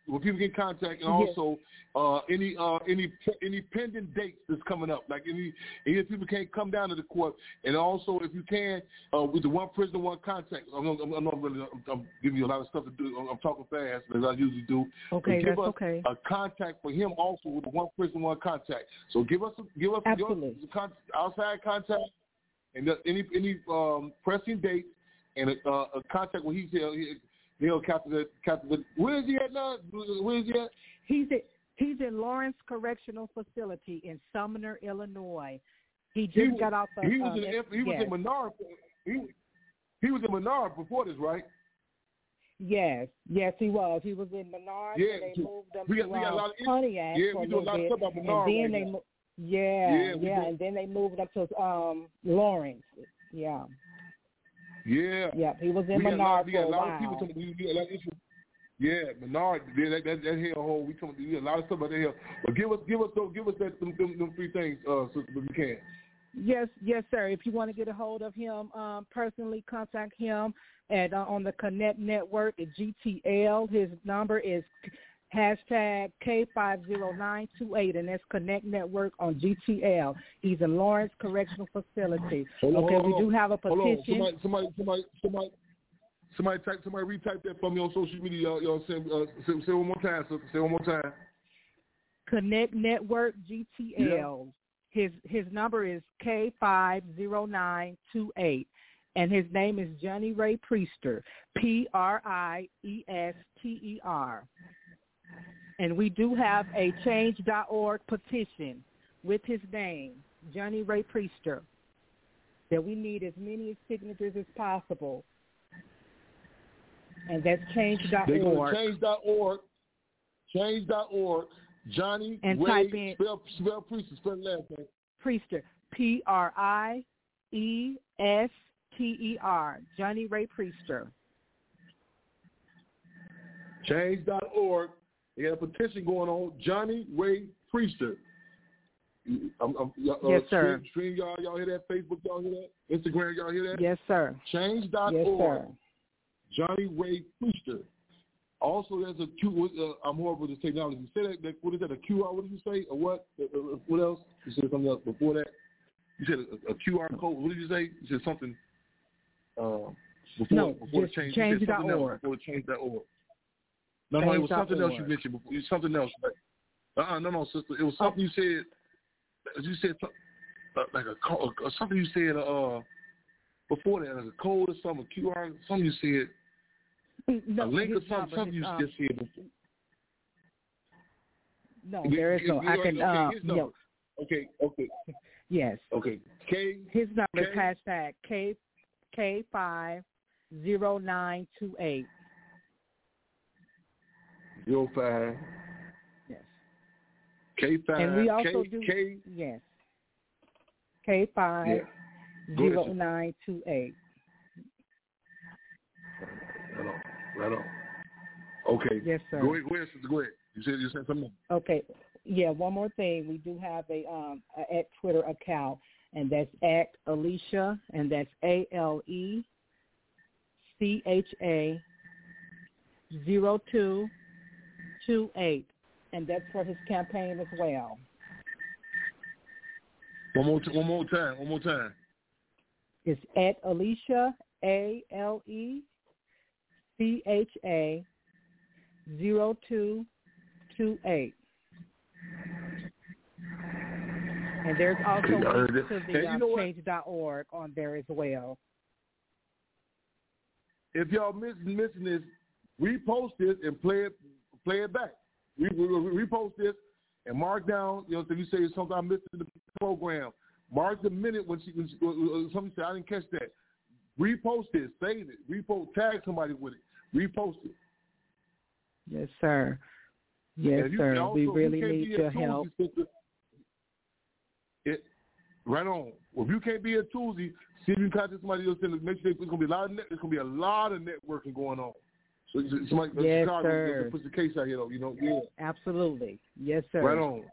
where people get in contact, and Yes. also uh, any uh, any any pending dates that's coming up. Like any any people can't come down to the court, and also if you can, uh, with the one prisoner, one contact. I'm, I'm, I'm not really. I'm, I'm giving you a lot of stuff to do. I'm, I'm talking fast as I usually do. Okay, give that's us okay. a contact for him also with the one prisoner, one contact. So give us give us Absolutely. your con- outside contact and the, any any um, pressing dates and a, uh, a contact where he's here. He, He'll capture the, capture the, where is he at now? Where is he at? He's at, he's in Lawrence Correctional Facility in Sumner, Illinois. He just he, got off of He was um, in, he was yes. in Menard. He, he was in Menard before this, right? Yes, yes, he was. He was in Menard. Yeah, and they moved him we got, to we got a um, lot of Pontiac yeah, for we a do a little lot bit, of stuff about Menard. and then right they, now. mo- yeah, yeah, yeah, do. and then they moved up to um Lawrence. Yeah, yeah, yeah. He was in we Menard got, we for got a a lot while. of people talking. We, we got a lot of issues. Yeah, Menard, yeah, that that, that hellhole. We talking. We got a lot of stuff about that hell. But give us, give us, those, give us that them, them, them three things, uh, sister, if you can. Yes, yes, sir. If you want to get a hold of him um, personally, contact him at uh, on the Connect Network at G T L. His number is hashtag K five zero nine two eight, and that's Connect Network on G T L. He's in Lawrence Correctional Facility. Hold on, okay, hold we on, do have a hold on. petition. Somebody, somebody, somebody, somebody, somebody type, somebody retype that for me on social media. Y'all, y'all say, uh, say, say one more time, sister. Say one more time. Connect Network G T L. Yeah. His his number is K five zero nine two eight, and his name is Johnny Ray Priester, P R I E S T E R. And we do have a change dot org petition with his name, Johnny Ray Priester, that we need as many signatures as possible. And that's change dot org. They go to change dot org, change dot org, Johnny and Ray, type in spell, spell Priester, spell last name. Priester, P R I E S T E R, Johnny Ray Priester. change dot org. They got a petition going on, Johnny Ray Priester. I'm, I'm, uh, Yes, sir. Stream, stream, y'all, y'all hear that? Facebook, y'all hear that? Instagram, y'all hear that? Yes, sir. change dot org, Yes, sir. Johnny Ray Priester. Also, there's a Q. Uh, I'm horrible with technology. You say that, that? What is that? A Q R? What did you say? Or what? Uh, uh, what else? You said something else before that. You said a, a Q R code. What did you say? You said something. Uh, before No, before just the change. change You said dot something else org. before the change dot org. No, no, it was something else you org. mentioned before. It was something else. Uh, uh no, no, sister. It was something you said. You said something, uh, like a code, or something you said uh before that, like a code or something, a Q R, something you said. No, a link or his something, number, something his, you um, just said before. No, there is no. I can. Okay, Uh, his number. no. Okay, okay. Yes. Okay. K. His number K, is hashtag K K five zero nine two eight. Zero five. Yes. K five. And we also K, do. K. Yes. K five Yeah. zero nine two eight. Right on. Right on. Okay. Yes, sir. Go ahead, go ahead, sister. Go ahead. You said you said something. Okay. Yeah, one more thing. We do have a um a at Twitter account, and that's at Alicia, and that's A L E C H A zero two two eight, and that's for his campaign as well. One more, t- one more time. One more time. It's at Alicia, A L E C H A zero two two eight. And there's also Okay, I heard links that. to the And you um, know what? change dot org on there as well. If y'all miss, missing this, repost this and play it, play it back. We, we, we repost this and mark down. You know, if you say something I missed in the program, mark the minute when she, when she uh, somebody said I didn't catch that. Repost it, save it, repost, tag somebody with it, repost it. Yes, sir. Yes, you, sir. also, we really you need your help. Tuesday, it, right on. Well, if you can't be here Tuesday, see if you can contact somebody else. And make sure there's gonna be a lot of net, there's gonna be a lot of networking going on. So somebody, Yes, Chicago, sir. puts the case out here, though. You know, yeah. Absolutely. Yes, sir. Right on.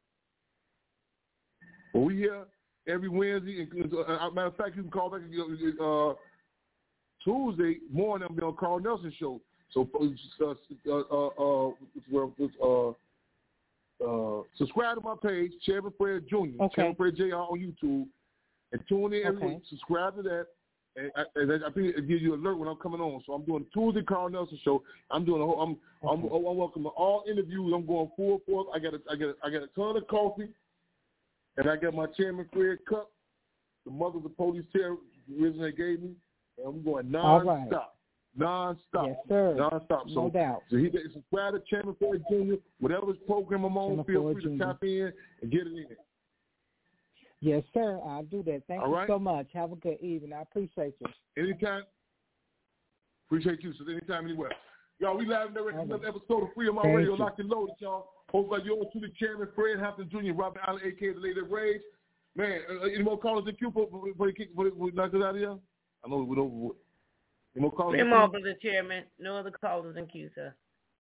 Well, we here every Wednesday. And, uh, matter of fact, you can call back uh, Tuesday morning. I'll be on Carl Nelson show. So uh, uh, uh, uh, uh, subscribe to my page, Chairman Fred Junior Okay. Chairman Fred J R on YouTube, and tune in every okay. week. Subscribe to that. And I, and I think it gives you an alert when I'm coming on. So I'm doing Tuesday Carl Nelson show. I'm doing a whole. I'm okay. I'm, I'm welcoming all interviews. I'm going full force. I got a, I got a, I got a ton of coffee, and I got my Chairman Fred cup. The mother of the police terrorism they gave me, and I'm going non-stop, right. non-stop, yes, sir. non-stop. So, no doubt. So he subscribe to Chairman Ford Junior Whatever his program I'm on, feel free to tap in and get it in. Yes, sir. I'll do that. Thank All you right. so much. Have a good evening. I appreciate you. Anytime. Appreciate you. So anytime, anywhere. Y'all, we live in the right. Another episode of Freedom on Radio. Locked and loaded, y'all. Hopefully you're on to the Chairman Fred Hampton Junior, Robert Allen, a k a the Lady of Rage. Man, uh, any more callers in queue before we kick we knock it out of here? I know we're over. Any more callers? Three more, Mister Chairman. No other callers in queue, sir.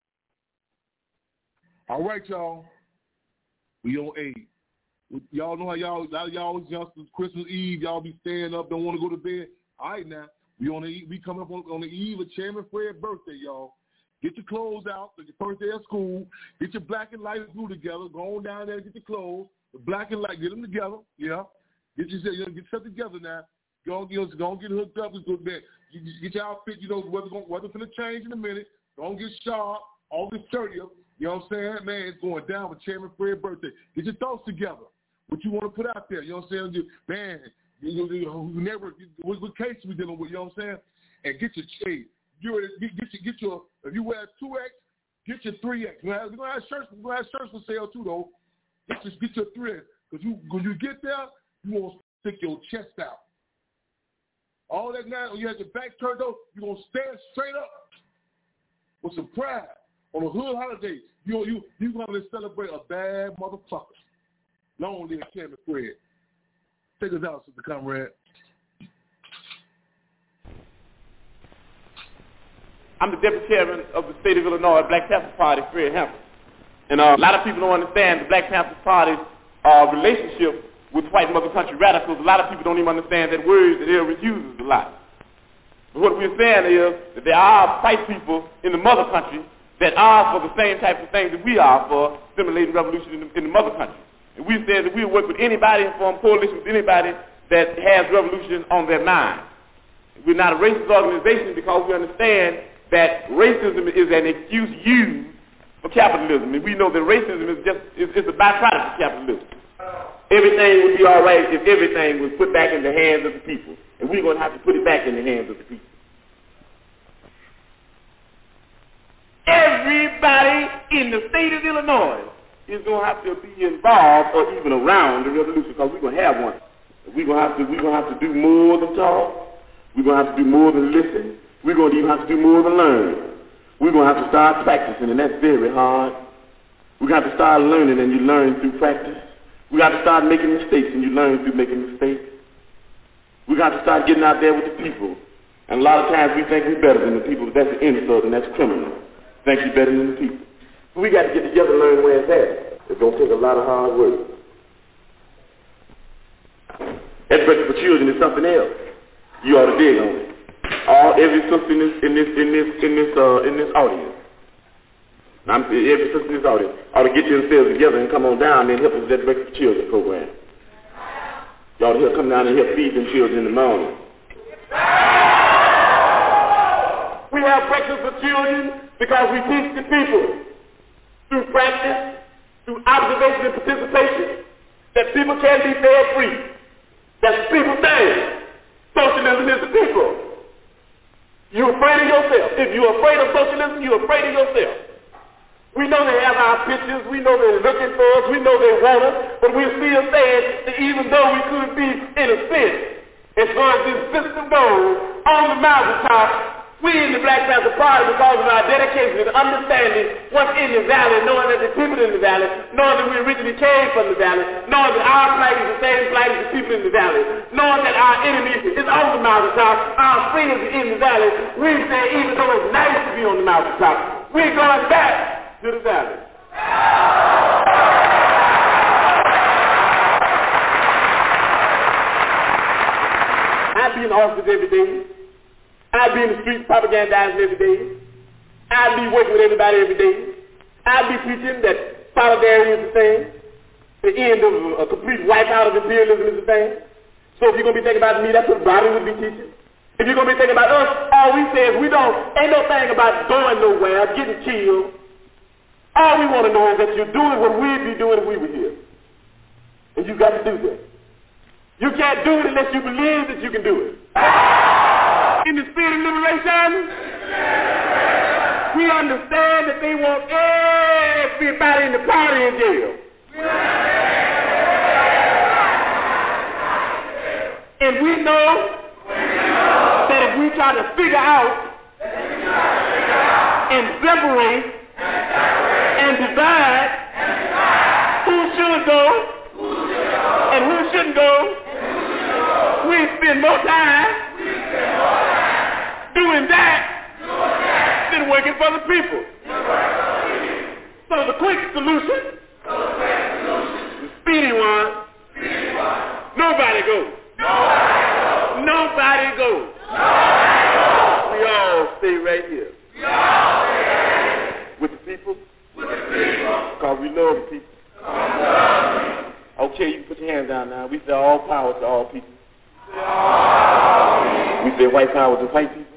All right, y'all. We on eight. Y'all know how y'all, a lot of y'all youngsters, Christmas Eve, y'all be staying up, don't want to go to bed. All right, now, we on the we coming up on, on the eve of Chairman Fred's birthday, y'all. Get your clothes out, your first day of school. Get your black and light blue together. Go on down there and get your clothes. The black and light, get them together, yeah. Get your, you know, get stuff together now. Go on, you know, go on, get hooked up. Get, get your outfit, you know, weather weather finna change in a minute. Don't get sharp. August thirtieth, you know what I'm saying? Man, it's going down with Chairman Fred's birthday. Get your thoughts together. What you want to put out there, you know what I'm saying? You, man, you, you, you never, what, what case we dealing with, you know what I'm saying? And get your, hey, you, get, get, your, get your, if you wear two X, get your three X. We're going to have shirts, we're going to have shirts for sale too, though. Get your, get your three X. Because you, when you get there, you want to stick your chest out. All that now, when you have your back turned up, you're going to stand straight up with some pride. On the hood holiday, you, you, you're going to celebrate a bad motherfucker. Long live Chairman Fred. Take us out, Sister Comrade. I'm the deputy chairman of the state of Illinois Black Panther Party, Fred Hampton. And uh, a lot of people don't understand the Black Panther Party's uh, relationship with white mother country radicals. A lot of people don't even understand that word that Elvis uses a lot. But what we're saying is that there are white people in the mother country that are for the same type of things that we are for stimulating revolution in the, in the mother country. And we said that we work with anybody and form coalition with anybody that has revolution on their mind. We're not a racist organization because we understand that racism is an excuse used for capitalism. And we know that racism is just is, is a byproduct of capitalism. Everything would be all right if everything was put back in the hands of the people. And we're going to have to put it back in the hands of the people. Everybody in the state of Illinois is going to have to be involved or even around the revolution because we're going to have one. We're going to have to, we're going to have to do more than talk. We're going to have to do more than listen. We're going to even have to do more than learn. We're going to have to start practicing, and that's very hard. We're going to have to start learning, and you learn through practice. We're going to have to start making mistakes, and you learn through making mistakes. We're going to have to start getting out there with the people. And a lot of times we think we're better than the people, but that's an insult, and that's criminal. Think you're better than the people. We got to get together and learn where it's at. It's going to take a lot of hard work. That breakfast for children is something else. You ought to dig on it. All every sister in this in this in this in this uh, in this audience. I'm, every sister in this audience ought to get themselves together and come on down and help us with that breakfast for children program. You ought to help come down and help feed them children in the morning. We have breakfast for children because we teach the people through practice, through observation and participation, that people can be fed free. That's what people say. Socialism is the people. You're afraid of yourself. If you're afraid of socialism, you're afraid of yourself. We know they have our pictures. We know they're looking for us. We know they want us. But we're still saying that even though we could be in a sense, as far as this system goes, on the mountaintop, we in the Black Panther Party, because of our dedication and understanding what's in the valley, knowing that the people in the valley, knowing that we originally came from the valley, knowing that our flag is the same flag as the people in the valley, knowing that our enemy is on the mountaintop, our friends are in the valley, we say even though it's nice to be on the mountaintop, we're going back to the valley. I be in the office every day. I be in the streets propagandizing every day. I'll be working with everybody every day. I'll be preaching that solidarity is the thing. The end of a complete wipeout of imperialism is the thing. So if you're going to be thinking about me, that's what Bobby would be teaching. If you're going to be thinking about us, all we say is we don't, ain't no thing about going nowhere, getting killed. All we want to know is that you're doing what we'd be doing if we were here. And you got to do that. You can't do it unless you believe that you can do it. In the spirit of liberation, we understand that they want everybody in the party in jail. And we know that if we try to figure out and separate and divide who should go and who shouldn't go, we spend more time doing that than working for the people. So the quick solution, the speedy one, nobody goes. Nobody goes. We all stay right here. With the people. Because we love the people. Okay, you can put your hands down now. We say all power to all people. We say white power to white people.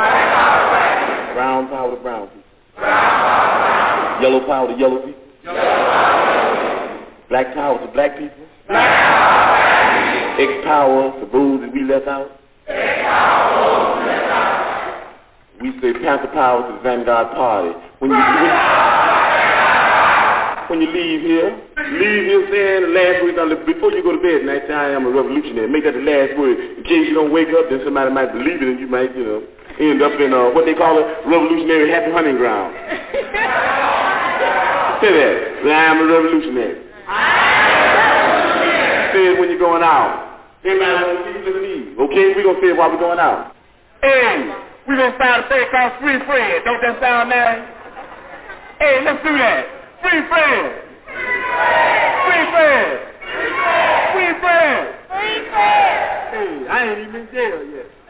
Brown power to brown people. Yellow power to yellow people. Black power to black people. X power to those that we left out. We say Panther power to the Vanguard Party. When you, when, when you leave here, leave here saying the last word, before you go to bed tonight, say I am a revolutionary. Make that the last word. In case you don't wake up, then somebody might believe it and you might, you know, end up in uh, what they call a revolutionary happy hunting ground. Say that. I am a revolutionary. Say it when you're going out. Everybody want to see you leave. Okay, we're going to say it while we're going out. Hey, we're going to start a thing called Free Fred. Don't that sound nice? Hey, let's do that. Free Fred. Free Fred. Free Fred. Free Fred. Hey, I ain't even in jail yet.